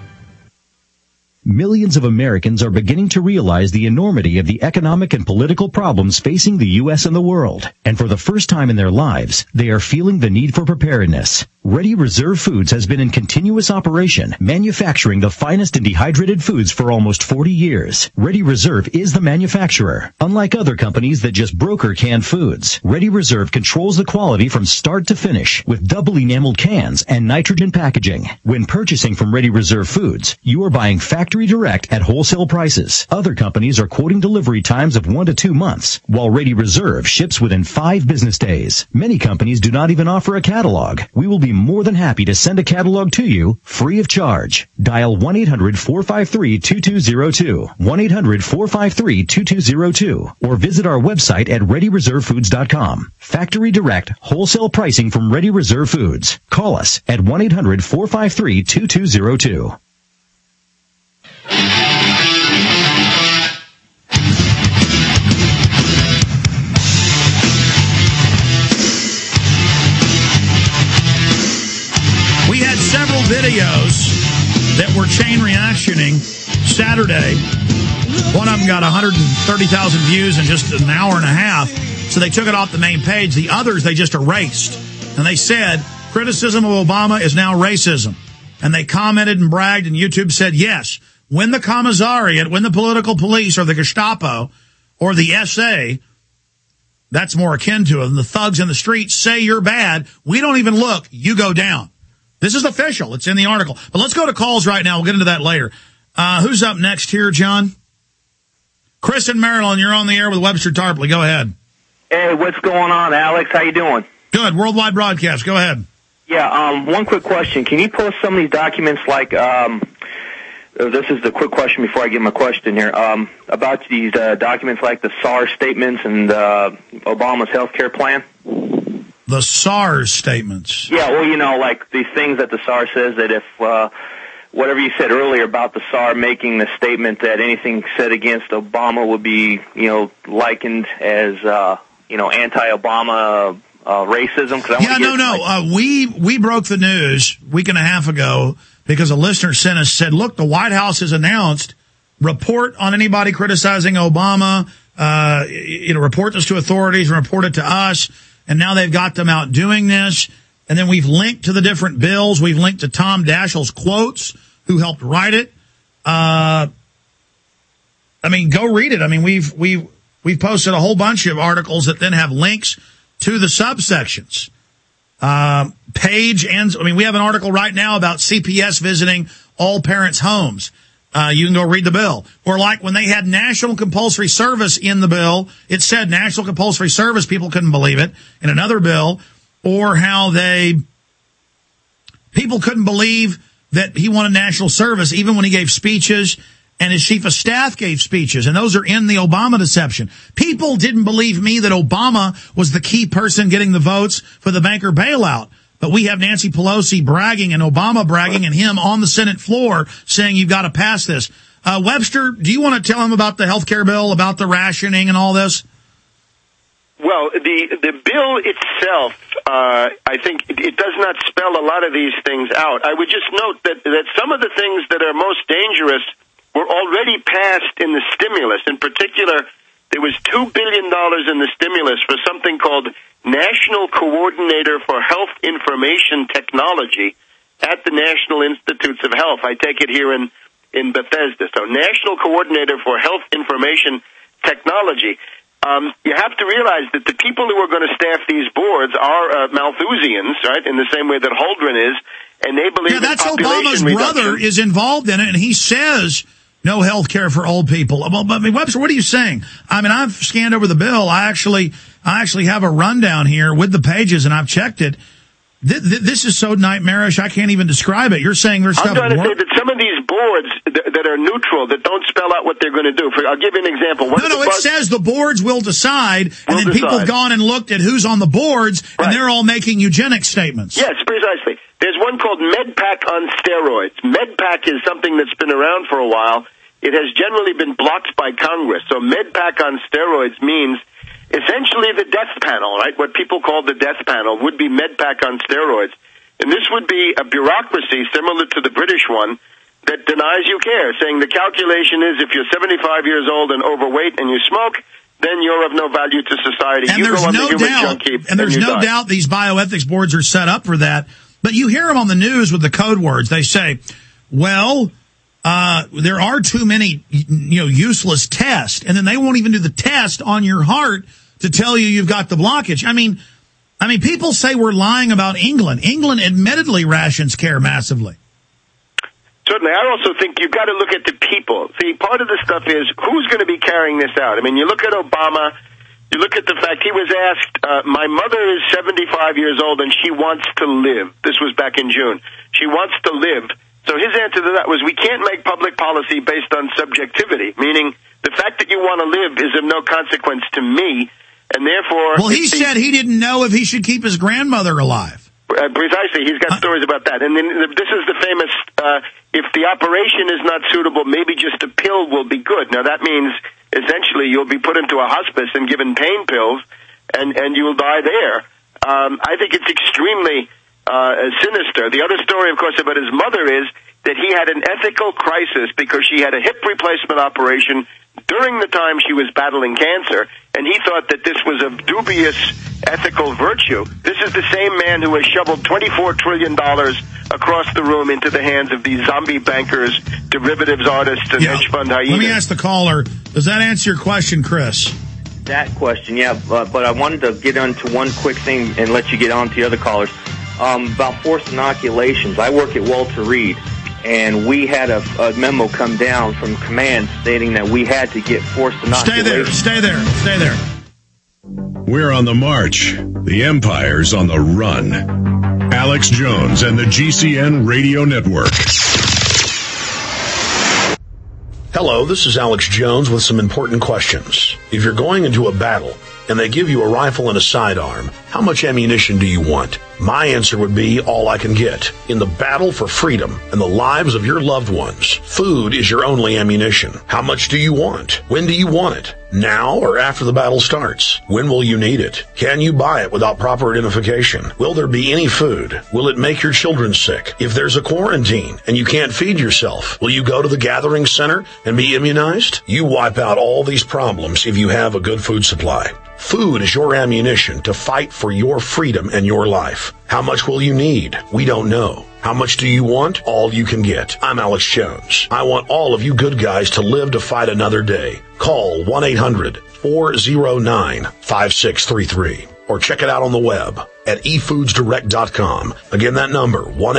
Millions of Americans are beginning to realize the enormity of the economic and political problems facing the U.S. and the world. And for the first time in their lives, they are feeling the need for preparedness. Ready Reserve Foods has been in continuous operation, manufacturing the finest and dehydrated foods for almost 40 years. Ready Reserve is the manufacturer. Unlike other companies that just broker canned foods, Ready Reserve controls the quality from start to finish with double enameled cans and nitrogen packaging. When purchasing from Ready Reserve Foods, you are buying factory direct at wholesale prices. Other companies are quoting delivery times of 1 to 2 months, while Ready Reserve ships within 5 business days. Many companies do not even offer a catalog. We will be more than happy to send a catalog to you free of charge. Dial 1-800-453-2202, 1-800-453-2202, or visit our website at ReadyReserveFoods.com. Factory direct, wholesale pricing from Ready Reserve Foods. Call us at 1-800-453-2202. We had several videos that were chain reactioning Saturday. One of them got 130,000 views in just an hour and a half, so they took it off the main page. The others, they just erased. And they said, criticism of Obama is now racism. And they commented and bragged, and YouTube said, yes, when the commissariat, when the political police or the Gestapo or the SA, that's more akin to it, and the thugs in the streets say you're bad, we don't even look, you go down. This is official. It's in the article. But let's go to calls right now. We'll get into that later. Who's up next here, John? Chris in Maryland, you're on the air with Webster Tarpley. Go ahead. Hey, what's going on, Alex? How you doing? Good. Worldwide broadcast. Go ahead. Yeah, one quick question. Can you post some of these documents like, this is the quick question before I get my question here, about these documents like the SARS statements and Obama's health care plan? The SARS statements? Yeah, well, you know, like these things that the SARS says that if, whatever you said earlier about the SAR making the statement that anything said against Obama would be, you know, likened as, you know, anti-Obama racism. We broke the news a week and a half ago because a listener sent us, said, look, the White House has announced, report on anybody criticizing Obama, report this to authorities and report it to us. And now they've got them out doing this. And then we've linked to the different bills. We've linked to Tom Daschle's quotes, who helped write it. I mean, go read it. I mean, we've posted a whole bunch of articles that then have links to the subsections. We have an article right now about CPS visiting all parents' homes. You can go read the bill. Or like when they had national compulsory service in the bill, it said national compulsory service, people couldn't believe it, in another bill. Or how people couldn't believe that he wanted national service even when he gave speeches and his chief of staff gave speeches. And those are in the Obama deception. People didn't believe me that Obama was the key person getting the votes for the banker bailout. But we have Nancy Pelosi bragging and Obama bragging and him on the Senate floor saying you've got to pass this. Webster, do you want to tell him about the health care bill, about the rationing and all this? Well, the bill itself, I think it does not spell a lot of these things out. I would just note that some of the things that are most dangerous were already passed in the stimulus. In particular, there was $2 billion in the stimulus for something called National Coordinator for Health Information Technology at the National Institutes of Health. I take it here in Bethesda. So National Coordinator for Health Information Technology. You have to realize that the people who are going to staff these boards are Malthusians, right, in the same way that Holdren is, and they believe that's in population Obama's reduction. brother is involved in it, and he says no health care for old people. Well, I mean, Webster, what are you saying? I mean, I've scanned over the bill. I actually have a rundown here with the pages, and I've checked it. This is so nightmarish, I can't even describe it. You're saying there's stuff. I'm trying to say that some of these boards that are neutral, that don't spell out what they're going to do. I'll give you an example. It says the boards will decide, and then people have gone and looked at who's on the boards, and they're all making eugenics statements. Yes, precisely. There's one called MedPAC on steroids. MedPAC is something that's been around for a while. It has generally been blocked by Congress. So MedPAC on steroids means essentially the death panel, right? What people call the death panel would be MedPAC on steroids. And this would be a bureaucracy similar to the British one that denies you care, saying the calculation is if you're 75 years old and overweight and you smoke, then you're of no value to society. And you there's go on no the human doubt, junkie and there's no die. doubt these bioethics boards are set up for that. But you hear them on the news with the code words. They say, well, there are too many, useless tests, and then they won't even do the test on your heart to tell you you've got the blockage. I mean, people say we're lying about England. England admittedly rations care massively. Certainly. I also think you've got to look at the people. See, part of the stuff is who's going to be carrying this out. I mean, you look at Obama, you look at the fact he was asked, my mother is 75 years old and she wants to live. This was back in June. She wants to live. So his answer to that was, we can't make public policy based on subjectivity, meaning the fact that you want to live is of no consequence to me, and therefore... Well, he said he didn't know if he should keep his grandmother alive. Precisely. He's got stories about that. And then this is the famous, if the operation is not suitable, maybe just a pill will be good. Now, that means essentially you'll be put into a hospice and given pain pills, and you will die there. I think it's extremely sinister. The other story, of course, about his mother is that he had an ethical crisis because she had a hip replacement operation during the time she was battling cancer, and he thought that this was of dubious ethical virtue. This is the same man who has shoveled $24 trillion across the room into the hands of these zombie bankers, derivatives artists, and hedge fund hyenas. Let me ask the caller, does that answer your question, Chris? That question, yeah, but I wanted to get into one quick thing and let you get on to the other callers. About forced inoculations. I work at Walter Reed, and we had a memo come down from command stating that we had to get forced inoculations. Stay there. We're on the march. The empire's on the run. Alex Jones and the GCN Radio Network. Hello, this is Alex Jones with some important questions. If you're going into a battle and they give you a rifle and a sidearm, how much ammunition do you want? My answer would be all I can get. In the battle for freedom and the lives of your loved ones, food is your only ammunition. How much do you want? When do you want it? Now or after the battle starts? When will you need it? Can you buy it without proper identification? Will there be any food? Will it make your children sick? If there's a quarantine and you can't feed yourself, will you go to the gathering center and be immunized? You wipe out all these problems if you have a good food supply. Food is your ammunition to fight for your freedom and your life. How much will you need? We don't know. How much do you want? All you can get. I'm Alex Jones. I want all of you good guys to live to fight another day. Call 1-800-409-5633 or check it out on the web at efoodsdirect.com. Again, that number,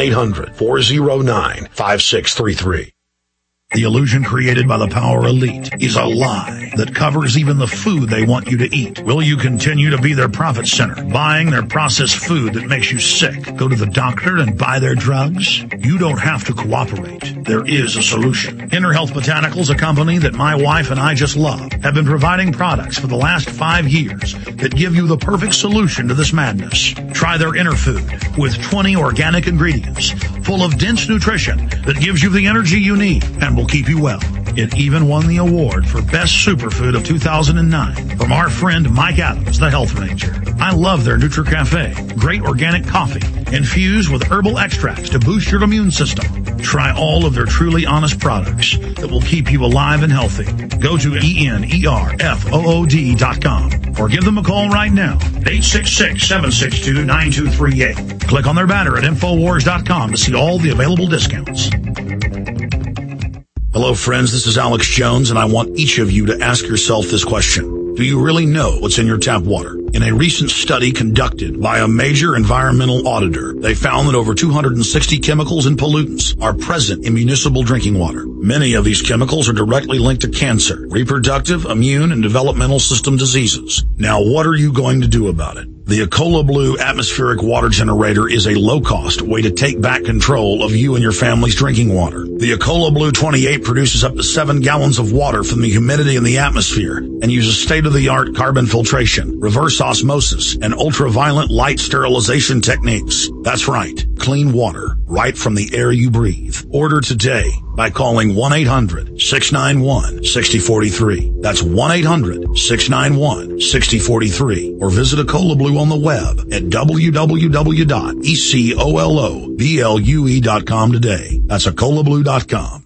1-800-409-5633. The illusion created by the power elite is a lie that covers even the food they want you to eat. Will you continue to be their profit center, buying their processed food that makes you sick? Go to the doctor and buy their drugs? You don't have to cooperate. There is a solution. Inner Health Botanicals, a company that my wife and I just love, have been providing products for the last 5 years that give you the perfect solution to this madness. Try their Inner Food with 20 organic ingredients full of dense nutrition that gives you the energy you need and will keep you well. It even won the award for Best Superfood of 2009 from our friend Mike Adams, the Health Ranger. I love their NutriCafe. Great organic coffee infused with herbal extracts to boost your immune system. Try all of their truly honest products that will keep you alive and healthy. Go to ENERFOOD.com or give them a call right now, 866-762-9238. Click on their banner at Infowars.com to see all the available discounts. Hello, friends. This is Alex Jones, and I want each of you to ask yourself this question. Do you really know what's in your tap water? In a recent study conducted by a major environmental auditor, they found that over 260 chemicals and pollutants are present in municipal drinking water. Many of these chemicals are directly linked to cancer, reproductive, immune, and developmental system diseases. Now, what are you going to do about it? The Ecola Blue atmospheric water generator is a low-cost way to take back control of you and your family's drinking water. The Ecola Blue 28 produces up to 7 gallons of water from the humidity in the atmosphere and uses state-of-the-art carbon filtration, reverse osmosis, and ultraviolet light sterilization techniques. That's right, clean water right from the air you breathe. Order today by calling 1-800-691-6043. That's 1-800-691-6043. Or visit Ecola Blue on the web at www.ecoloblu.com today. That's EcolaBlue.com.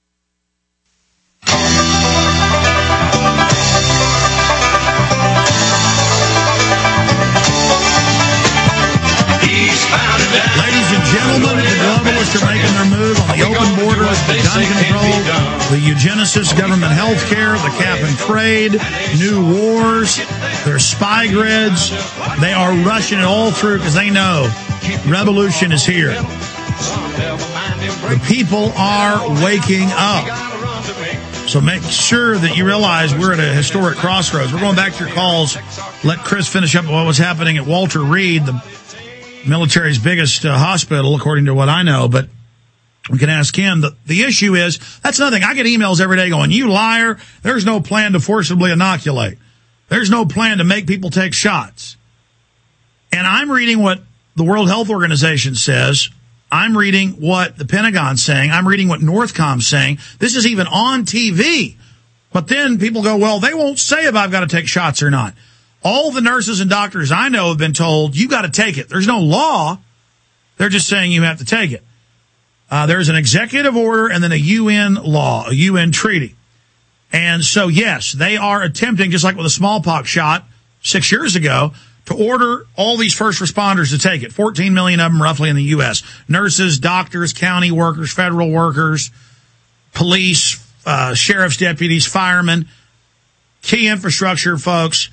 Ladies and gentlemen, the globalists are making their move on the open borders, the gun control, the eugenicists, government health care, the cap and trade, new wars, their spy grids. They are rushing it all through because they know revolution is here. The people are waking up. So make sure that you realize we're at a historic crossroads. We're going back to your calls. Let Chris finish up what was happening at Walter Reed, the military's biggest hospital, according to what I know, but we can ask him. The issue is, that's nothing. I get emails every day going, you liar, there's no plan to forcibly inoculate. There's no plan to make people take shots. And I'm reading what the World Health Organization says. I'm reading what the Pentagon's saying. I'm reading what Northcom's saying. This is even on TV. But then people go, well, they won't say if I've got to take shots or not. All the nurses and doctors I know have been told, you got to take it. There's no law. They're just saying you have to take it. There's an executive order and then a UN law, a UN treaty. And so, yes, they are attempting, just like with a smallpox shot 6 years ago, to order all these first responders to take it. 14 million of them roughly in the U.S. Nurses, doctors, county workers, federal workers, police, sheriff's deputies, firemen, key infrastructure folks.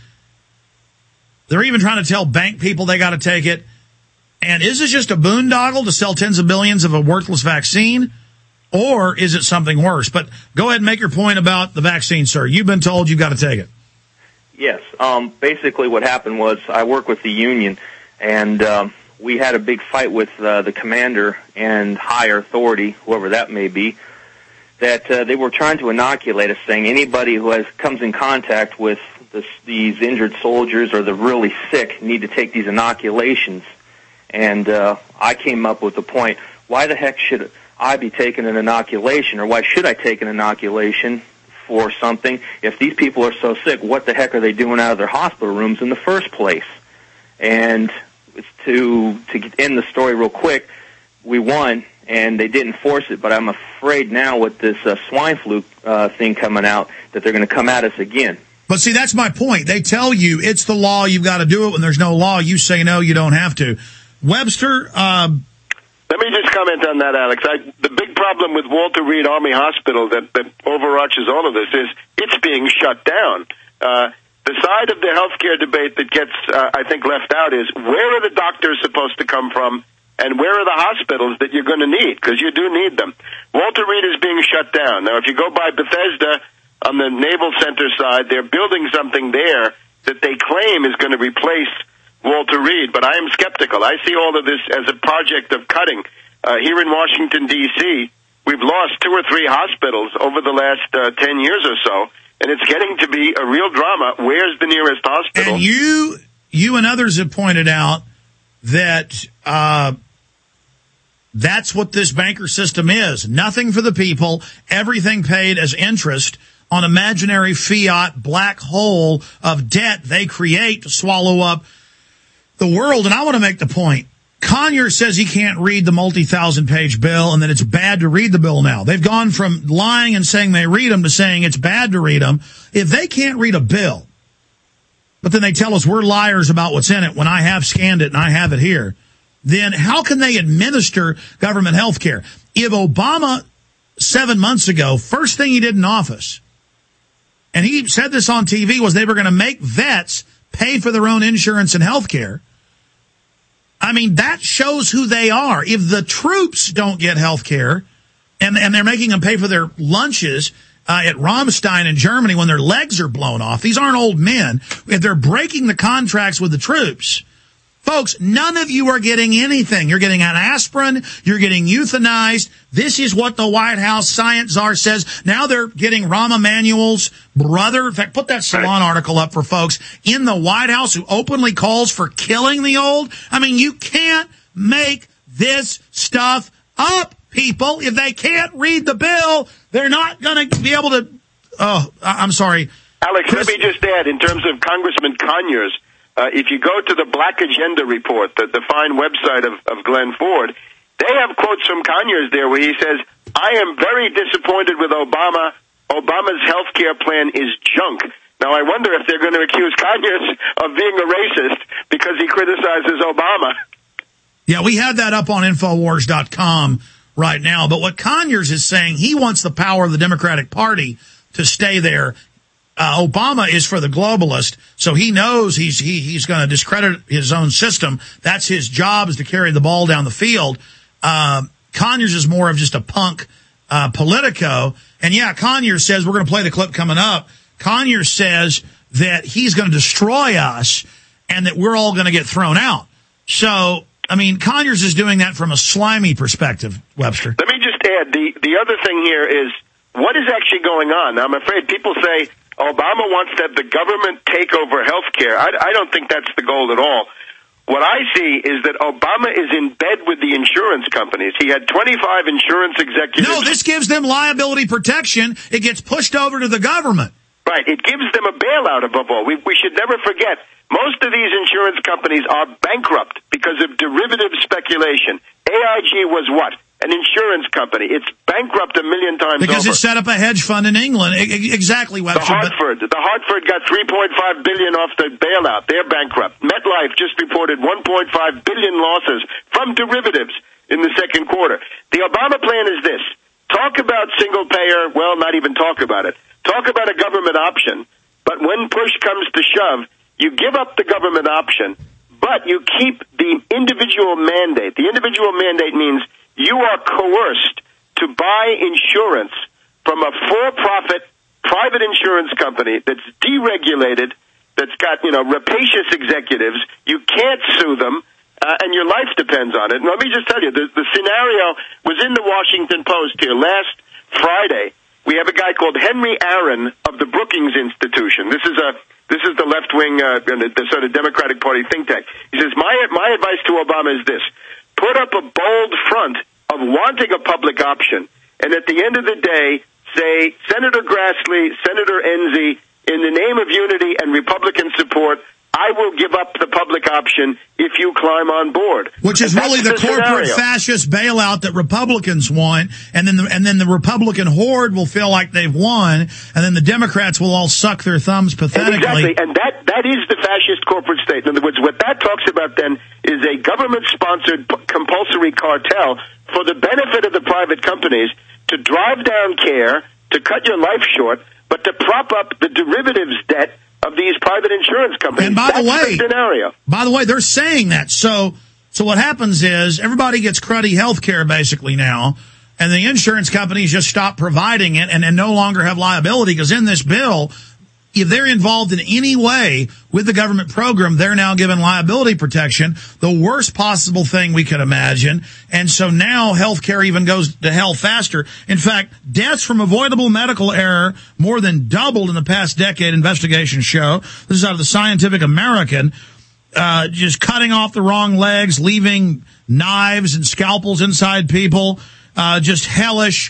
They're even trying to tell bank people they got to take it. And is this just a boondoggle to sell tens of billions of a worthless vaccine? Or is it something worse? But go ahead and make your point about the vaccine, sir. You've been told you've got to take it. Yes. Basically what happened was I work with the union, and we had a big fight with the commander and higher authority, whoever that may be, that they were trying to inoculate us, saying anybody who comes in contact with these injured soldiers or the really sick need to take these inoculations. And I came up with the point, why the heck should I be taking an inoculation, or why should I take an inoculation for something? If these people are so sick, what the heck are they doing out of their hospital rooms in the first place? And it's to end the story real quick, we won, and they didn't force it, but I'm afraid now with this swine flu thing coming out that they're going to come at us again. But see, that's my point. They tell you it's the law, you've got to do it. When there's no law, you say no, you don't have to. Webster, let me just comment on that, Alex. The big problem with Walter Reed Army Hospital that overarches all of this is it's being shut down. The side of the healthcare debate that gets, I think, left out is where are the doctors supposed to come from and where are the hospitals that you're going to need, because you do need them. Walter Reed is being shut down. Now, if you go by Bethesda on the Naval Center side, they're building something there that they claim is going to replace Walter Reed, but I am skeptical. I see all of this as a project of cutting. Here in Washington, D.C., we've lost 2 or 3 hospitals over the last 10 years or so, and it's getting to be a real drama. Where's the nearest hospital? And you and others have pointed out that that's what this banker system is. Nothing for the people, everything paid as interest on imaginary fiat black hole of debt they create to swallow up the world. And I want to make the point. Conyers says he can't read the multi-thousand-page bill and that it's bad to read the bill now. They've gone from lying and saying they read them to saying it's bad to read them. If they can't read a bill, but then they tell us we're liars about what's in it when I have scanned it and I have it here, then how can they administer government health care? If Obama 7 months ago, first thing he did in office, and he said this on TV, was they were going to make vets pay for their own insurance and health care. I mean, that shows who they are. If the troops don't get health care and they're making them pay for their lunches at Ramstein in Germany when their legs are blown off, these aren't old men. If they're breaking the contracts with the troops, folks, none of you are getting anything. You're getting an aspirin. You're getting euthanized. This is what the White House science czar says. Now they're getting Rahm Emanuel's brother. In fact, put that Salon article up for folks in the White House who openly calls for killing the old. I mean, you can't make this stuff up, people. If they can't read the bill, they're not going to be able to. Oh, I'm sorry. Alex, let me just add, in terms of Congressman Conyers, if you go to the Black Agenda report, the fine website of Glenn Ford, they have quotes from Conyers there where he says, I am very disappointed with Obama. Obama's health care plan is junk. Now, I wonder if they're going to accuse Conyers of being a racist because he criticizes Obama. Yeah, we had that up on Infowars.com right now. But what Conyers is saying, he wants the power of the Democratic Party to stay there. Obama is for the globalist, so he knows he's going to discredit his own system. That's his job, is to carry the ball down the field. Conyers is more of just a punk politico. And yeah, Conyers says, we're going to play the clip coming up. Conyers says that he's going to destroy us and that we're all going to get thrown out. So, I mean, Conyers is doing that from a slimy perspective, Webster. Let me just add, the other thing here is, what is actually going on? I'm afraid people say Obama wants to have the government take over health care. I don't think that's the goal at all. What I see is that Obama is in bed with the insurance companies. He had 25 insurance executives. No, this gives them liability protection. It gets pushed over to the government. Right. It gives them a bailout above all. We should never forget, most of these insurance companies are bankrupt because of derivative speculation. AIG was what? an insurance company. It's bankrupt 1 million times because over. it set up a hedge fund in England. Exactly, Webster. The Hartford got $3.5 billion off the bailout. They're bankrupt. MetLife just reported $1.5 billion losses from derivatives in the second quarter. The Obama plan is this. Talk about single payer, well, not even talk about it. Talk about a government option, but when push comes to shove, you give up the government option, but you keep the individual mandate. The individual mandate means you are coerced to buy insurance from a for-profit private insurance company that's deregulated, that's got, rapacious executives. You can't sue them, and your life depends on it. And let me just tell you, the scenario was in the Washington Post here last Friday. We have a guy called Henry Aaron of the Brookings Institution. This is the left-wing, the sort of Democratic Party think tank. He says, my advice to Obama is this. Put up a bold front of wanting a public option, and at the end of the day, say, Senator Grassley, Senator Enzi, in the name of unity and Republican support, I will give up the public option if you climb on board. Which is really the corporate fascist bailout that Republicans want, and then the Republican horde will feel like they've won, and then the Democrats will all suck their thumbs pathetically. Exactly, and that is the fascist corporate state. In other words, what that talks about then is a government-sponsored compulsory cartel for the benefit of the private companies to drive down care, to cut your life short, but to prop up the derivatives debt of these private insurance companies. And by the way, they're saying that. So what happens is everybody gets cruddy health care basically now, and the insurance companies just stop providing it and no longer have liability, because in this bill, if they're involved in any way with the government program, they're now given liability protection, the worst possible thing we could imagine. And so now healthcare even goes to hell faster. In fact, deaths from avoidable medical error more than doubled in the past decade, investigations show. This is out of the Scientific American. Just cutting off the wrong legs, leaving knives and scalpels inside people. Just hellish.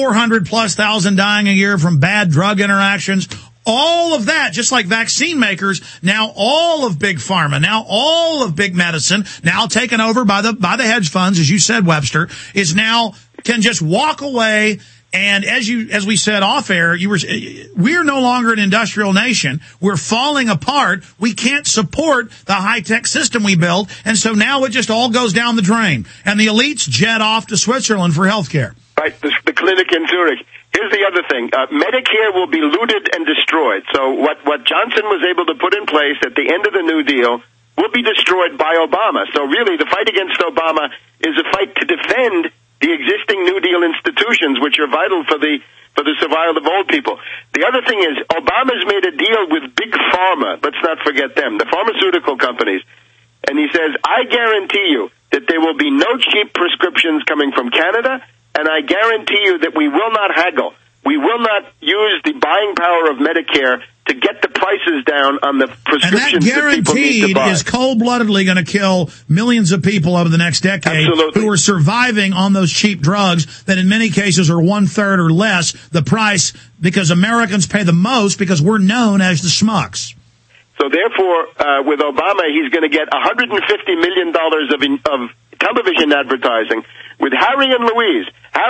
400,000+ dying a year from bad drug interactions. All of that, just like vaccine makers, now all of big pharma, now all of big medicine, now taken over by the hedge funds, as you said, Webster, is now can just walk away. And as we said off air, we're no longer an industrial nation. We're falling apart. We can't support the high-tech system we built. And so now it just all goes down the drain. And the elites jet off to Switzerland for healthcare. Right, the clinic in Zurich. Here's the other thing. Medicare will be looted and destroyed. So what Johnson was able to put in place at the end of the New Deal will be destroyed by Obama. So really, the fight against Obama is a fight to defend the existing New Deal institutions, which are vital for the survival of old people. The other thing is, Obama's made a deal with Big Pharma. Let's not forget them, the pharmaceutical companies. And he says, I guarantee you that there will be no cheap prescriptions coming from Canada, and I guarantee you that we will not haggle. We will not use the buying power of Medicare to get the prices down on the prescriptions that people need to buy. And that guaranteed is cold-bloodedly going to kill millions of people over the next decade. Absolutely. Who are surviving on those cheap drugs that in many cases are 1/3 or less the price, because Americans pay the most because we're known as the schmucks. So therefore, with Obama, he's going to get $150 million of television advertising. With Harry and Louise,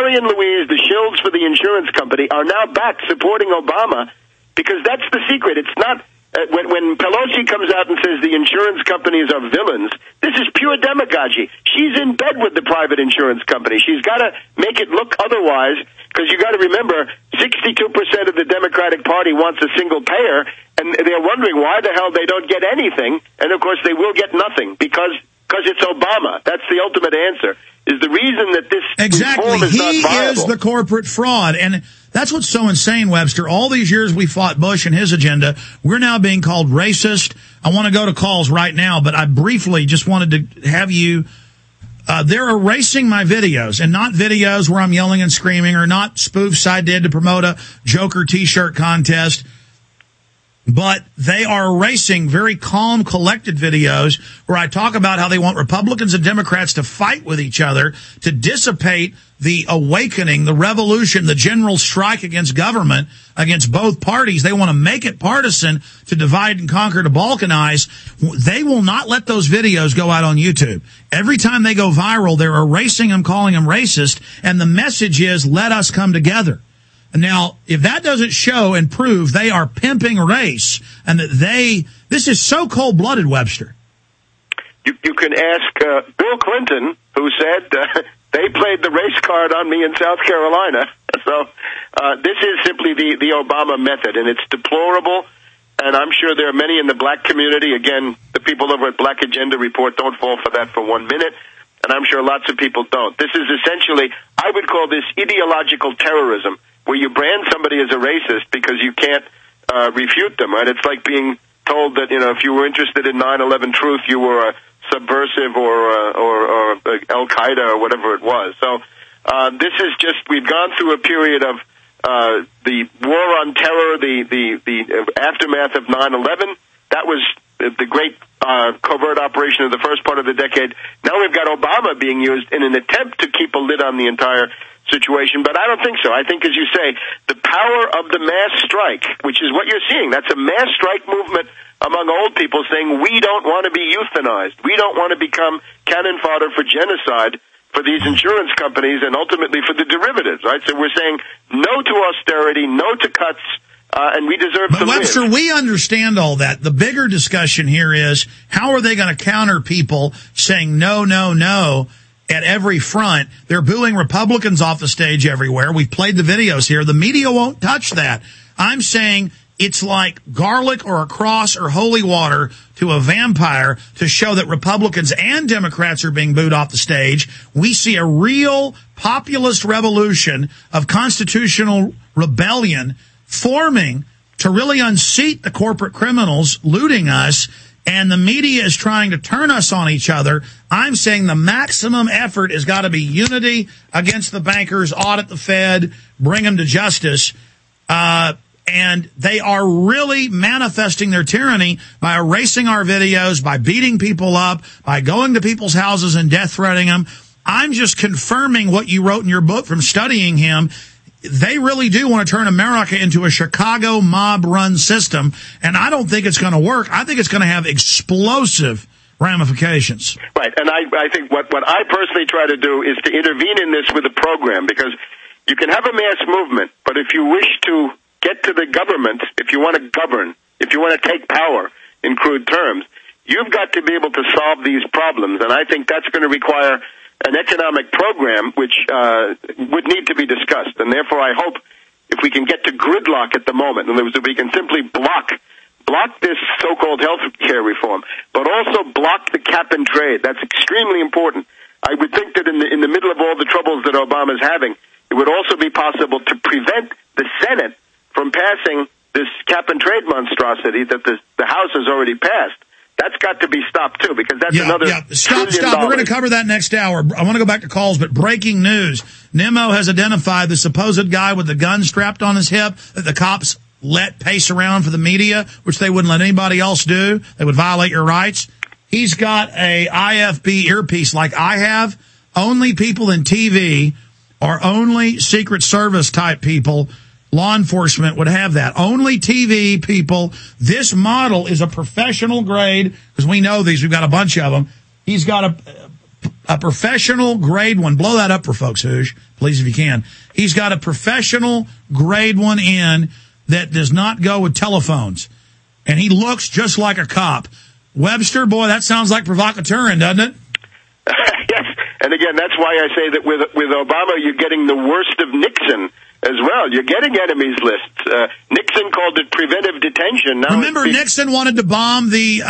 the shills for the insurance company, are now back supporting Obama, because that's the secret. It's not when Pelosi comes out and says the insurance companies are villains. This is pure demagogy. She's in bed with the private insurance company. She's got to make it look otherwise, because you got to remember, 62% of the Democratic Party wants a single payer, and they're wondering why the hell they don't get anything. And of course, they will get nothing because it's Obama. That's the ultimate answer. Is the reason that this reform is not viable. He is the corporate fraud. And that's what's so insane, Webster. All these years we fought Bush and his agenda. We're now being called racist. I want to go to calls right now, but I briefly just wanted to have you... they're erasing my videos, and not videos where I'm yelling and screaming, or not spoofs I did to promote a Joker T-shirt contest. But they are erasing very calm, collected videos where I talk about how they want Republicans and Democrats to fight with each other to dissipate the awakening, the revolution, the general strike against government, against both parties. They want to make it partisan to divide and conquer, to balkanize. They will not let those videos go out on YouTube. Every time they go viral, they're erasing them, calling them racist, and the message is, let us come together. Now, if that doesn't show and prove they are pimping race and that this is so cold-blooded, Webster. You can ask Bill Clinton, who said they played the race card on me in South Carolina. So this is simply the Obama method, and it's deplorable. And I'm sure there are many in the black community. Again, the people over at Black Agenda Report don't fall for that for 1 minute. And I'm sure lots of people don't. This is essentially, I would call this ideological terrorism, where you brand somebody as a racist because you can't refute them, right? It's like being told that, if you were interested in 9/11 truth, you were a subversive or Al-Qaeda or whatever it was. So this is just, we've gone through a period of the war on terror, the aftermath of 9/11. That was the great covert operation of the first part of the decade. Now we've got Obama being used in an attempt to keep a lid on the entire situation, but I don't think so. I think, as you say, the power of the mass strike, which is what you're seeing, that's a mass strike movement among old people saying, we don't want to be euthanized. We don't want to become cannon fodder for genocide for these insurance companies and ultimately for the derivatives, right? So we're saying no to austerity, no to cuts, and we deserve to Webster, live. we understand all that. The bigger discussion here is, how are they going to counter people saying no, no, no at every front? They're booing Republicans off the stage everywhere. We've played the videos here. The media won't touch that. I'm saying it's like garlic or a cross or holy water to a vampire to show that Republicans and Democrats are being booed off the stage. We see a real populist revolution of constitutional rebellion forming to really unseat the corporate criminals looting us, and the media is trying to turn us on each other. I'm saying the maximum effort has got to be unity against the bankers, audit the Fed, bring them to justice. And they are really manifesting their tyranny by erasing our videos, by beating people up, by going to people's houses and death threatening them. I'm just confirming what you wrote in your book from studying him. They really do want to turn America into a Chicago mob-run system, and I don't think it's going to work. I think it's going to have explosive ramifications. Right, and I think what I personally try to do is to intervene in this with a program, because you can have a mass movement, but if you wish to get to the government, if you want to govern, if you want to take power in crude terms, you've got to be able to solve these problems, and I think that's going to require an economic program which would need to be discussed. And therefore I hope if we can get to gridlock at the moment, in other words, if we can simply block this so-called health care reform, but also block the cap and trade. That's extremely important. I would think that in the middle of all the troubles that Obama's having, it would also be possible to prevent the Senate from passing this cap and trade monstrosity that the House has already passed. That's got to be stopped, too, because that's another Stop. We're going to cover that next hour. I want to go back to calls, but breaking news. Nemo has identified the supposed guy with the gun strapped on his hip that the cops let pace around for the media, which they wouldn't let anybody else do. They would violate your rights. He's got a IFB earpiece like I have. Only people in TV or only Secret Service type people, law enforcement, would have that. Only TV people. This model is a professional grade, because we know these. We've got a bunch of them. He's got a professional grade one. Blow that up for folks, Hoosh, please, if you can. He's got a professional grade one in that does not go with telephones. And he looks just like a cop. Webster, boy, that sounds like provocateurin, doesn't it? Yes. And again, that's why I say that with Obama, you're getting the worst of Nixon as well. You're getting enemies lists. Nixon called it preventive detention. Now remember, Nixon wanted to bomb the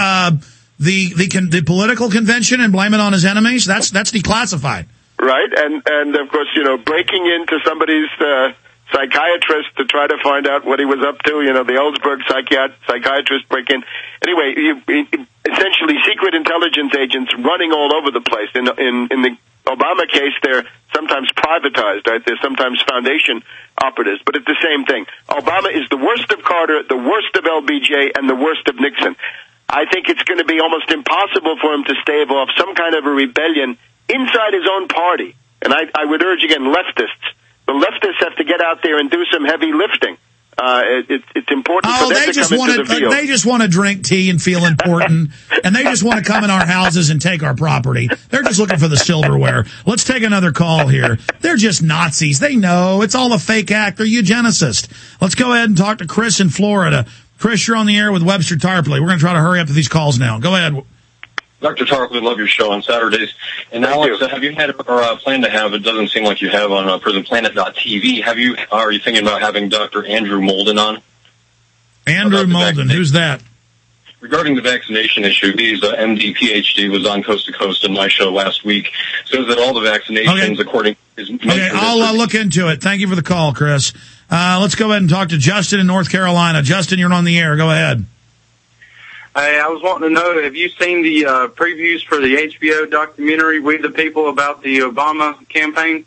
political convention and blame it on his enemies. That's declassified. Right, and of course, breaking into somebody's psychiatrist to try to find out what he was up to. The Ellsberg psychiatrist break in. Anyway, essentially secret intelligence agents running all over the place in the Obama case, they're sometimes privatized, right? They're sometimes foundation operatives, but it's the same thing. Obama is the worst of Carter, the worst of LBJ, and the worst of Nixon. I think it's going to be almost impossible for him to stave off some kind of a rebellion inside his own party. And I would urge, again, leftists. The leftists have to get out there and do some heavy lifting. It's important for them to come into the field. They just want to drink tea and feel important, and they just want to come in our houses and take our property. They're just looking for the silverware. Let's take another call here. They're just Nazis. They know. It's all a fake act. They're eugenicists. Let's go ahead and talk to Chris in Florida. Chris, you're on the air with Webster Tarpley. We're going to try to hurry up to these calls now. Go ahead. Dr. Tarpley, love your show on Saturdays. And Alex, have you had or plan to have, it doesn't seem like you have on PrisonPlanet.tv, are you thinking about having Dr. Andrew Molden on? Andrew Molden, who's that? Regarding the vaccination issue, he's a MD, PhD, was on Coast to Coast in my show last week. Says that all the vaccinations, according to his... Okay, I'll look into it. Thank you for the call, Chris. Let's go ahead and talk to Justin in North Carolina. Justin, you're on the air. Go ahead. Hey, I was wanting to know, have you seen the previews for the HBO documentary, We the People, about the Obama campaign?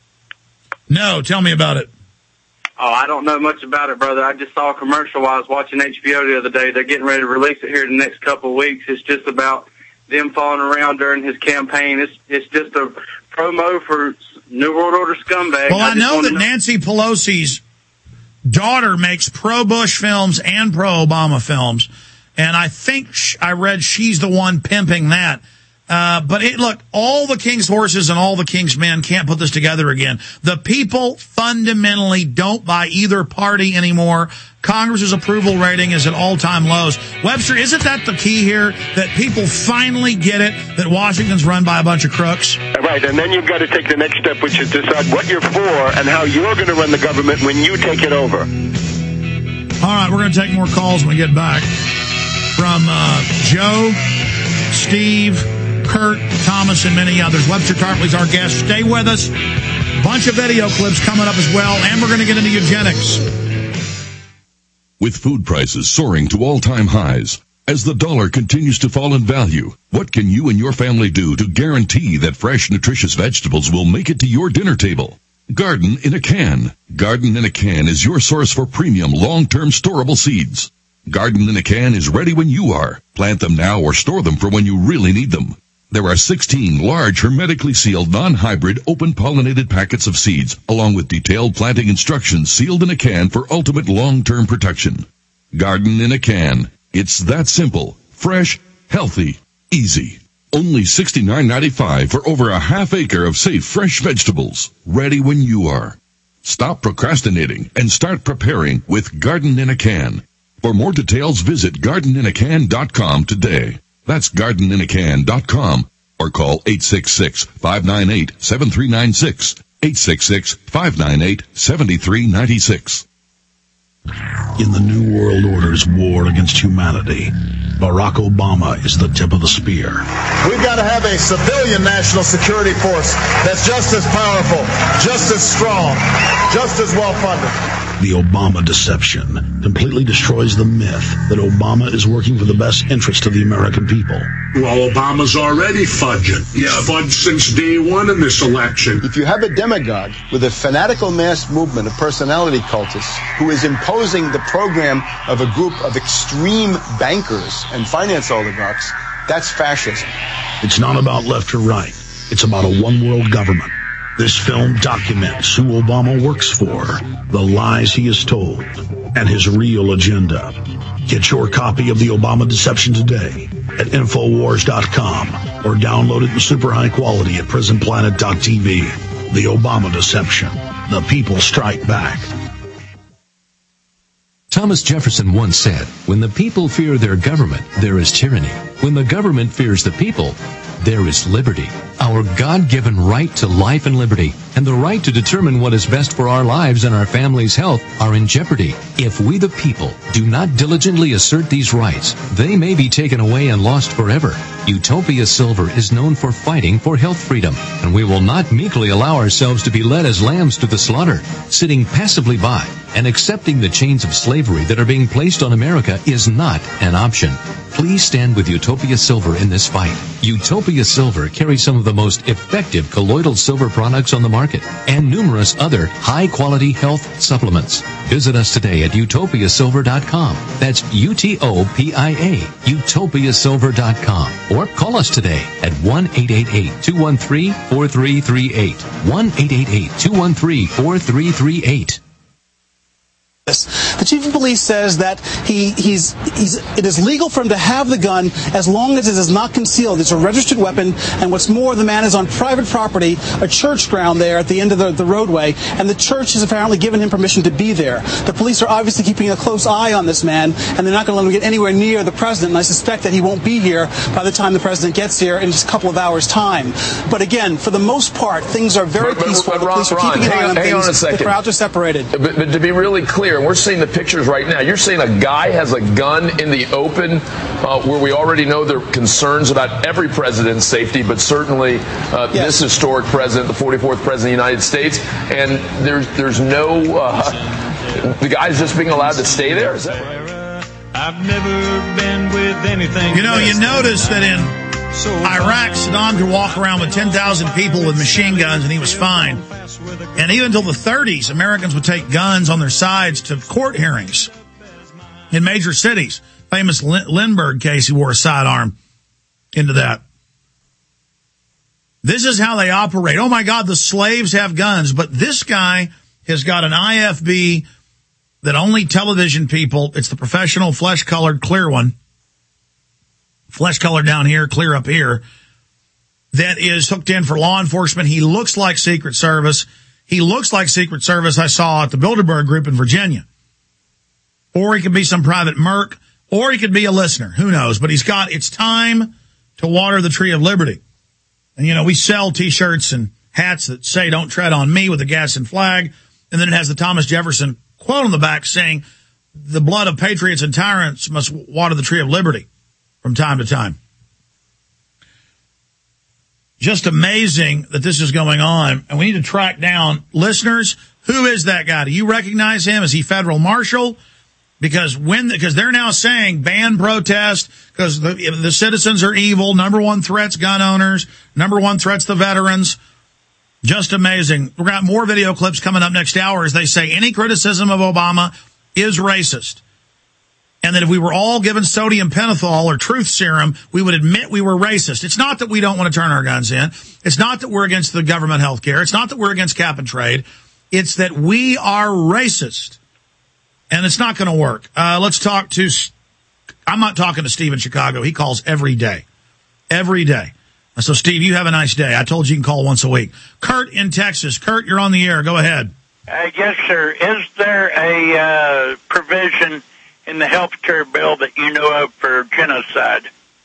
No, tell me about it. Oh, I don't know much about it, brother. I just saw a commercial while I was watching HBO the other day. They're getting ready to release it here in the next couple of weeks. It's just about them falling around during his campaign. It's just a promo for New World Order scumbag. Well, I know that Nancy Pelosi's daughter makes pro-Bush films and pro-Obama films. And I think I read she's the one pimping that. But look, all the king's horses and all the king's men can't put this together again. The people fundamentally don't buy either party anymore. Congress's approval rating is at all-time lows. Webster, isn't that the key here? That people finally get it, that Washington's run by a bunch of crooks? Right, and then you've got to take the next step, which is decide what you're for and how you're going to run the government when you take it over. All right, we're going to take more calls when we get back. From Joe, Steve, Kurt, Thomas, and many others. Webster Tarpley's our guest. Stay with us. Bunch of video clips coming up as well, and we're going to get into eugenics. With food prices soaring to all-time highs, as the dollar continues to fall in value, what can you and your family do to guarantee that fresh, nutritious vegetables will make it to your dinner table? Garden in a Can. Garden in a Can is your source for premium, long-term storable seeds. Garden in a Can is ready when you are. Plant them now or store them for when you really need them. There are 16 large, hermetically sealed, non-hybrid, open-pollinated packets of seeds, along with detailed planting instructions sealed in a can for ultimate long-term protection. Garden in a Can. It's that simple, fresh, healthy, easy. Only $69.95 for over a half acre of safe, fresh vegetables, ready when you are. Stop procrastinating and start preparing with Garden in a Can. For more details, visit gardeninacan.com today. That's gardeninacan.com or call 866-598-7396. 866-598-7396. In the New World Order's war against humanity, Barack Obama is the tip of the spear. We've got to have a civilian national security force that's just as powerful, just as strong, just as well-funded. The Obama deception completely destroys the myth that Obama is working for the best interest of the American people. Well, Obama's already fudging. He's fudged since day one in this election. If you have a demagogue with a fanatical mass movement of personality cultists who is imposing the program of a group of extreme bankers and finance oligarchs, that's fascism. It's not about left or right. It's about a one-world government. This film documents who Obama works for, the lies he has told, and his real agenda. Get your copy of The Obama Deception today at Infowars.com or download it in super high quality at PrisonPlanet.tv. The Obama Deception. The people strike back. Thomas Jefferson once said, "When the people fear their government, there is tyranny. When the government fears the people, there is liberty." Our God-given right to life and liberty and the right to determine what is best for our lives and our family's health are in jeopardy. If we the people do not diligently assert these rights, they may be taken away and lost forever. Utopia Silver is known for fighting for health freedom, and we will not meekly allow ourselves to be led as lambs to the slaughter. Sitting passively by and accepting the chains of slavery that are being placed on America is not an option. Please stand with Utopia Utopia Silver in this fight. Utopia Silver carries some of the most effective colloidal silver products on the market and numerous other high-quality health supplements. Visit us today at utopiasilver.com. That's UTOPIA, utopiasilver.com. Or call us today at 1-888-213-4338. 1-888-213-4338. The chief of police says that it is legal for him to have the gun as long as it is not concealed. It's a registered weapon, and what's more, the man is on private property, a church ground there at the end of the roadway, and the church has apparently given him permission to be there. The police are obviously keeping a close eye on this man, and they're not going to let him get anywhere near the president, and I suspect that he won't be here by the time the president gets here in just a couple of hours' time. But again, for the most part, things are very peaceful. The police are keeping an eye on things. Hang on a second. The crowds are separated. But to be really clear, we're seeing the pictures right now. You're saying a guy has a gun in the open where we already know there are concerns about every president's safety, but certainly this historic president, the 44th president of the United States, and there's no, the guy's just being allowed to stay there? Is that right? I've never been with anything. You know, you notice that in Iraq, Saddam could walk around with 10,000 people with machine guns and he was fine. And even until the 30s, Americans would take guns on their sides to court hearings in major cities. Famous Lindbergh case, he wore a sidearm into that. This is how they operate. Oh, my God, the slaves have guns. But this guy has got an IFB that only television people, it's the professional flesh-colored clear one, flesh-colored down here, clear up here, that is hooked in for law enforcement. He looks like Secret Service. He looks like Secret Service I saw at the Bilderberg Group in Virginia. Or he could be some private merc, or he could be a listener. Who knows? But he's got, it's time to water the tree of liberty. And, you know, we sell T-shirts and hats that say, don't tread on me, with a Gadsden flag. And then it has the Thomas Jefferson quote on the back saying, the blood of patriots and tyrants must water the tree of liberty from time to time. Just amazing that this is going on. And we need to track down listeners. Who is that guy? Do you recognize him? Is he federal marshal? Because they're now saying ban protest because the citizens are evil. Number one threat's gun owners. Number one threat's the veterans. Just amazing. We've got more video clips coming up next hour as they say any criticism of Obama is racist. And that if we were all given sodium pentothal or truth serum, we would admit we were racist. It's not that we don't want to turn our guns in. It's not that we're against the government health care. It's not that we're against cap and trade. It's that we are racist. And it's not going to work. Let's talk to, I'm not talking to Steve in Chicago. He calls every day. Every day. So, Steve, you have a nice day. I told you can call once a week. Kurt in Texas. Kurt, you're on the air. Go ahead. Yes, sir. Is there a provision in the health care bill that you know of for genocide?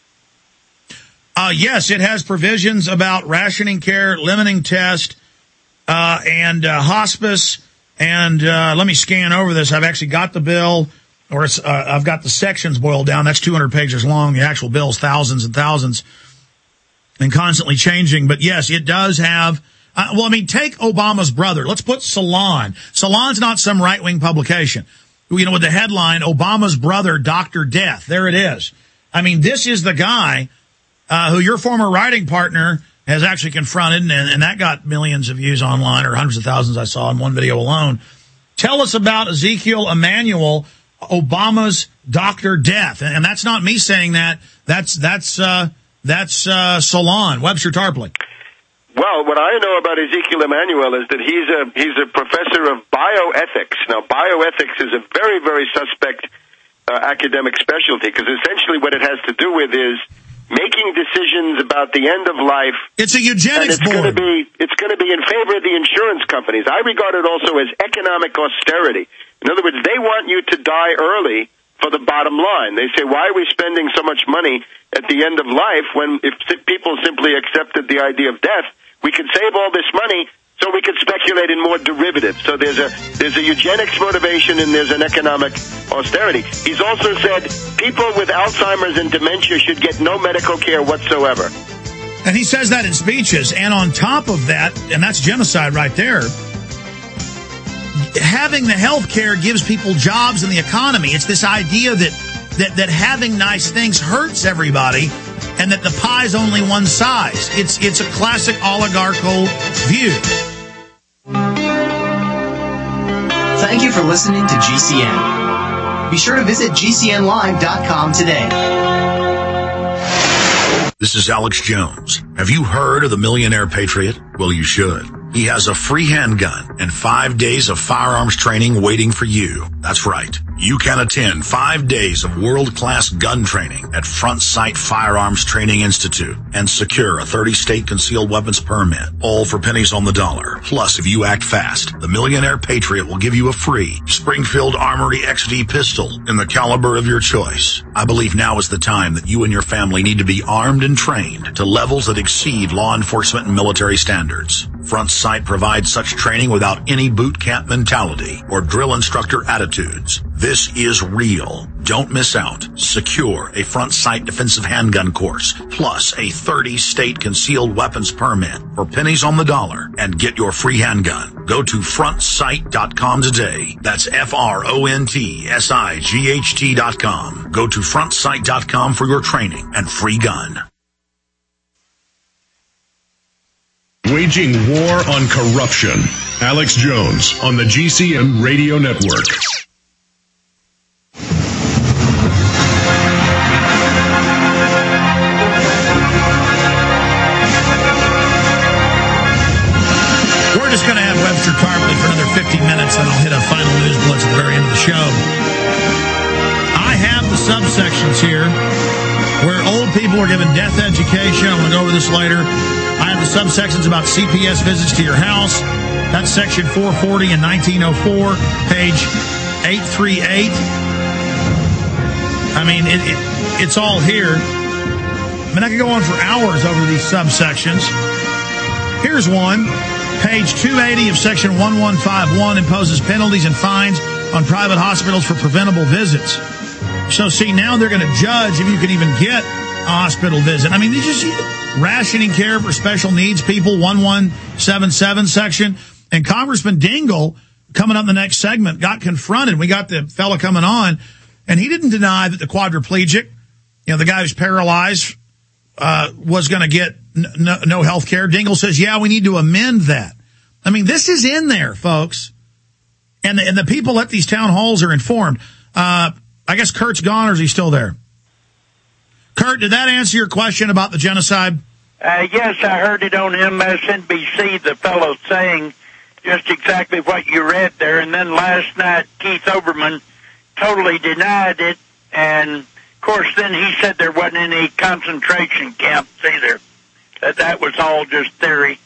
Yes, it has provisions about rationing care, limiting test, and hospice. And let me scan over this. I've actually got the bill, or I've got the sections boiled down. That's 200 pages long. The actual bill's thousands and thousands and constantly changing. But, yes, it does have take Obama's brother. Let's put Salon. Salon's not some right-wing publication. You know, with the headline, Obama's brother, Dr. Death. There it is. I mean, this is the guy who your former writing partner has actually confronted, and that got millions of views online, or hundreds of thousands I saw in one video alone. Tell us about Ezekiel Emanuel, Obama's Dr. Death. And that's not me saying that. That's Salon, Webster Tarpley. Well, what I know about Ezekiel Emanuel is that he's a professor of bioethics. Now, bioethics is a very, very suspect academic specialty, because essentially what it has to do with is making decisions about the end of life. It's a eugenics board. It's going to be in favor of the insurance companies. I regard it also as economic austerity. In other words, they want you to die early for the bottom line. They say, why are we spending so much money at the end of life when if people simply accepted the idea of death, we could save all this money so we could speculate in more derivatives. So there's a eugenics motivation and there's an economic austerity. He's also said people with Alzheimer's and dementia should get no medical care whatsoever. And he says that in speeches. And on top of that, and that's genocide right there, having the health care gives people jobs in the economy. It's this idea that that having nice things hurts everybody and that the pie's only one size. It's a classic oligarchical view. Thank you for listening to GCN. Be sure to visit GCNlive.com today. This is Alex Jones. Have you heard of the Millionaire Patriot? Well, you should. He has a free handgun and 5 days of firearms training waiting for you. That's right. You can attend 5 days of world-class gun training at Front Sight Firearms Training Institute and secure a 30-state concealed weapons permit, all for pennies on the dollar. Plus, if you act fast, the Millionaire Patriot will give you a free Springfield Armory XD pistol in the caliber of your choice. I believe now is the time that you and your family need to be armed and trained to levels that exceed law enforcement and military standards. Front Sight provides such training without any boot camp mentality or drill instructor attitudes. This is real. Don't miss out. Secure a Front Sight defensive handgun course, plus a 30-state concealed weapons permit for pennies on the dollar, and get your free handgun. Go to frontsight.com today. That's FRONTSIGHT.com. Go to frontsight.com for your training and free gun. Waging war on corruption. Alex Jones on the GCN Radio Network. We're just going to have Webster Tarpley for another 50 minutes, then I'll hit a final news blitz at the very end of the show. I have the subsections here where old people are given death education. I'm going to go over this later. I have the subsections about CPS visits to your house. That's section 440 in 1904, page 838. I mean, it's all here. I mean, I could go on for hours over these subsections. Here's one. Page 280 of section 1151 imposes penalties and fines on private hospitals for preventable visits. So, see, now they're going to judge if you can even get a hospital visit. I mean, they just rationing care for special needs people, 1177 section. And Congressman Dingell, coming up in the next segment, got confronted. We got the fellow coming on, and he didn't deny that the quadriplegic, the guy who's paralyzed, was going to get no health care. Dingell says, yeah, we need to amend that. I mean, this is in there, folks. And the people at these town halls are informed. I guess Kurt's gone, or is he still there? Kurt, did that answer your question about the genocide? Yes, I heard it on MSNBC, the fellow saying just exactly what you read there. And then last night, Keith Olbermann totally denied it. And, of course, then he said there wasn't any concentration camps either. That was all just theory.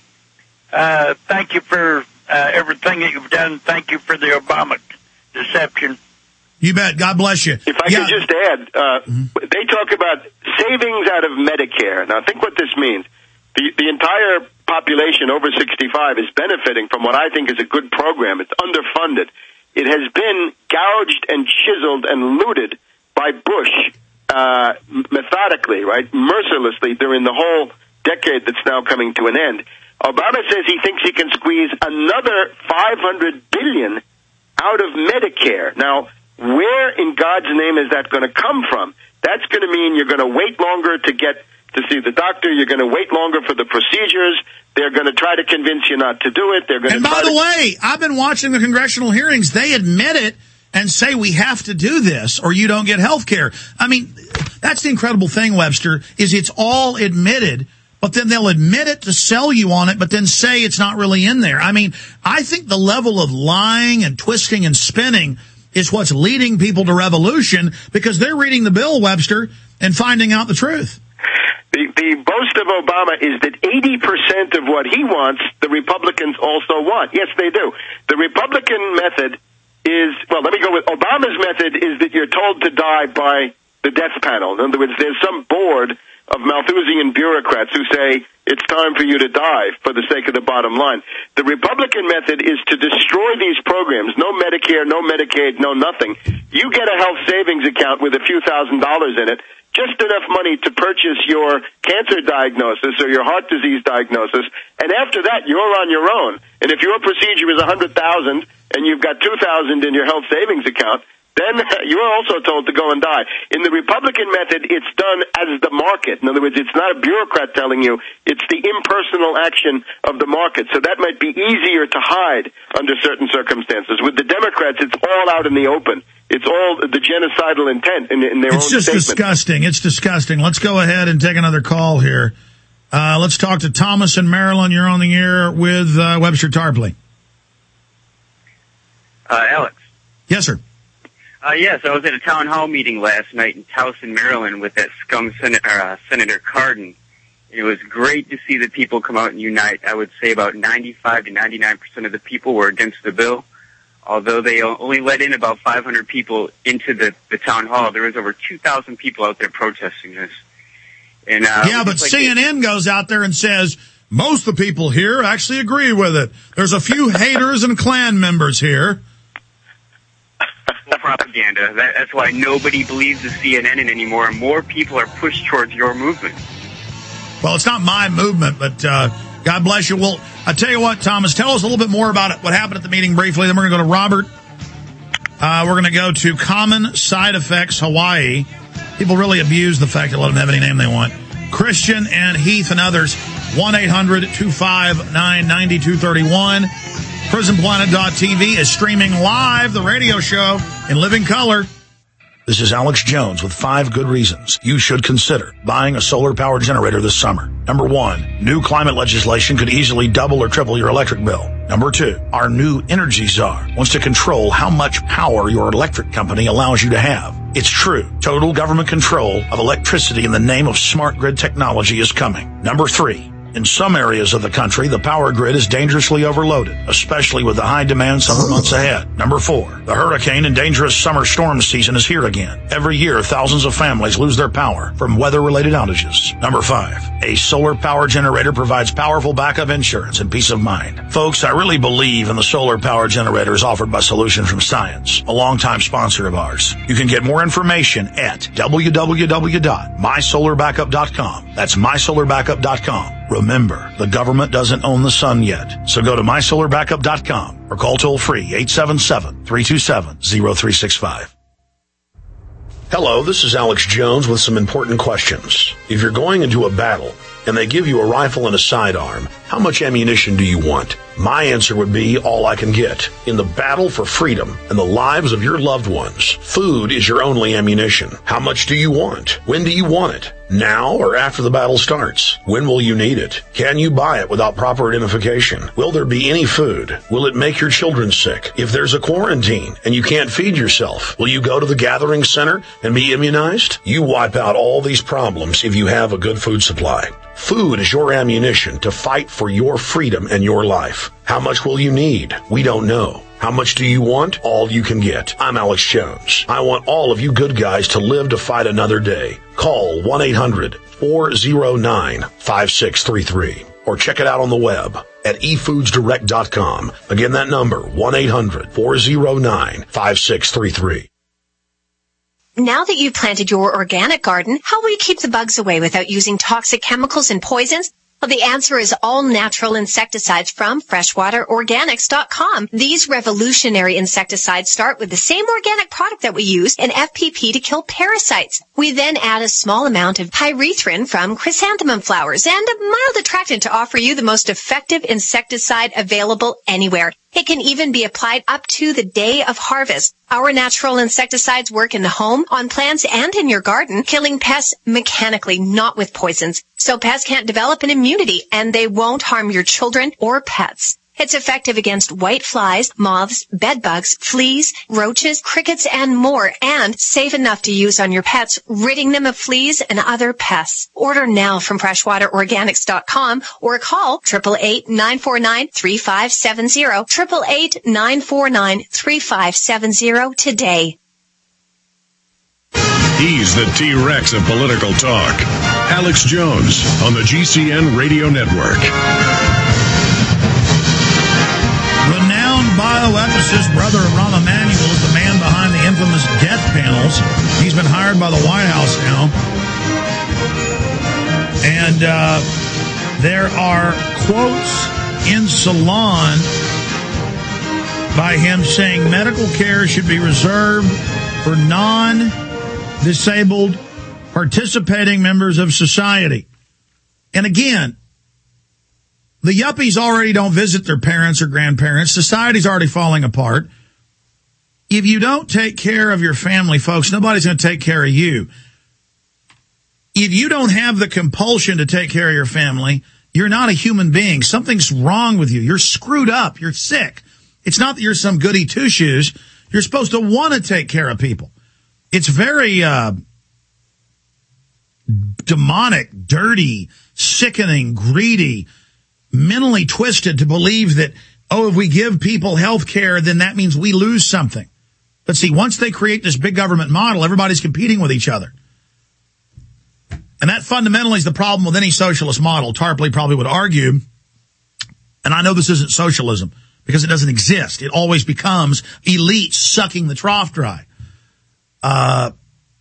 Thank you for everything that you've done. Thank you for the Obama deception. You bet. God bless you. If I could just add, they talk about savings out of Medicare. Now, think what this means. The entire population over 65 is benefiting from what I think is a good program. It's underfunded. It has been gouged and chiseled and looted by Bush methodically, right, mercilessly during the whole decade that's now coming to an end. Obama says he thinks he can squeeze another $500 billion out of Medicare. Now, where in God's name is that going to come from? That's going to mean you're going to wait longer to get to see the doctor. You're going to wait longer for the procedures. They're going to try to convince you not to do it. They're going and to. by the way, I've been watching the congressional hearings. They admit it and say we have to do this or you don't get health care. I mean, that's the incredible thing, Webster, is it's all admitted, but then they'll admit it to sell you on it, but then say it's not really in there. I mean, I think the level of lying and twisting and spinning is what's leading people to revolution because they're reading the bill, Webster, and finding out the truth. The boast of Obama is that 80% of what he wants, the Republicans also want. Yes, they do. The Republican method is, well, let me go with Obama's method is that you're told to die by the death panel. In other words, there's some board of Malthusian bureaucrats who say it's time for you to die for the sake of the bottom line. The Republican method is to destroy these programs. No Medicare, no Medicaid, no nothing. You get a health savings account with a few $1,000s in it, just enough money to purchase your cancer diagnosis or your heart disease diagnosis, and after that, you're on your own. And if your procedure is $100,000 and you've got $2,000 in your health savings account, then you are also told to go and die. In the Republican method, it's done as the market. In other words, it's not a bureaucrat telling you. It's the impersonal action of the market. So that might be easier to hide under certain circumstances. With the Democrats, it's all out in the open. It's all the genocidal intent in their own statement. It's just disgusting. It's disgusting. Let's go ahead and take another call here. Let's talk to Thomas in Maryland. You're on the air with Webster Tarpley. Alex. Yes, sir. Yes, I was at a town hall meeting last night in Towson, Maryland, with that scum Senator Cardin. It was great to see the people come out and unite. I would say about 95 to 99% of the people were against the bill. Although they only let in about 500 people into the town hall, there was over 2,000 people out there protesting this. And yeah, but CNN goes out there and says, most of the people here actually agree with it. There's a few haters and Klan members here. Propaganda. That's why nobody believes the CNN anymore, and more people are pushed towards your movement. Well, it's not my movement, but God bless you. Well, I tell you what, Thomas, tell us a little bit more about it, what happened at the meeting briefly. Then we're going to go to Robert. We're going to go to Common Side Effects Hawaii. People really abuse the fact that let them have any name they want. Christian and Heath and others, 1-800-259-9231. PrisonPlanet.tv is streaming live the radio show in living color. This is Alex Jones with 5 good reasons you should consider buying a solar power generator this summer. Number 1, new climate legislation could easily double or triple your electric bill. Number 2, our new energy czar wants to control how much power your electric company allows you to have. It's true. Total government control of electricity in the name of smart grid technology is coming. Number 3, in some areas of the country, the power grid is dangerously overloaded, especially with the high demand summer months ahead. Number 4, the hurricane and dangerous summer storm season is here again. Every year, thousands of families lose their power from weather-related outages. Number 5, a solar power generator provides powerful backup insurance and peace of mind. Folks, I really believe in the solar power generators offered by Solutions from Science, a longtime sponsor of ours. You can get more information at www.mysolarbackup.com. That's mysolarbackup.com. Remember, the government doesn't own the sun yet, so go to mysolarbackup.com or call toll-free 877-327-0365. Hello, this is Alex Jones with some important questions. If you're going into a battle and they give you a rifle and a sidearm, how much ammunition do you want? My answer would be all I can get. In the battle for freedom and the lives of your loved ones, food is your only ammunition. How much do you want? When do you want it? Now or after the battle starts? When will you need it? Can you buy it without proper identification? Will there be any food? Will it make your children sick? If there's a quarantine and you can't feed yourself, will you go to the gathering center and be immunized? You wipe out all these problems if you have a good food supply. Food is your ammunition to fight for your freedom and your life. How much will you need? We don't know. How much do you want? All you can get. I'm Alex Jones. I want all of you good guys to live to fight another day. Call 1-800-409-5633 or check it out on the web at efoodsdirect.com. Again, that number, 1-800-409-5633. Now that you've planted your organic garden, how will you keep the bugs away without using toxic chemicals and poisons? Well, the answer is all natural insecticides from freshwaterorganics.com. These revolutionary insecticides start with the same organic product that we use in FPP to kill parasites. We then add a small amount of pyrethrin from chrysanthemum flowers and a mild attractant to offer you the most effective insecticide available anywhere. It can even be applied up to the day of harvest. Our natural insecticides work in the home, on plants, and in your garden, killing pests mechanically, not with poisons. So pests can't develop an immunity, and they won't harm your children or pets. It's effective against white flies, moths, bedbugs, fleas, roaches, crickets, and more, and safe enough to use on your pets, ridding them of fleas and other pests. Order now from freshwaterorganics.com or call 888-949-3570, 888-949-3570 today. He's the T-Rex of political talk. Alex Jones on the GCN Radio Network. Renowned bioethicist brother of Rahm Emanuel is the man behind the infamous death panels. He's been hired by the White House now. And there are quotes in Salon by him saying medical care should be reserved for non-disabled participating members of society. And again, the yuppies already don't visit their parents or grandparents. Society's already falling apart. If you don't take care of your family, folks, nobody's going to take care of you. If you don't have the compulsion to take care of your family, you're not a human being. Something's wrong with you. You're screwed up. You're sick. It's not that you're some goody two-shoes. You're supposed to want to take care of people. It's very demonic, dirty, sickening, greedy, mentally twisted to believe that, if we give people health care, then that means we lose something. But see, once they create this big government model, everybody's competing with each other. And that fundamentally is the problem with any socialist model. Tarpley probably would argue, and I know this isn't socialism, because it doesn't exist. It always becomes elites sucking the trough dry. But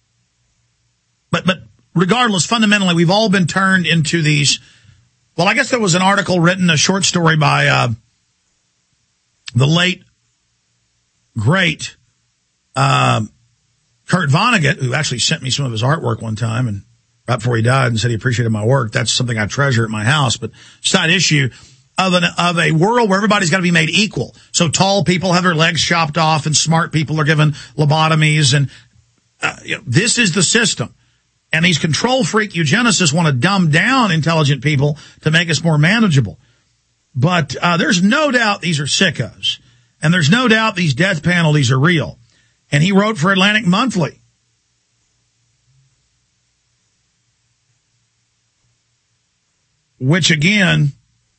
regardless, fundamentally, we've all been turned into these. Well, I guess there was an article written, a short story by the late, great Kurt Vonnegut, who actually sent me some of his artwork one time, and right before he died, and said he appreciated my work. That's something I treasure at my house. But side issue of a world where everybody's got to be made equal. So tall people have their legs chopped off, and smart people are given lobotomies, and this is the system. And these control freak eugenicists want to dumb down intelligent people to make us more manageable. But there's no doubt these are sickos. And there's no doubt these death penalties are real. And he wrote for Atlantic Monthly. Which, again,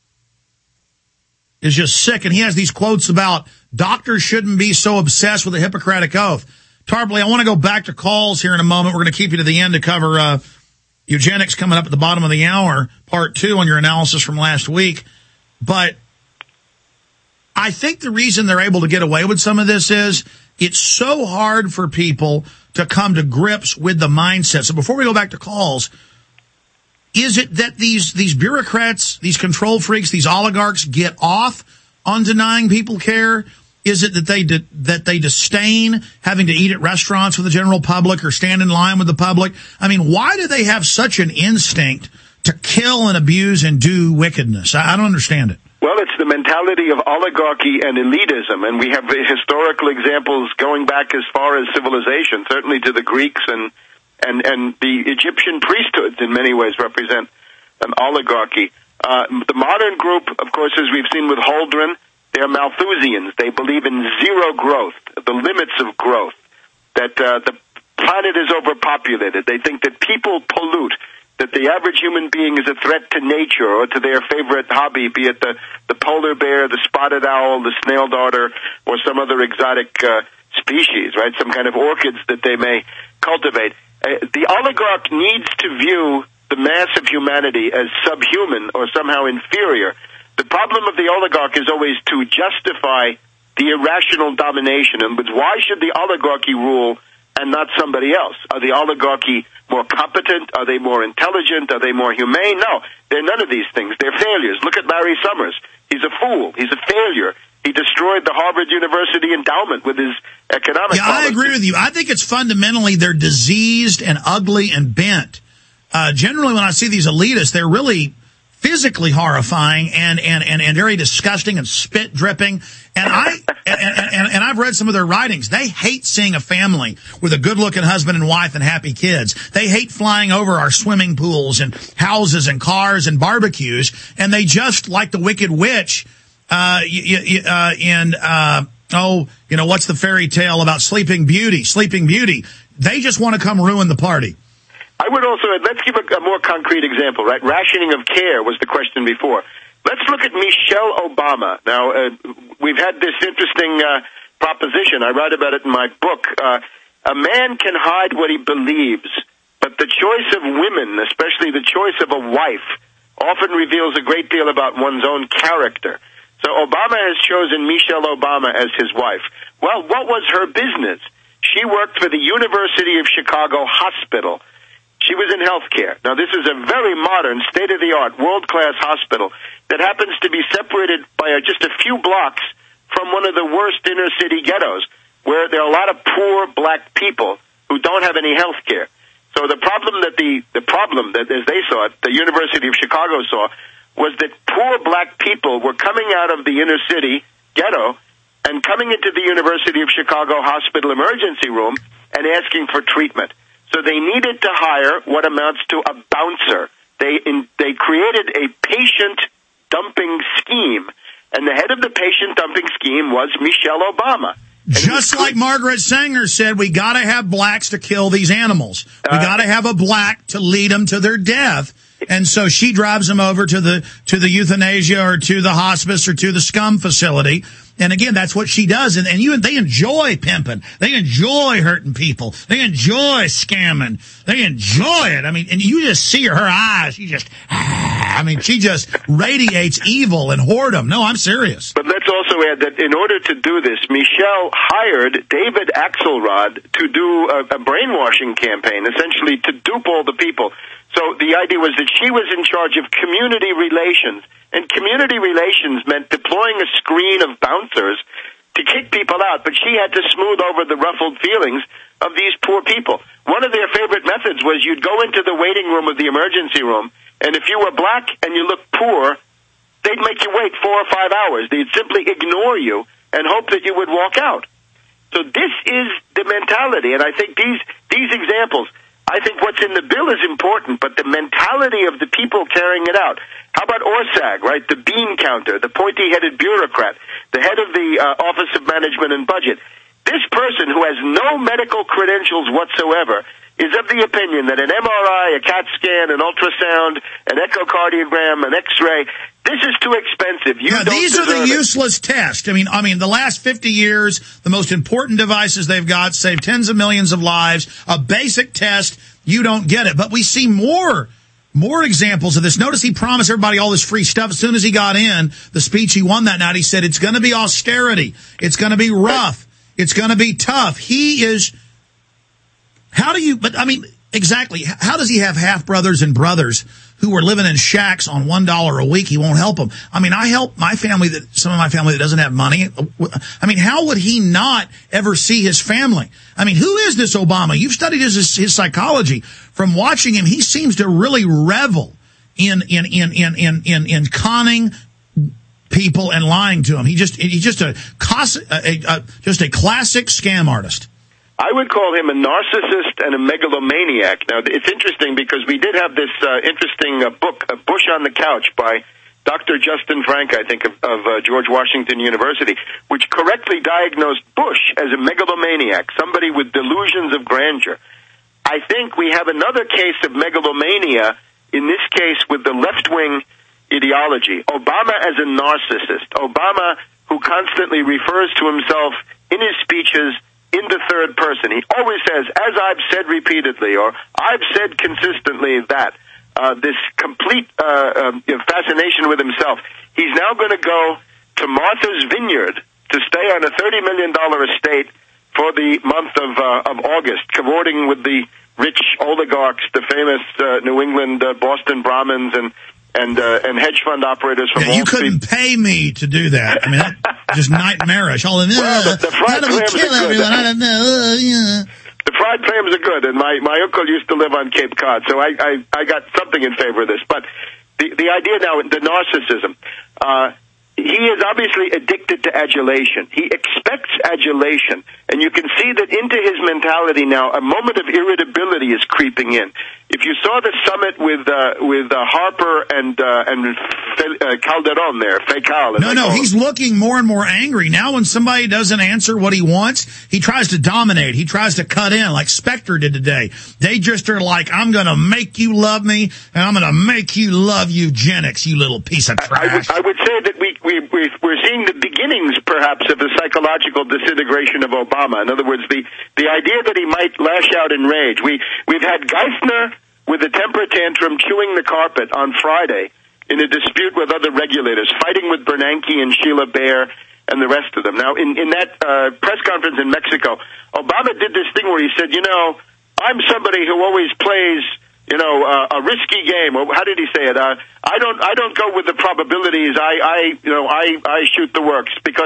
is just sick. And he has these quotes about doctors shouldn't be so obsessed with the Hippocratic Oath. Tarpley, I want to go back to calls here in a moment. We're going to keep you to the end to cover eugenics coming up at the bottom of the hour, part 2 on your analysis from last week. But I think the reason they're able to get away with some of this is it's so hard for people to come to grips with the mindset. So before we go back to calls, is it that these bureaucrats, these control freaks, these oligarchs get off on denying people care? Is it that they disdain having to eat at restaurants with the general public or stand in line with the public? I mean, why do they have such an instinct to kill and abuse and do wickedness? I don't understand it. Well, it's the mentality of oligarchy and elitism, and we have historical examples going back as far as civilization, certainly to the Greeks and the Egyptian priesthoods in many ways represent an oligarchy. The modern group, of course, as we've seen with Holdren, they're Malthusians. They believe in zero growth, the limits of growth, that the planet is overpopulated. They think that people pollute, that the average human being is a threat to nature or to their favorite hobby, be it the polar bear, the spotted owl, the snail darter, or some other exotic species, right? Some kind of orchids that they may cultivate. The oligarch needs to view the mass of humanity as subhuman or somehow inferior. The problem of the oligarch is always to justify the irrational domination. And why should the oligarchy rule and not somebody else? Are the oligarchy more competent? Are they more intelligent? Are they more humane? No, they're none of these things. They're failures. Look at Larry Summers. He's a fool. He's a failure. He destroyed the Harvard University endowment with his economic policy. I agree with you. I think it's fundamentally they're diseased and ugly and bent. Generally, when I see these elitists, they're really physically horrifying and very disgusting and spit dripping. And I've read some of their writings. They hate seeing a family with a good looking husband and wife and happy kids. They hate flying over our swimming pools and houses and cars and barbecues. And they just, like the Wicked Witch, what's the fairy tale about Sleeping Beauty? Sleeping Beauty. They just want to come ruin the party. I would also, let's give a more concrete example, right? Rationing of care was the question before. Let's look at Michelle Obama. Now, we've had this interesting proposition. I write about it in my book. A man can hide what he believes, but the choice of women, especially the choice of a wife, often reveals a great deal about one's own character. So Obama has chosen Michelle Obama as his wife. Well, what was her business? She worked for the University of Chicago Hospital. She was in healthcare. Now, this is a very modern, state-of-the-art, world-class hospital that happens to be separated by just a few blocks from one of the worst inner-city ghettos, where there are a lot of poor black people who don't have any health care. So the problem that as they saw it, the University of Chicago saw, was that poor black people were coming out of the inner city ghetto and coming into the University of Chicago hospital emergency room and asking for treatment. So they needed to hire what amounts to a bouncer. They created a patient dumping scheme, and the head of the patient dumping scheme was Michelle Obama. Just like Margaret Sanger said, we got to have blacks to kill these animals. We got to have a black to lead them to their death. And so she drives them over to the euthanasia or to the hospice or to the scum facility. And again, that's what she does. And they enjoy pimping. They enjoy hurting people. They enjoy scamming. They enjoy it. I mean, and you just see her eyes. She just radiates evil and whoredom. No, I'm serious. But let's also add that in order to do this, Michelle hired David Axelrod to do a brainwashing campaign, essentially to dupe all the people. So the idea was that she was in charge of community relations, and community relations meant deploying a screen of bouncers to kick people out, but she had to smooth over the ruffled feelings of these poor people. One of their favorite methods was you'd go into the waiting room of the emergency room, and if you were black and you looked poor, they'd make you wait 4 or 5 hours. They'd simply ignore you and hope that you would walk out. So this is the mentality, and I think these examples, I think what's in the bill is important, but the mentality of the people carrying it out. How about Orsag, right? The bean counter, the pointy-headed bureaucrat, the head of the Office of Management and Budget. This person who has no medical credentials whatsoever is of the opinion that an MRI, a CAT scan, an ultrasound, an echocardiogram, an X-ray, this is too expensive. These are the useless tests. I mean, the last 50 years, the most important devices they've got save tens of millions of lives. A basic test, you don't get it. But we see more examples of this. Notice he promised everybody all this free stuff. As soon as he got in, the speech he won that night, he said it's going to be austerity. It's going to be rough. It's going to be tough. Exactly. How does he have half-brothers and brothers who are living in shacks on $1 a week? He won't help them. I mean, I help some of my family that doesn't have money. I mean, how would he not ever see his family? I mean, who is this Obama? You've studied his psychology. From watching him, he seems to really revel in conning people and lying to them. He's just a classic scam artist. I would call him a narcissist and a megalomaniac. Now, it's interesting because we did have this interesting book, Bush on the Couch, by Dr. Justin Frank, I think, of George Washington University, which correctly diagnosed Bush as a megalomaniac, somebody with delusions of grandeur. I think we have another case of megalomania, in this case with the left-wing ideology. Obama as a narcissist. Obama who constantly refers to himself in his speeches in the third person. He always says, as I've said repeatedly, or I've said consistently that. This complete fascination with himself. He's now going to go to Martha's Vineyard to stay on a $30 million estate for the month of August, cavorting with the rich oligarchs, the famous New England Boston Brahmins and hedge fund operators from Wall Street. You couldn't pay me to do that. I mean, that's just nightmarish. All in well, the fried clams are good. I don't know. The fried clams are good, and my uncle used to live on Cape Cod, so I got something in favor of this. But the idea now, the narcissism, he is obviously addicted to adulation. He expects adulation, and you can see that into his mentality now, a moment of irritability is creeping in. If you saw the summit with Harper and Calderon there, Fecal. No, he's looking more and more angry. Now when somebody doesn't answer what he wants, he tries to dominate. He tries to cut in, like Spectre did today. They just are like, I'm going to make you love me, and I'm going to make you love eugenics, you little piece of trash. I would say that we're seeing the beginnings, perhaps, of the psychological disintegration of Obama. In other words, the idea that he might lash out in rage. We've had Geithner with a temper tantrum chewing the carpet on Friday in a dispute with other regulators, fighting with Bernanke and Sheila Bair and the rest of them. Now, in that press conference in Mexico, Obama did this thing where he said, I'm somebody who always plays, a risky game. How did he say it? I don't go with the probabilities. I shoot the works, because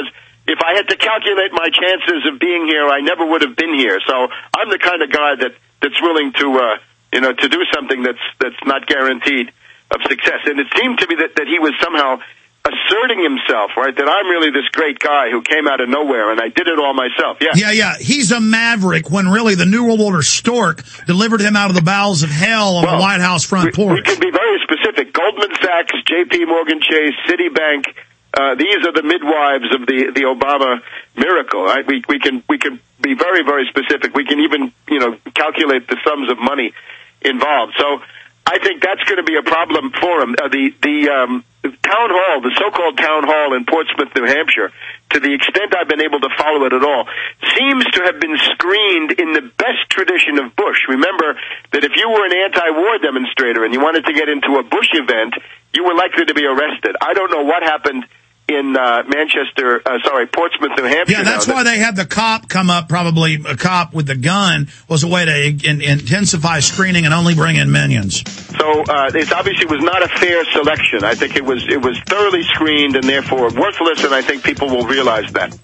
if I had to calculate my chances of being here, I never would have been here. So I'm the kind of guy that's willing to to do something that's not guaranteed of success. And it seemed to me that he was somehow asserting himself, right? That I'm really this great guy who came out of nowhere and I did it all myself. Yeah. He's a maverick when really the New World Order stork delivered him out of the bowels of hell on the White House front porch. We can be very specific. Goldman Sachs, J.P. Morgan Chase, Citibank, these are the midwives of the Obama miracle. Right? We can be very, very specific. We can even calculate the sums of money involved. So I think that's going to be a problem for him. The town hall, the so-called town hall in Portsmouth, New Hampshire, to the extent I've been able to follow it at all, seems to have been screened in the best tradition of Bush. Remember that if you were an anti-war demonstrator and you wanted to get into a Bush event, you were likely to be arrested. I don't know what happened in Portsmouth, New Hampshire. Yeah, that's why they had the cop come up, probably a cop with the gun, was a way to intensify screening and only bring in minions. So it obviously was not a fair selection. I think it was thoroughly screened and therefore worthless, and I think people will realize that.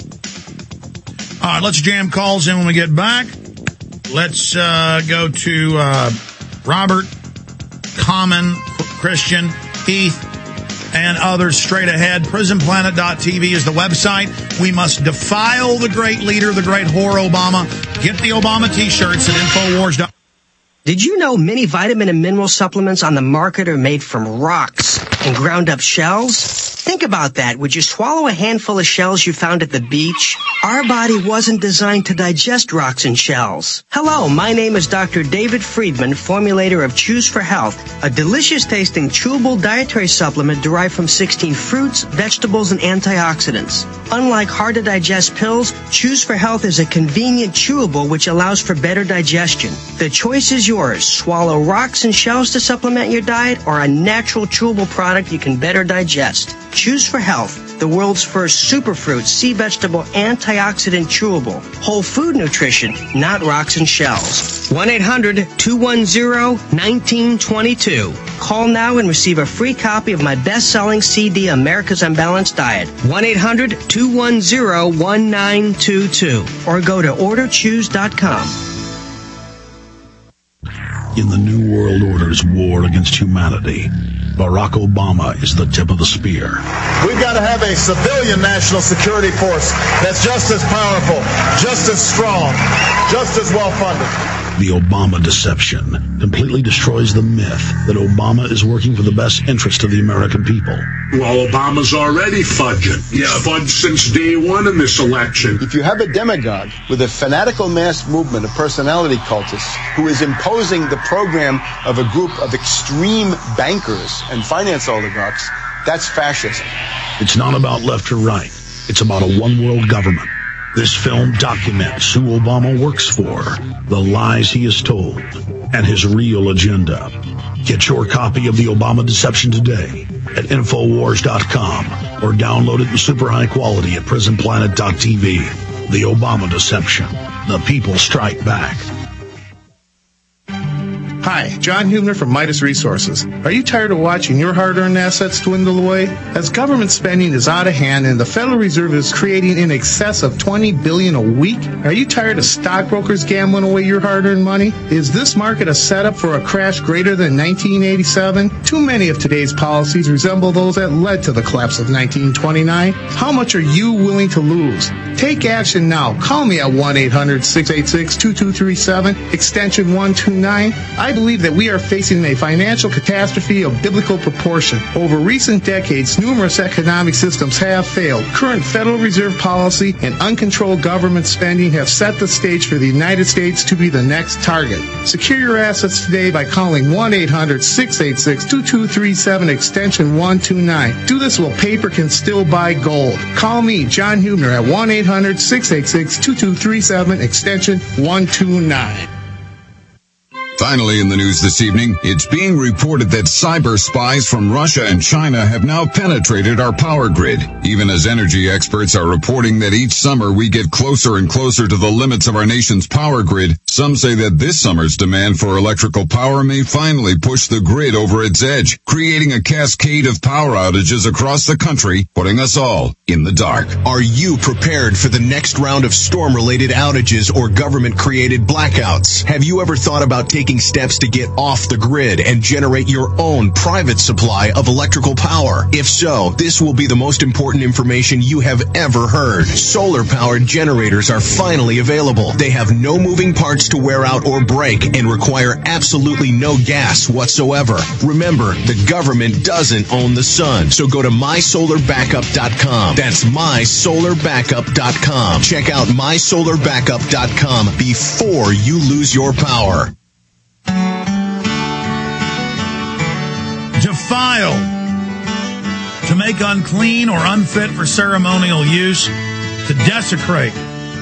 All right, let's jam calls in when we get back. Let's go to Robert, Common, Christian, Heath, and others straight ahead. PrisonPlanet.tv is the website. We must defile the great leader, the great whore Obama. Get the Obama t-shirts at Infowars.com. Did you know many vitamin and mineral supplements on the market are made from rocks and ground up shells? Think about that. Would you swallow a handful of shells you found at the beach? Our body wasn't designed to digest rocks and shells. Hello, my name is Dr. David Friedman, formulator of Choose for Health, a delicious-tasting chewable dietary supplement derived from 16 fruits, vegetables, and antioxidants. Unlike hard-to-digest pills, Choose for Health is a convenient chewable which allows for better digestion. The choice is yours. Swallow rocks and shells to supplement your diet or a natural chewable product you can better digest. Choose for Health, the world's first superfruit, sea vegetable, antioxidant chewable. Whole food nutrition, not rocks and shells. 1-800-210-1922. Call now and receive a free copy of my best-selling CD, America's Unbalanced Diet. 1-800-210-1922. Or go to orderchoose.com. In the New World Order's war against humanity, Barack Obama is the tip of the spear. We've got to have a civilian national security force that's just as powerful, just as strong, just as well-funded. The Obama deception completely destroys the myth that Obama is working for the best interest of the American people. Well, Obama's already fudging. He's fudged since day one in this election. If you have a demagogue with a fanatical mass movement of personality cultists who is imposing the program of a group of extreme bankers and finance oligarchs, that's fascism. It's not about left or right. It's about a one-world government. This film documents who Obama works for, the lies he has told, and his real agenda. Get your copy of The Obama Deception today at Infowars.com or download it in super high quality at PrisonPlanet.tv. The Obama Deception. The people strike back. Hi, John Hubner from Midas Resources. Are you tired of watching your hard-earned assets dwindle away? As government spending is out of hand and the Federal Reserve is creating in excess of $20 billion a week, are you tired of stockbrokers gambling away your hard-earned money? Is this market a setup for a crash greater than 1987? Too many of today's policies resemble those that led to the collapse of 1929. How much are you willing to lose? Take action now. Call me at 1-800-686-2237, extension 129. I believe that we are facing a financial catastrophe of biblical proportion. Over recent decades, numerous economic systems have failed. Current Federal Reserve policy and uncontrolled government spending have set the stage for the United States to be the next target. Secure your assets today by calling 1-800-686-2237, extension 129. Do this while paper can still buy gold. Call me, John Hubner, at 1-800-686-2237, extension 129. Finally, in the news this evening, it's being reported that cyber spies from Russia and China have now penetrated our power grid. Even as energy experts are reporting that each summer we get closer and closer to the limits of our nation's power grid, some say that this summer's demand for electrical power may finally push the grid over its edge, creating a cascade of power outages across the country, putting us all in the dark. Are you prepared for the next round of storm-related outages or government-created blackouts? Have you ever thought about taking steps to get off the grid and generate your own private supply of electrical power? If so, this will be the most important information you have ever heard. Solar-powered generators are finally available. They have no moving parts to wear out or break and require absolutely no gas whatsoever. Remember, the government doesn't own the sun, so go to mysolarbackup.com. That's mysolarbackup.com. Check out mysolarbackup.com before you lose your power. Defile, to make unclean or unfit for ceremonial use, to desecrate,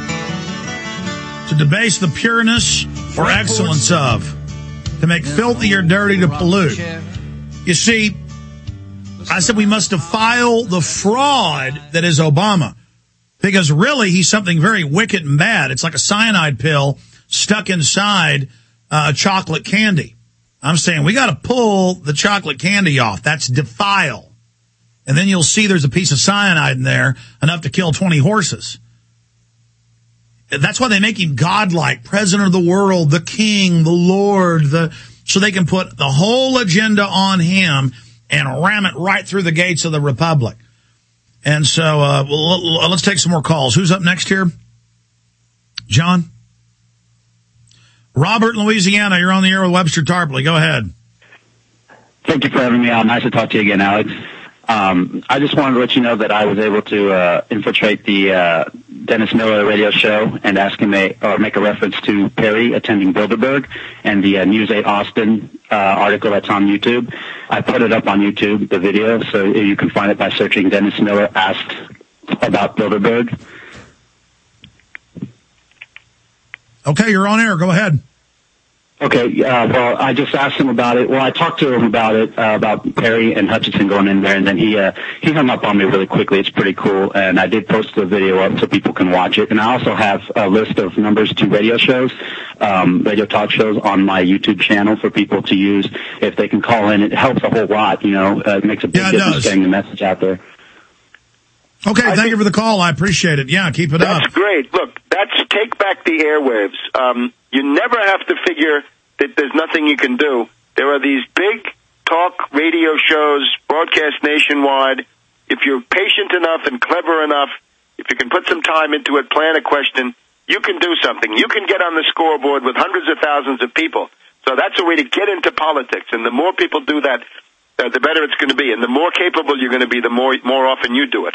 to debase the pureness or excellence of, to make filthy or dirty, to pollute. You see, I said we must defile the fraud that is Obama, because really he's something very wicked and bad. It's like a cyanide pill stuck inside chocolate candy. I'm saying we got to pull the chocolate candy off. That's defile. And then you'll see there's a piece of cyanide in there, enough to kill 20 horses. That's why they make him godlike, president of the world, the king, the Lord, so they can put the whole agenda on him and ram it right through the gates of the republic. And so let's take some more calls. Who's up next here? John? Robert in Louisiana, you're on the air with Webster Tarpley. Go ahead. Thank you for having me on. Nice to talk to you again, Alex. I just wanted to let you know that I was able to infiltrate the Dennis Miller radio show and ask him make a reference to Perry attending Bilderberg and the News 8 Austin article that's on YouTube. I put it up on YouTube, the video, so you can find it by searching Dennis Miller asked about Bilderberg. Okay, you're on air. Go ahead. Okay, well, I just asked him about it. Well, I talked to him about it, about Perry and Hutchinson going in there, and then he hung up on me really quickly. It's pretty cool, and I did post the video up so people can watch it. And I also have a list of numbers to radio shows, radio talk shows on my YouTube channel for people to use if they can call in. It helps a whole lot, you know. It makes a big difference getting the message out there. Okay, thank you for the call. I appreciate it. Yeah, keep it up. That's great. Look, that's take back the airwaves. You never have to figure that there's nothing you can do. There are these big talk radio shows broadcast nationwide. If you're patient enough and clever enough, if you can put some time into it, plan a question, you can do something. You can get on the scoreboard with hundreds of thousands of people. So that's a way to get into politics. And the more people do that, the better it's going to be. And the more capable you're going to be, the more often you do it.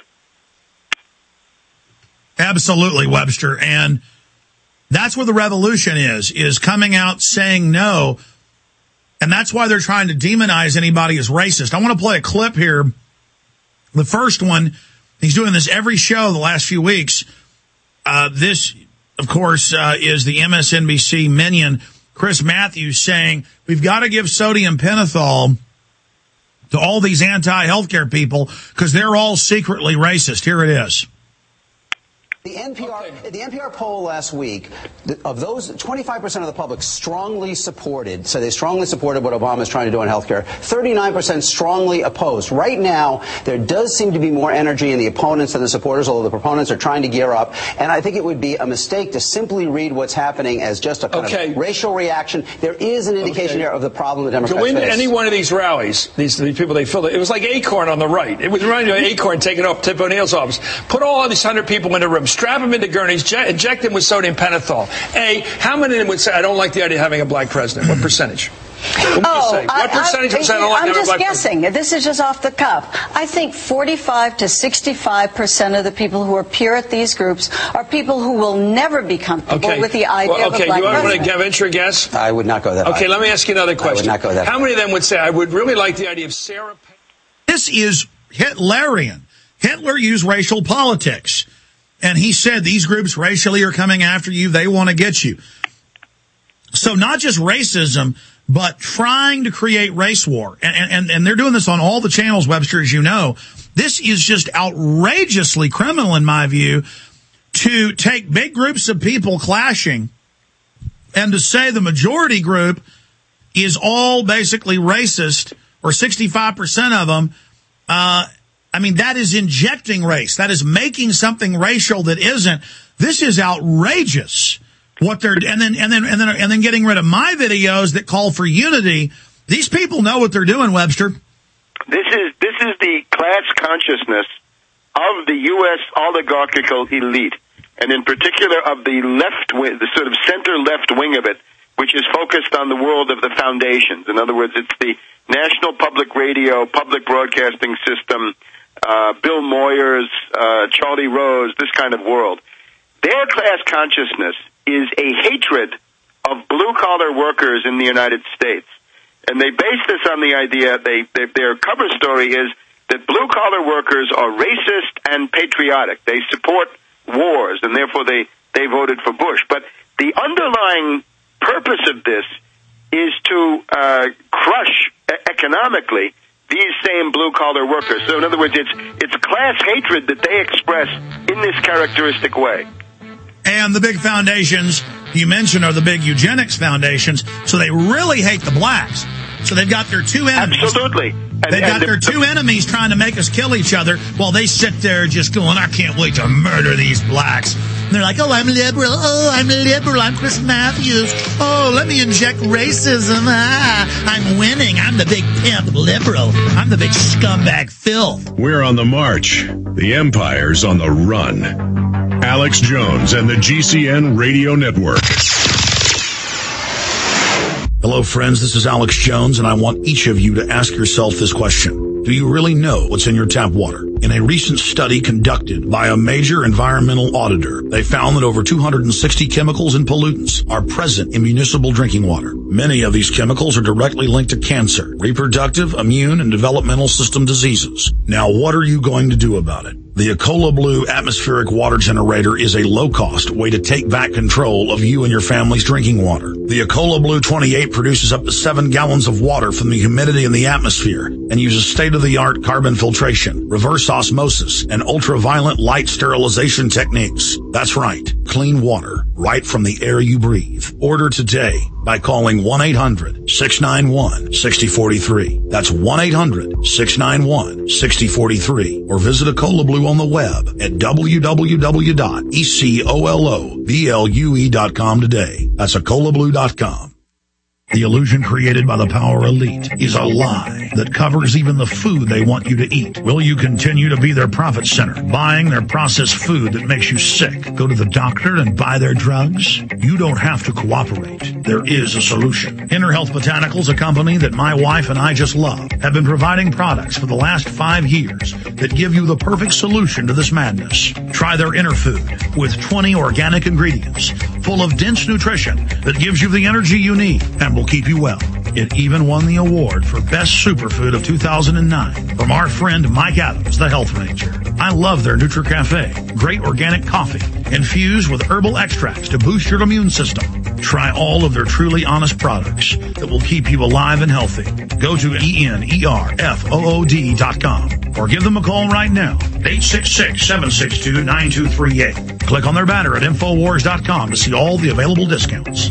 Absolutely, Webster. And that's where the revolution is coming out saying no. And that's why they're trying to demonize anybody as racist. I want to play a clip here. The first one, he's doing this every show the last few weeks. This, of course, is the MSNBC minion, Chris Matthews, saying we've got to give sodium pentothal to all these anti-healthcare people because they're all secretly racist. Here it is. The NPR poll last week, of those, 25% of the public strongly supported, so they strongly supported what Obama is trying to do on health care. 39% strongly opposed. Right now, there does seem to be more energy in the opponents than the supporters, although the proponents are trying to gear up. And I think it would be a mistake to simply read what's happening as just a kind of racial reaction. There is an indication here of the problem the Democrats face. Go into any one of these rallies, these people they filled it. It was like Acorn on the right. It was reminding me of Acorn taking off Tip O'Neill's office. Put all of these 100 people in a room. Strap them into gurneys, inject them with sodium pentothal. How many of them would say, I don't like the idea of having a black president? What percentage? What percentage would say, I don't like having a black president? I'm just guessing. This is just off the cuff. I think 45 to 65% of the people who appear at these groups are people who will never be comfortable with the idea of a black president. You want to venture a guess? I would not go that high. Okay, let me ask you another question. I would not go that high. How many of them would say, I would really like the idea of Sarah Palin? This is Hitlerian. Hitler used racial politics. And he said, these groups racially are coming after you. They want to get you. So not just racism, but trying to create race war. And they're doing this on all the channels, Webster, as you know. This is just outrageously criminal, in my view, to take big groups of people clashing and to say the majority group is all basically racist, or 65% of them. I mean, that is injecting race. That is making something racial that isn't. This is outrageous. What they're and then getting rid of my videos that call for unity. These people know what they're doing, Webster. This is the class consciousness of the U.S. oligarchical elite, and in particular of the left wing, the sort of center left wing of it, which is focused on the world of the foundations. In other words, it's the National Public Radio, Public Broadcasting System, Bill Moyers, Charlie Rose, this kind of world. Their class consciousness is a hatred of blue-collar workers in the United States. And they base this on the idea, their cover story is that blue-collar workers are racist and patriotic. They support wars, and therefore they voted for Bush. But the underlying purpose of this is to crush economically these same blue-collar workers. So in other words, it's class hatred that they express in this characteristic way. And the big foundations you mentioned are the big eugenics foundations, so they really hate the blacks. So they've got their two enemies. Absolutely. They've got their two enemies trying to make us kill each other while they sit there just going, I can't wait to murder these blacks. And they're like, oh, I'm liberal. Oh, I'm liberal. I'm Chris Matthews. Oh, let me inject racism. I'm winning. I'm the big pimp liberal. I'm the big scumbag filth. We're on the march. The empire's on the run. Alex Jones and the GCN Radio Network. Hello, friends. This is Alex Jones, and I want each of you to ask yourself this question. Do you really know what's in your tap water? In a recent study conducted by a major environmental auditor, they found that over 260 chemicals and pollutants are present in municipal drinking water. Many of these chemicals are directly linked to cancer, reproductive, immune, and developmental system diseases. Now, what are you going to do about it? The Ecola Blue atmospheric water generator is a low-cost way to take back control of you and your family's drinking water. The Ecola Blue 28 produces up to 7 gallons of water from the humidity in the atmosphere and uses state-of-the-art carbon filtration, reverse osmosis, and ultraviolet light sterilization techniques. That's right, clean water right from the air you breathe. Order today by calling 1-800-691-6043. That's 1-800-691-6043. Or visit Ecola Blue on the web at www.ecoloblu.com today. That's EcolaBlue.com. The illusion created by the power elite is a lie that covers even the food they want you to eat. Will you continue to be their profit center, buying their processed food that makes you sick? Go to the doctor and buy their drugs? You don't have to cooperate. There is a solution. Inner Health Botanicals, a company that my wife and I just love, have been providing products for the last 5 years that give you the perfect solution to this madness. Try their Inner Food with 20 organic ingredients full of dense nutrition that gives you the energy you need and will keep you well. It even won the award for Best Superfood of 2009 from our friend Mike Adams, the Health Ranger. I love their NutriCafe. Great organic coffee infused with herbal extracts to boost your immune system. Try all of their truly honest products that will keep you alive and healthy. Go to ENERFOOD.com or give them a call right now, 866-762-9238. Click on their banner at Infowars.com to see all the available discounts.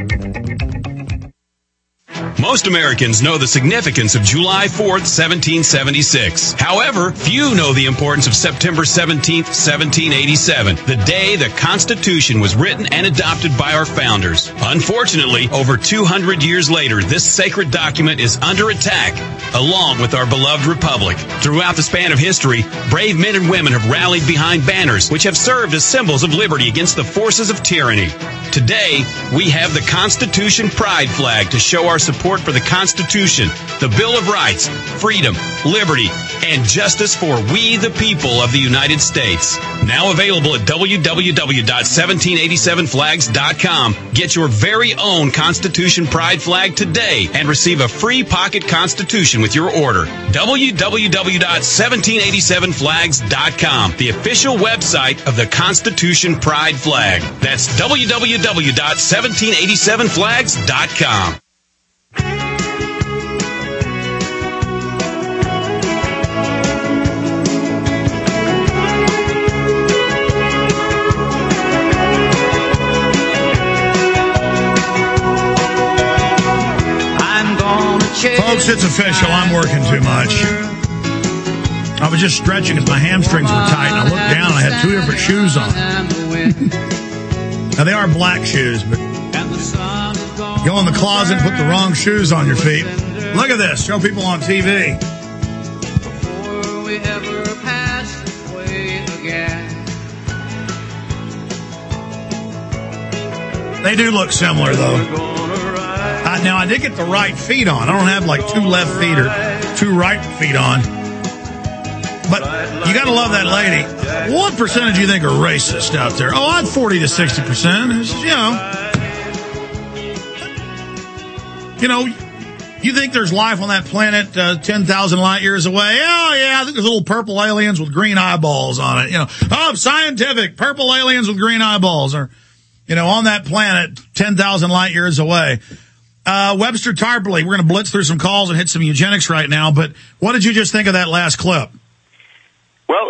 Most Americans know the significance of July 4th, 1776. However, few know the importance of September 17th, 1787, the day the Constitution was written and adopted by our founders. Unfortunately, over 200 years later, this sacred document is under attack, along with our beloved republic. Throughout the span of history, brave men and women have rallied behind banners which have served as symbols of liberty against the forces of tyranny. Today, we have the Constitution Pride flag to show our support support for the Constitution, the Bill of Rights, freedom, liberty, and justice for we the people of the United States. Now available at www.1787flags.com. Get your very own Constitution Pride flag today and receive a free pocket Constitution with your order. www.1787flags.com, the official website of the Constitution Pride flag. That's www.1787flags.com. Folks, it's official. I'm working too much. I was just stretching because my hamstrings were tight, and I looked down and I had two different shoes on. Now, they are black shoes, but go in the closet and put the wrong shoes on your feet. Look at this. Show people on TV. Before we ever pass away again. They do look similar, though. Now, I did get the right feet on. I don't have like two left feet or two right feet on. But you got to love that lady. What percentage do you think are racist out there? Oh, I'm 40 to 60%. You think there's life on that planet 10,000 light years away? Oh, yeah, I think there's little purple aliens with green eyeballs on it. Oh, scientific, purple aliens with green eyeballs are, on that planet 10,000 light years away. Webster Tarpley, we're going to blitz through some calls and hit some eugenics right now, but what did you just think of that last clip? Well,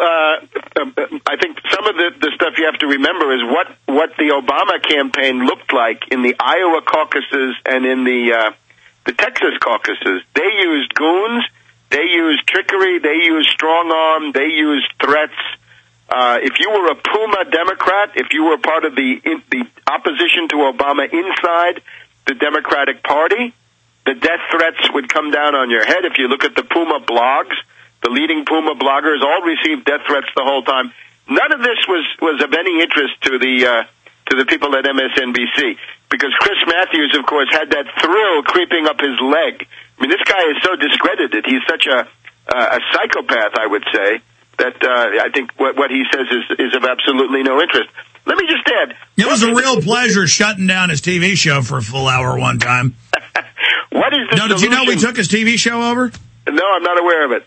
I think some of the stuff you have to remember is what the Obama campaign looked like in the Iowa caucuses and in the Texas caucuses. They used goons, they used trickery, they used strong arm, they used threats. If you were a Puma Democrat, if you were part of the opposition to Obama inside the Democratic Party, the death threats would come down on your head. If you look at the Puma blogs, the leading Puma bloggers all received death threats the whole time. None of this was of any interest to the people at MSNBC, because Chris Matthews, of course, had that thrill creeping up his leg. I mean, this guy is so discredited. He's such a psychopath, I would say, that I think what he says is of absolutely no interest. Let me just add. It was a real pleasure shutting down his TV show for a full hour one time. What is the solution? Did you know we took his TV show over? No, I'm not aware of it.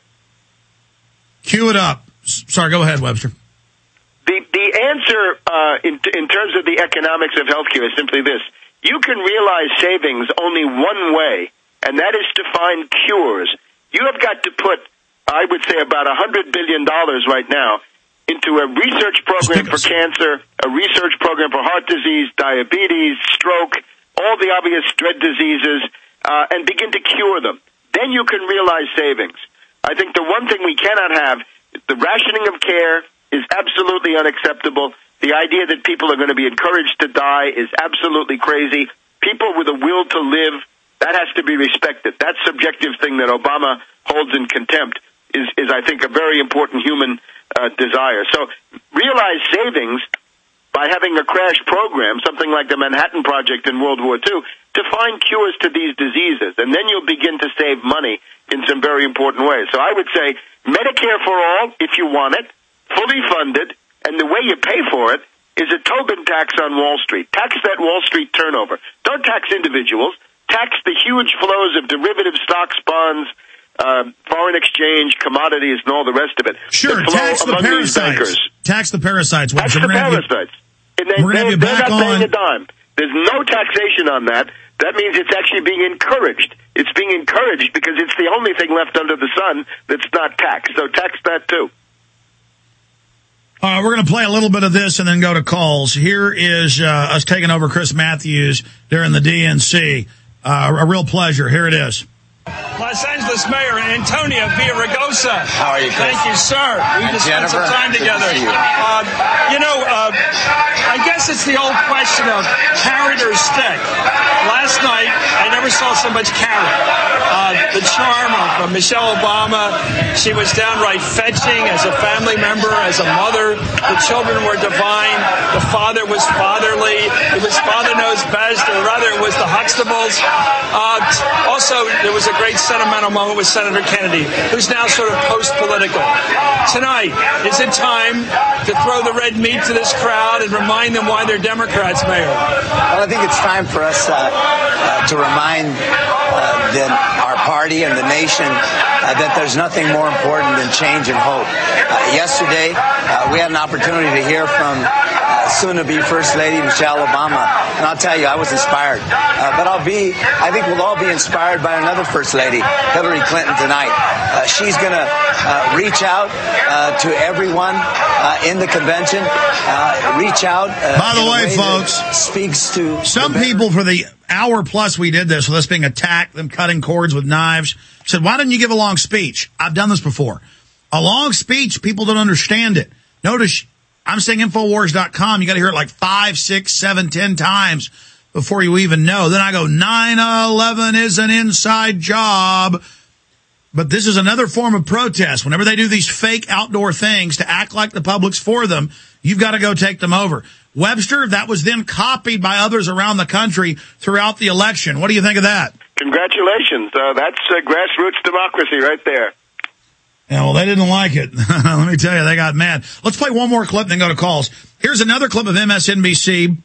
Cue it up. Sorry, go ahead, Webster. The answer in terms of the economics of healthcare is simply this. You can realize savings only one way, and that is to find cures. You have got to put, I would say, about $100 billion right now into a research program for cancer, a research program for heart disease, diabetes, stroke, all the obvious dread diseases, and begin to cure them. Then you can realize savings. I think the one thing we cannot have, the rationing of care is absolutely unacceptable. The idea that people are going to be encouraged to die is absolutely crazy. People with a will to live, that has to be respected. That subjective thing that Obama holds in contempt is I think, a very important human desire. So realize savings by having a crash program, something like the Manhattan Project in World War II, to find cures to these diseases. And then you'll begin to save money in some very important ways. So I would say Medicare for all, if you want it, fully funded, and the way you pay for it is a Tobin tax on Wall Street. Tax that Wall Street turnover. Don't tax individuals. Tax the huge flows of derivative stocks, bonds, foreign exchange, commodities, and all the rest of it. Sure, tax the parasites. Tax the parasites. Tax the parasites. And we're going to have you back not paying on. a dime. There's no taxation on that. That means it's actually being encouraged. It's being encouraged because it's the only thing left under the sun that's not taxed. So tax that too. All right, we're going to play a little bit of this and then go to calls. Here is us taking over Chris Matthews during the DNC. A real pleasure. Here it is. Los Angeles Mayor Antonio Villaraigosa. How are you, Chris? Thank you, sir. We just spent some time together. I guess it's the old question of carrot or stick. Last night, I never saw so much carrot. The charm of Michelle Obama, she was downright fetching as a family member, as a mother. The children were divine. The father was fatherly. It was father knows best, or rather it was the Huxtable principles. Also, there was a great sentimental moment with Senator Kennedy, who's now sort of post-political. Tonight, is it time to throw the red meat to this crowd and remind them why they're Democrats, Mayor? Well, I think it's time for us to remind our party and the nation that there's nothing more important than change and hope. Yesterday, we had an opportunity to hear from soon-to-be First Lady Michelle Obama, and I'll tell you, I was inspired. But I think we'll all be inspired by another First Lady, Hillary Clinton, tonight. She's going to reach out to everyone in the convention, reach out. By the way, folks, speaks to some people for the hour plus we did this, with us being attacked, them cutting cords with knives, said, why didn't you give a long speech? I've done this before. A long speech, people don't understand it. Notice, I'm saying Infowars.com, you got to hear it like 5, 6, 7, 10 times before you even know. Then I go, 9/11 is an inside job. But this is another form of protest. Whenever they do these fake outdoor things to act like the public's for them, you've got to go take them over. Webster, that was then copied by others around the country throughout the election. What do you think of that? Congratulations. That's grassroots democracy right there. Yeah, well, they didn't like it. Let me tell you, they got mad. Let's play one more clip and then go to calls. Here's another clip of MSNBC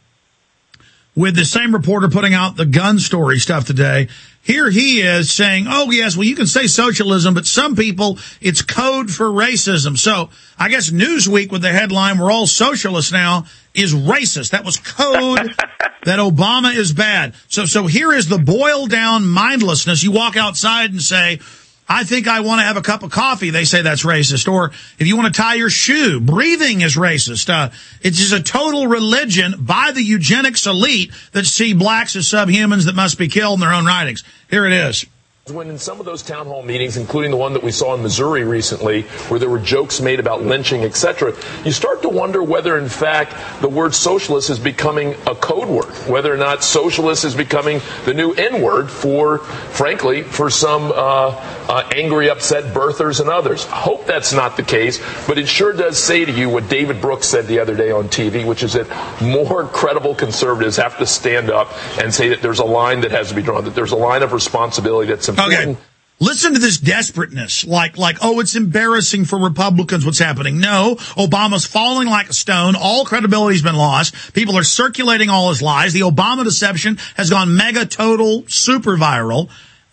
with the same reporter putting out the gun story stuff today. Here he is saying, oh, yes, well, you can say socialism, but some people, it's code for racism. So I guess Newsweek with the headline, we're all socialists now, is racist. That was code that Obama is bad. So here is the boiled down mindlessness. You walk outside and say, I think I want to have a cup of coffee. They say that's racist. Or if you want to tie your shoe, breathing is racist. It's just a total religion by the eugenics elite that see blacks as subhumans that must be killed in their own writings. Here it is. When in some of those town hall meetings, including the one that we saw in Missouri recently, where there were jokes made about lynching, etc., you start to wonder whether, in fact, the word socialist is becoming a code word, whether or not socialist is becoming the new N-word for, frankly, for some angry, upset birthers and others. I hope that's not the case, but it sure does say to you what David Brooks said the other day on TV, which is that more credible conservatives have to stand up and say that there's a line that has to be drawn, that there's a line of responsibility that's important. Okay. Listen to this desperateness. Like, oh, it's embarrassing for Republicans what's happening. No, Obama's falling like a stone. All credibility's been lost. People are circulating all his lies. The Obama deception has gone mega, total, super viral.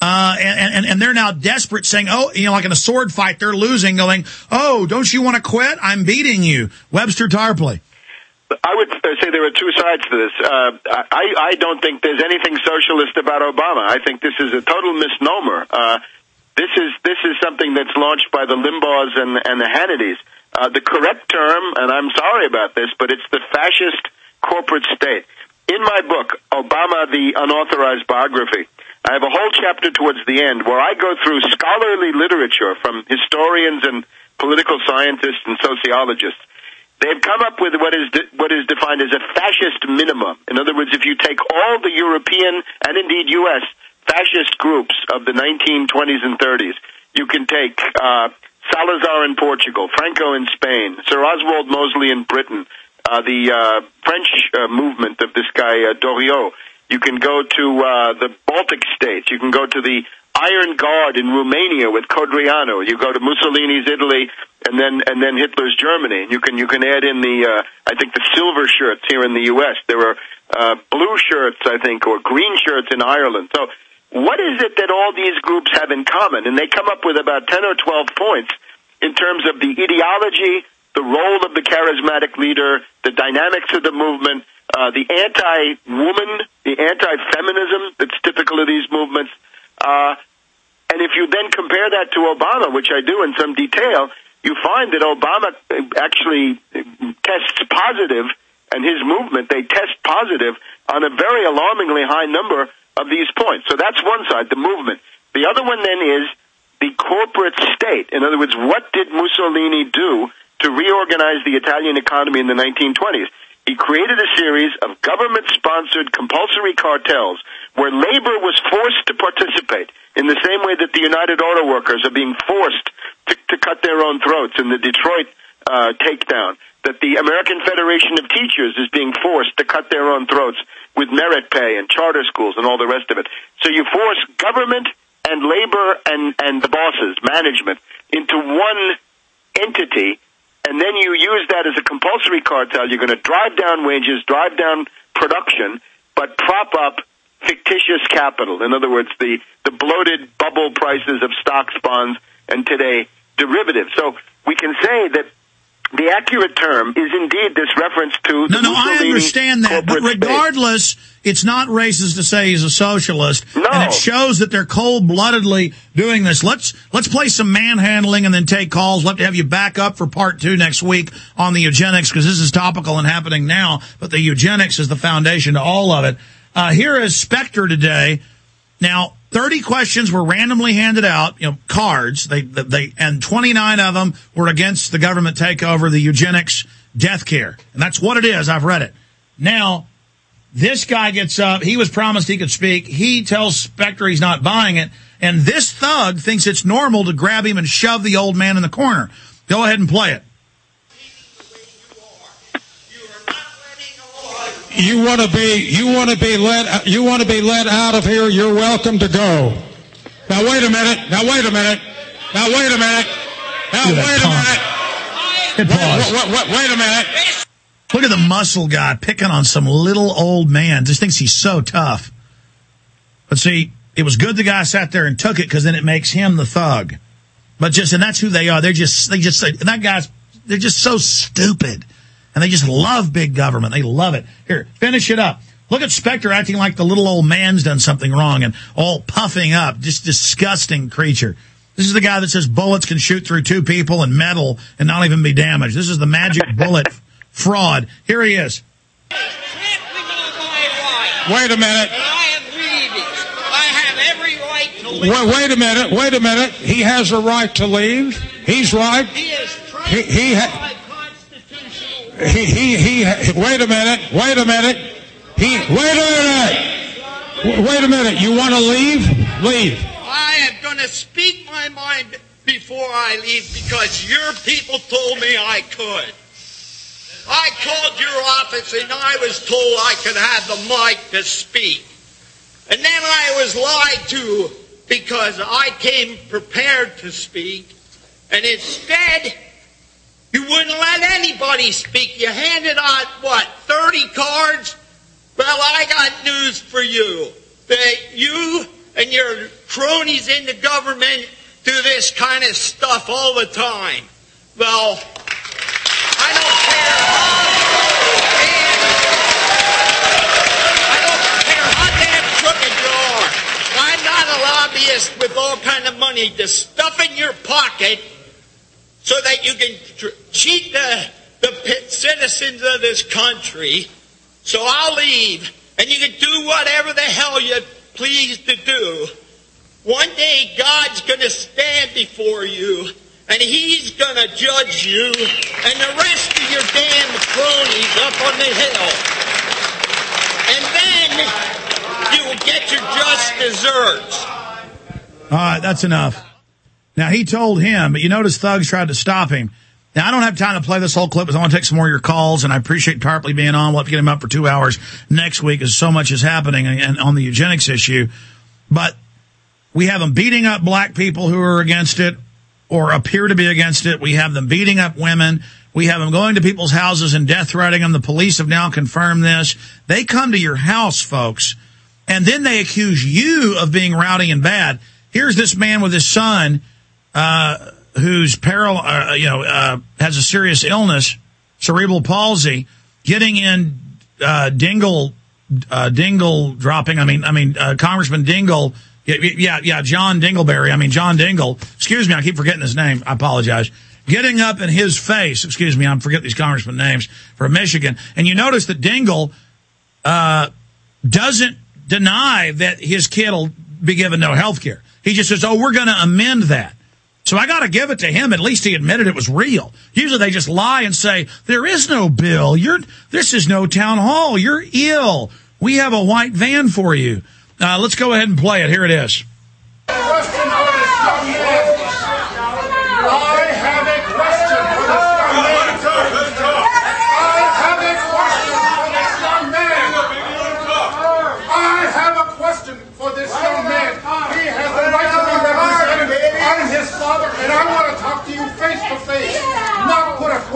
And they're now desperate saying, oh, like in a sword fight, they're losing, going, oh, don't you want to quit? I'm beating you. Webster Tarpley. I would say there are two sides to this. I don't think there's anything socialist about Obama. I think this is a total misnomer. This is something that's launched by the Limbaughs and the Hannitys. The correct term, and I'm sorry about this, but it's the fascist corporate state. In my book, Obama, the Unauthorized Biography, I have a whole chapter towards the end where I go through scholarly literature from historians and political scientists and sociologists. They've come up with what is defined as a fascist minimum. In other words, if you take all the European and indeed U.S. fascist groups of the 1920s and 30s, you can take Salazar in Portugal, Franco in Spain, Sir Oswald Mosley in Britain, the French movement of this guy Doriot. You can go to the Baltic states. You can go to the Iron Guard in Romania with Codriano. You go to Mussolini's Italy, and then Hitler's Germany. You can add in the I think the silver shirts here in the U.S. There were blue shirts, I think, or green shirts in Ireland. So what is it that all these groups have in common? And they come up with about 10 or 12 points in terms of the ideology, the role of the charismatic leader, the dynamics of the movement, the anti-woman, the anti-feminism that's typical of these movements. And if you then compare that to Obama, which I do in some detail, you find that Obama actually tests positive, and his movement, they test positive on a very alarmingly high number of these points. So that's one side, the movement. The other one then is the corporate state. In other words, what did Mussolini do to reorganize the Italian economy in the 1920s? He created a series of government-sponsored compulsory cartels where labor was forced to participate in the same way that the United Auto Workers are being forced to cut their own throats in the Detroit takedown, that the American Federation of Teachers is being forced to cut their own throats with merit pay and charter schools and all the rest of it. So you force government and labor and the bosses, management, into one entity, and then you use that as a compulsory cartel. You're going to drive down wages, drive down production, but prop up fictitious capital. In other words, the bloated bubble prices of stocks, bonds, and today derivatives. So we can say that the accurate term is indeed this reference to the Mussolini. I understand that, but regardless, it's not racist to say he's a socialist, and it shows that they're cold-bloodedly doing this. Let's play some manhandling and then take calls. We'll have to have you back up for part 2 next week on the eugenics, because this is topical and happening now, but the eugenics is the foundation to all of it. Here is Spectre today. Now, 30 questions were randomly handed out, cards. And 29 of them were against the government takeover, the eugenics, death care. And that's what it is. I've read it. Now, this guy gets up. He was promised he could speak. He tells Spectre he's not buying it. And this thug thinks it's normal to grab him and shove the old man in the corner. Go ahead and play it. You want to be let out of here, you're welcome to go. Now wait a minute. Wait a minute. Look at the muscle guy picking on some little old man. Just thinks he's so tough. But see, it was good the guy sat there and took it, because then it makes him the thug. And that's who they are. They're just so stupid. And they just love big government. They love it. Here, finish it up. Look at Spectre acting like the little old man's done something wrong and all puffing up. Just disgusting creature. This is the guy that says bullets can shoot through 2 people and metal and not even be damaged. This is the magic bullet fraud. Here he is. Wait a minute. I am leaving. I have every right to leave. Wait a minute. He has a right to leave. He's right. He is Wait a minute. You want to leave? Leave. I am going to speak my mind before I leave, because your people told me I could. I called your office and I was told I could have the mic to speak. And then I was lied to, because I came prepared to speak, and instead you wouldn't let anybody speak. You handed out, 30 cards? Well, I got news for you. That you and your cronies in the government do this kind of stuff all the time. Well, I don't care how damn crooked you are. I'm not a lobbyist with all kind of money to stuff in your pocket so that you can cheat the citizens of this country. So I'll leave, and you can do whatever the hell you please to do. One day God's going to stand before you, and He's going to judge you and the rest of your damn cronies up on the hill. And then you will get your just desserts. All right, that's enough. Now, he told him, but you notice thugs tried to stop him. Now, I don't have time to play this whole clip, because I want to take some more of your calls, and I appreciate Tarpley being on. We'll have to get him up for 2 hours next week, as so much is happening and on the eugenics issue. But we have them beating up black people who are against it or appear to be against it. We have them beating up women. We have them going to people's houses and death threatening them. The police have now confirmed this. They come to your house, folks, and then they accuse you of being rowdy and bad. Here's this man with his son, who's has a serious illness, cerebral palsy, getting in Dingle dropping. Congressman Dingle. John Dingleberry. John Dingle. Excuse me, I keep forgetting his name. I apologize. Getting up in his face. Excuse me, I forget these congressman names from Michigan. And you notice that Dingle doesn't deny that his kid will be given no health care. He just says, we're going to amend that. So I got to give it to him. At least he admitted it was real. Usually they just lie and say, there is no bill. This is no town hall. You're ill. We have a white van for you. Let's go ahead and play it. Here it is. I have a question for this young man.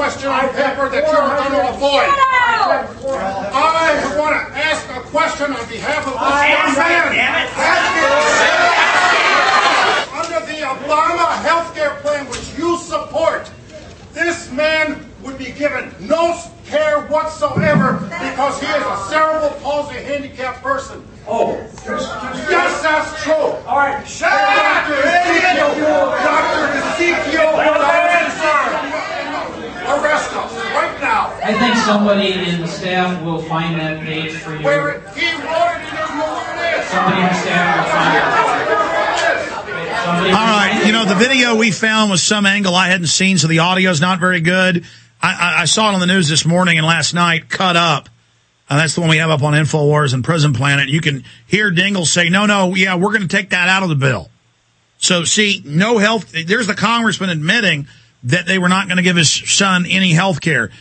question on paper that you're going to avoid. I want to ask a question on behalf of this young man. Under the Obama health care plan, which you support, this man would be given no care whatsoever because he is a cerebral palsy handicapped person. Oh. Yes, that's true. All right. Shut up. Dr. Ezekiel, arrest us right now. I think somebody in the staff will find that page for you. Where he wrote it, he doesn't know where it is. Somebody in the staff will find it. All right, you know, the video we found was some angle I hadn't seen, so the audio's not very good. I saw it on the news this morning and last night, cut up. That's the one we have up on InfoWars and Prison Planet. You can hear Dingell say, no, yeah, we're going to take that out of the bill. So, see, no health. There's the congressman admitting that they were not going to give his son any health care.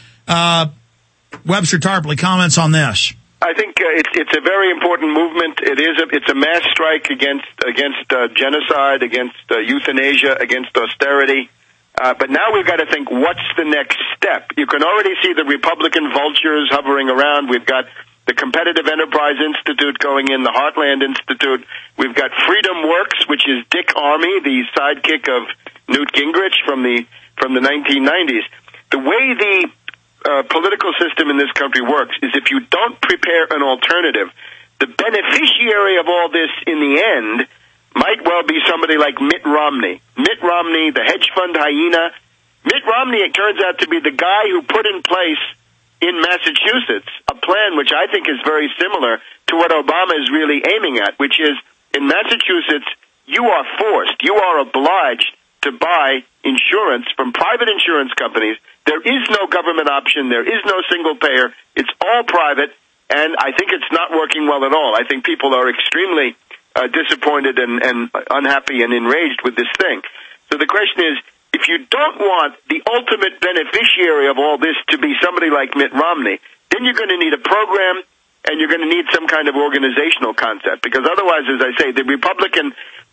Webster Tarpley comments on this. I think it's a very important movement. It's a mass strike against genocide, against euthanasia, against austerity. But now we've got to think, what's the next step? You can already see the Republican vultures hovering around. We've got the Competitive Enterprise Institute going in, the Heartland Institute. We've got Freedom Works, which is Dick Armey, the sidekick of Newt Gingrich from the 1990s. The way the political system in this country works is if you don't prepare an alternative, the beneficiary of all this in the end might well be somebody like Mitt Romney. Mitt Romney, the hedge fund hyena. Mitt Romney, it turns out to be the guy who put in place in Massachusetts a plan which I think is very similar to what Obama is really aiming at, which is in Massachusetts, you are forced, you are obliged to buy insurance from private insurance companies. There is no government option. There is no single payer. It's all private, and I think it's not working well at all. I think people are extremely disappointed and unhappy and enraged with this thing. So the question is, if you don't want the ultimate beneficiary of all this to be somebody like Mitt Romney, then you're going to need a program and you're going to need some kind of organizational concept. Because otherwise, as I say, the Republican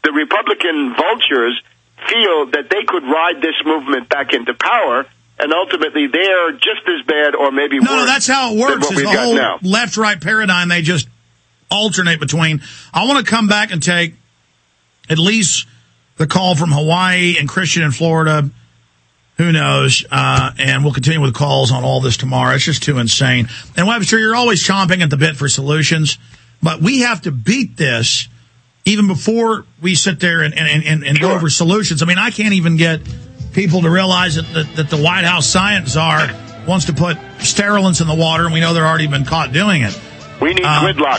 vultures feel that they could ride this movement back into power, and ultimately they're just as bad or maybe worse. No, that's how it works. Is the whole left-right paradigm they just alternate between. I want to come back and take at least the call from Hawaii and Christian in Florida. Who knows? And we'll continue with calls on all this tomorrow. It's just too insane. And Webster, you're always chomping at the bit for solutions, but we have to beat this even before we sit there and go over solutions. I mean, I can't even get people to realize that the White House science czar wants to put sterilants in the water, and we know they're already been caught doing it. We need gridlock.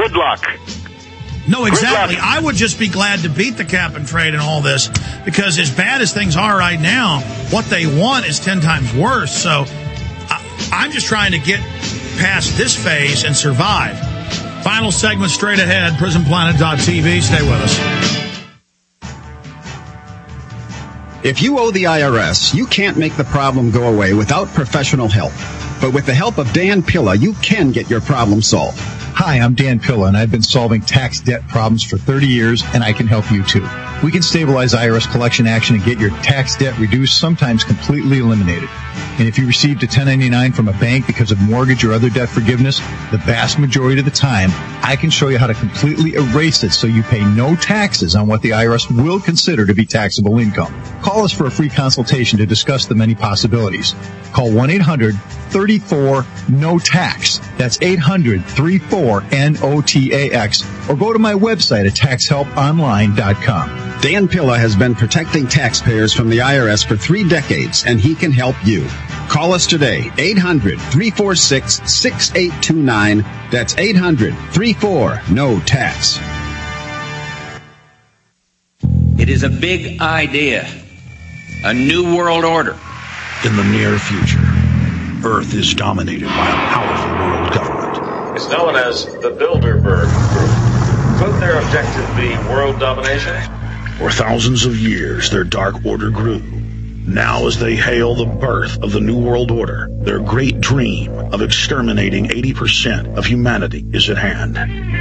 No, exactly. Gridlock. I would just be glad to beat the cap and trade and all this, because as bad as things are right now, what they want is 10 times worse. So I'm just trying to get past this phase and survive. Final segment straight ahead, prisonplanet.tv. Stay with us. If you owe the IRS, you can't make the problem go away without professional help. But with the help of Dan Pilla, you can get your problem solved. Hi, I'm Dan Pilla, and I've been solving tax debt problems for 30 years, and I can help you too. We can stabilize IRS collection action and get your tax debt reduced, sometimes completely eliminated. And if you received a 1099 from a bank because of mortgage or other debt forgiveness, the vast majority of the time, I can show you how to completely erase it so you pay no taxes on what the IRS will consider to be taxable income. Call us for a free consultation to discuss the many possibilities. Call 1-800-34-NO-TAX. That's 800-34-NOTAX. Or go to my website at taxhelponline.com. Dan Pilla has been protecting taxpayers from the IRS for 3 decades, and he can help you. Call us today, 800-346-6829. That's 800-34-NO-TAX. It is a big idea, a new world order. In the near future, Earth is dominated by a powerful world government. It's known as the Bilderberg Group. Could their objective be world domination? For thousands of years, their dark order grew. Now, as they hail the birth of the New World Order, their great dream of exterminating 80% of humanity is at hand.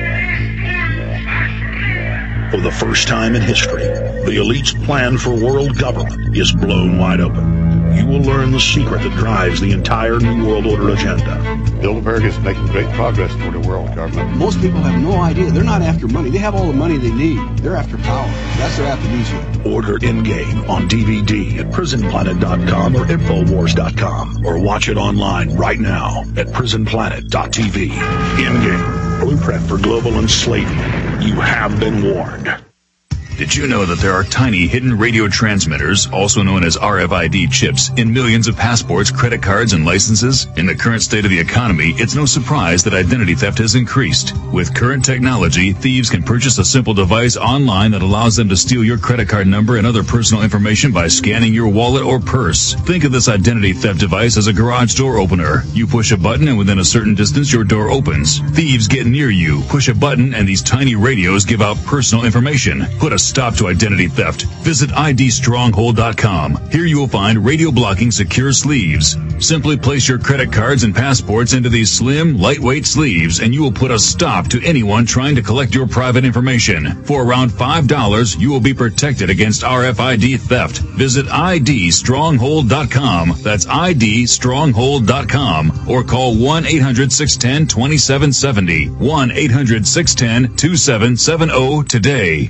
For the first time in history, the elite's plan for world government is blown wide open. you will learn the secret that drives the entire New World Order agenda. Bilderberg is making great progress toward a world government. Most people have no idea. They're not after money. They have all the money they need. They're after power. That's their aphrodisiac. Order Endgame on DVD at prisonplanet.com or Infowars.com, or watch it online right now at prisonplanet.tv. Endgame, blueprint for global enslavement. You have been warned. Did you know that there are tiny hidden radio transmitters, also known as RFID chips, in millions of passports, credit cards, and licenses? In the current state of the economy, it's no surprise that identity theft has increased. With current technology, thieves can purchase a simple device online that allows them to steal your credit card number and other personal information by scanning your wallet or purse. Think of this identity theft device as a garage door opener. You push a button and within a certain distance your door opens. Thieves get near you, push a button, and these tiny radios give out personal information. Put a stop to identity theft. Visit idstronghold.com. Here you will find radio blocking secure sleeves. Simply place your credit cards and passports into these slim, lightweight sleeves, and you will put a stop to anyone trying to collect your private information. For around $5, you will be protected against RFID theft. Visit idstronghold.com. That's idstronghold.com, or call 1-800-610-2770. 1-800-610-2770 today.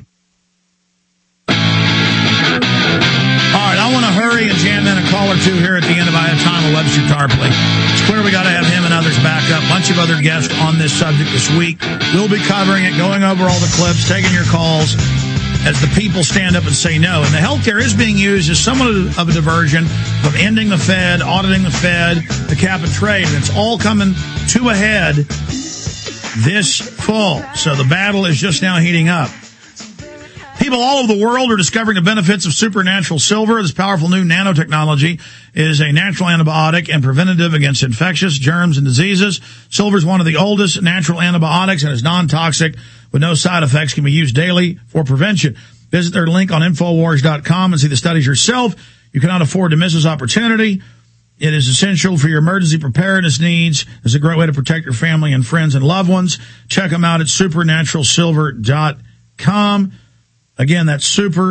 I want to hurry and jam in a call or two here at the end of I Have Time with Webster Tarpley. It's clear we got to have him and others back up. A bunch of other guests on this subject this week. We'll be covering it, going over all the clips, taking your calls as the people stand up and say no. And the healthcare is being used as somewhat of a diversion of ending the Fed, auditing the Fed, the cap and trade. And it's all coming to a head this fall. So the battle is just now heating up. People all over the world are discovering the benefits of supernatural silver. This powerful new nanotechnology is a natural antibiotic and preventative against infectious germs and diseases. Silver is one of the oldest natural antibiotics and is non-toxic with no side effects, can be used daily for prevention. Visit their link on Infowars.com and see the studies yourself. You cannot afford to miss this opportunity. It is essential for your emergency preparedness needs. It's a great way to protect your family and friends and loved ones. Check them out at supernaturalsilver.com. Again, that's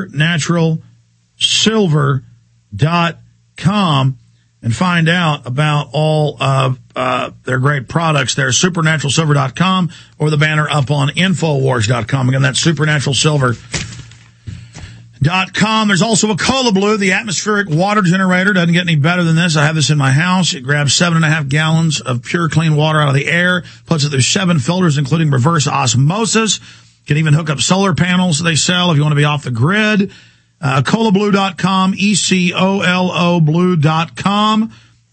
supernaturalsilver.com, and find out about all of their great products there. Supernaturalsilver.com, or the banner up on Infowars.com. Again, that's supernaturalsilver.com. There's also a Cola Blue, the atmospheric water generator. Doesn't get any better than this. I have this in my house. It grabs 7.5 gallons of pure, clean water out of the air, puts it through 7 filters, including reverse osmosis. Can even hook up solar panels they sell if you want to be off the grid. Colablue.com, ECOLO Blue.com,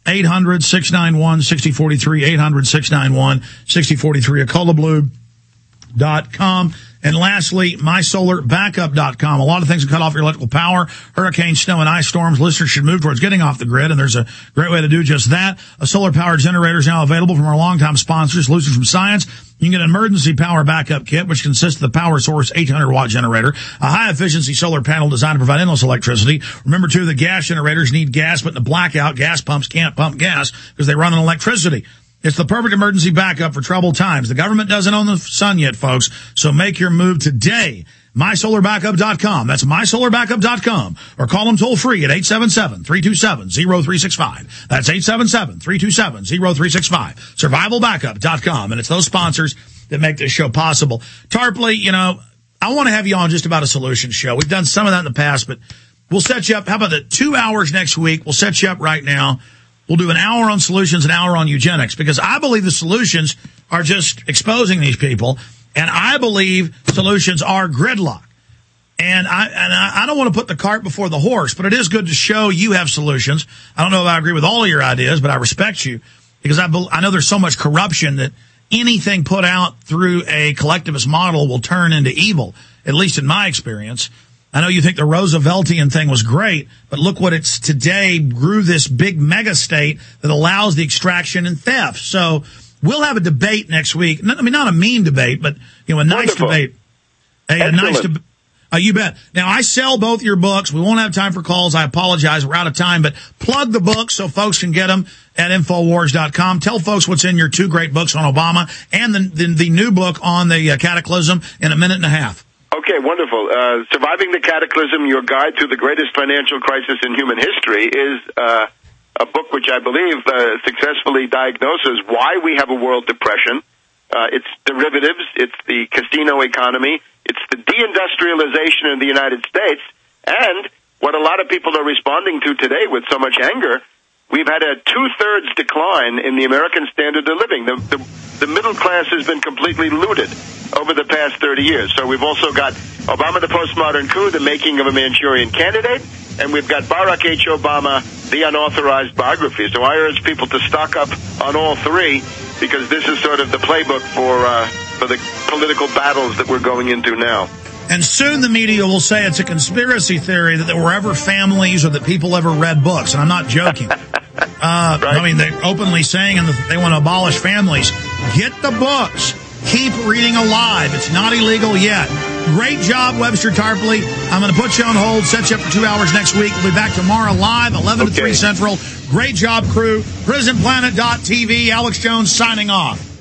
800-691-6043, 800-691-6043, Colablue.com. And lastly, MySolarBackup.com. A lot of things can cut off your electrical power. Hurricanes, snow, and ice storms. Listeners should move towards getting off the grid, and there's a great way to do just that. A solar-powered generator is now available from our longtime sponsors, Solutions from Science. You can get an emergency power backup kit, which consists of the Power Source 800-watt generator, a high-efficiency solar panel designed to provide endless electricity. Remember, too, the gas generators need gas, but in the blackout, gas pumps can't pump gas because they run on electricity. It's the perfect emergency backup for troubled times. The government doesn't own the sun yet, folks, so make your move today. MySolarBackup.com. That's MySolarBackup.com. Or call them toll free at 877-327-0365. That's 877-327-0365. SurvivalBackup.com. And it's those sponsors that make this show possible. Tarpley, you know, I want to have you on just about a solution show. We've done some of that in the past, but we'll set you up. How about the 2 hours next week? We'll set you up right now. We'll do an hour on solutions, an hour on eugenics, because I believe the solutions are just exposing these people, and I believe solutions are gridlock. And I don't want to put the cart before the horse, but it is good to show you have solutions. I don't know if I agree with all of your ideas, but I respect you, because I know there's so much corruption that anything put out through a collectivist model will turn into evil, at least in my experience. I know you think the Rooseveltian thing was great, but look what it's today grew this big mega state that allows the extraction and theft. So we'll have a debate next week. I mean, not a mean debate, but, you know, a nice debate. A nice debate. You bet. Now, I sell both your books. We won't have time for calls. I apologize. We're out of time, but plug the books so folks can get them at Infowars.com. Tell folks what's in your 2 great books on Obama and the new book on the Cataclysm in a minute and a half. Okay, Okay, wonderful. Surviving the Cataclysm, Your Guide to the Greatest Financial Crisis in Human History is a book which I believe successfully diagnoses why we have a world depression. It's derivatives, it's the casino economy, it's the deindustrialization of the United States, and what a lot of people are responding to today with so much anger, we've had a 2/3 decline in the American standard of living. The middle class has been completely looted over the past 30 years. So we've also got Obama the postmodern coup, the making of a Manchurian candidate, and we've got Barack H. Obama, the unauthorized biography. So I urge people to stock up on all three, because this is sort of the playbook for the political battles that we're going into now. And soon the media will say it's a conspiracy theory that there were ever families or that people ever read books. And I'm not joking. Right. I mean, they're openly saying they want to abolish families. Get the books. Keep reading alive. It's not illegal yet. Great job, Webster Tarpley. I'm going to put you on hold, set you up for 2 hours next week. We'll be back tomorrow live, 11 to 3 Central. Great job, crew. PrisonPlanet.tv. Alex Jones signing off.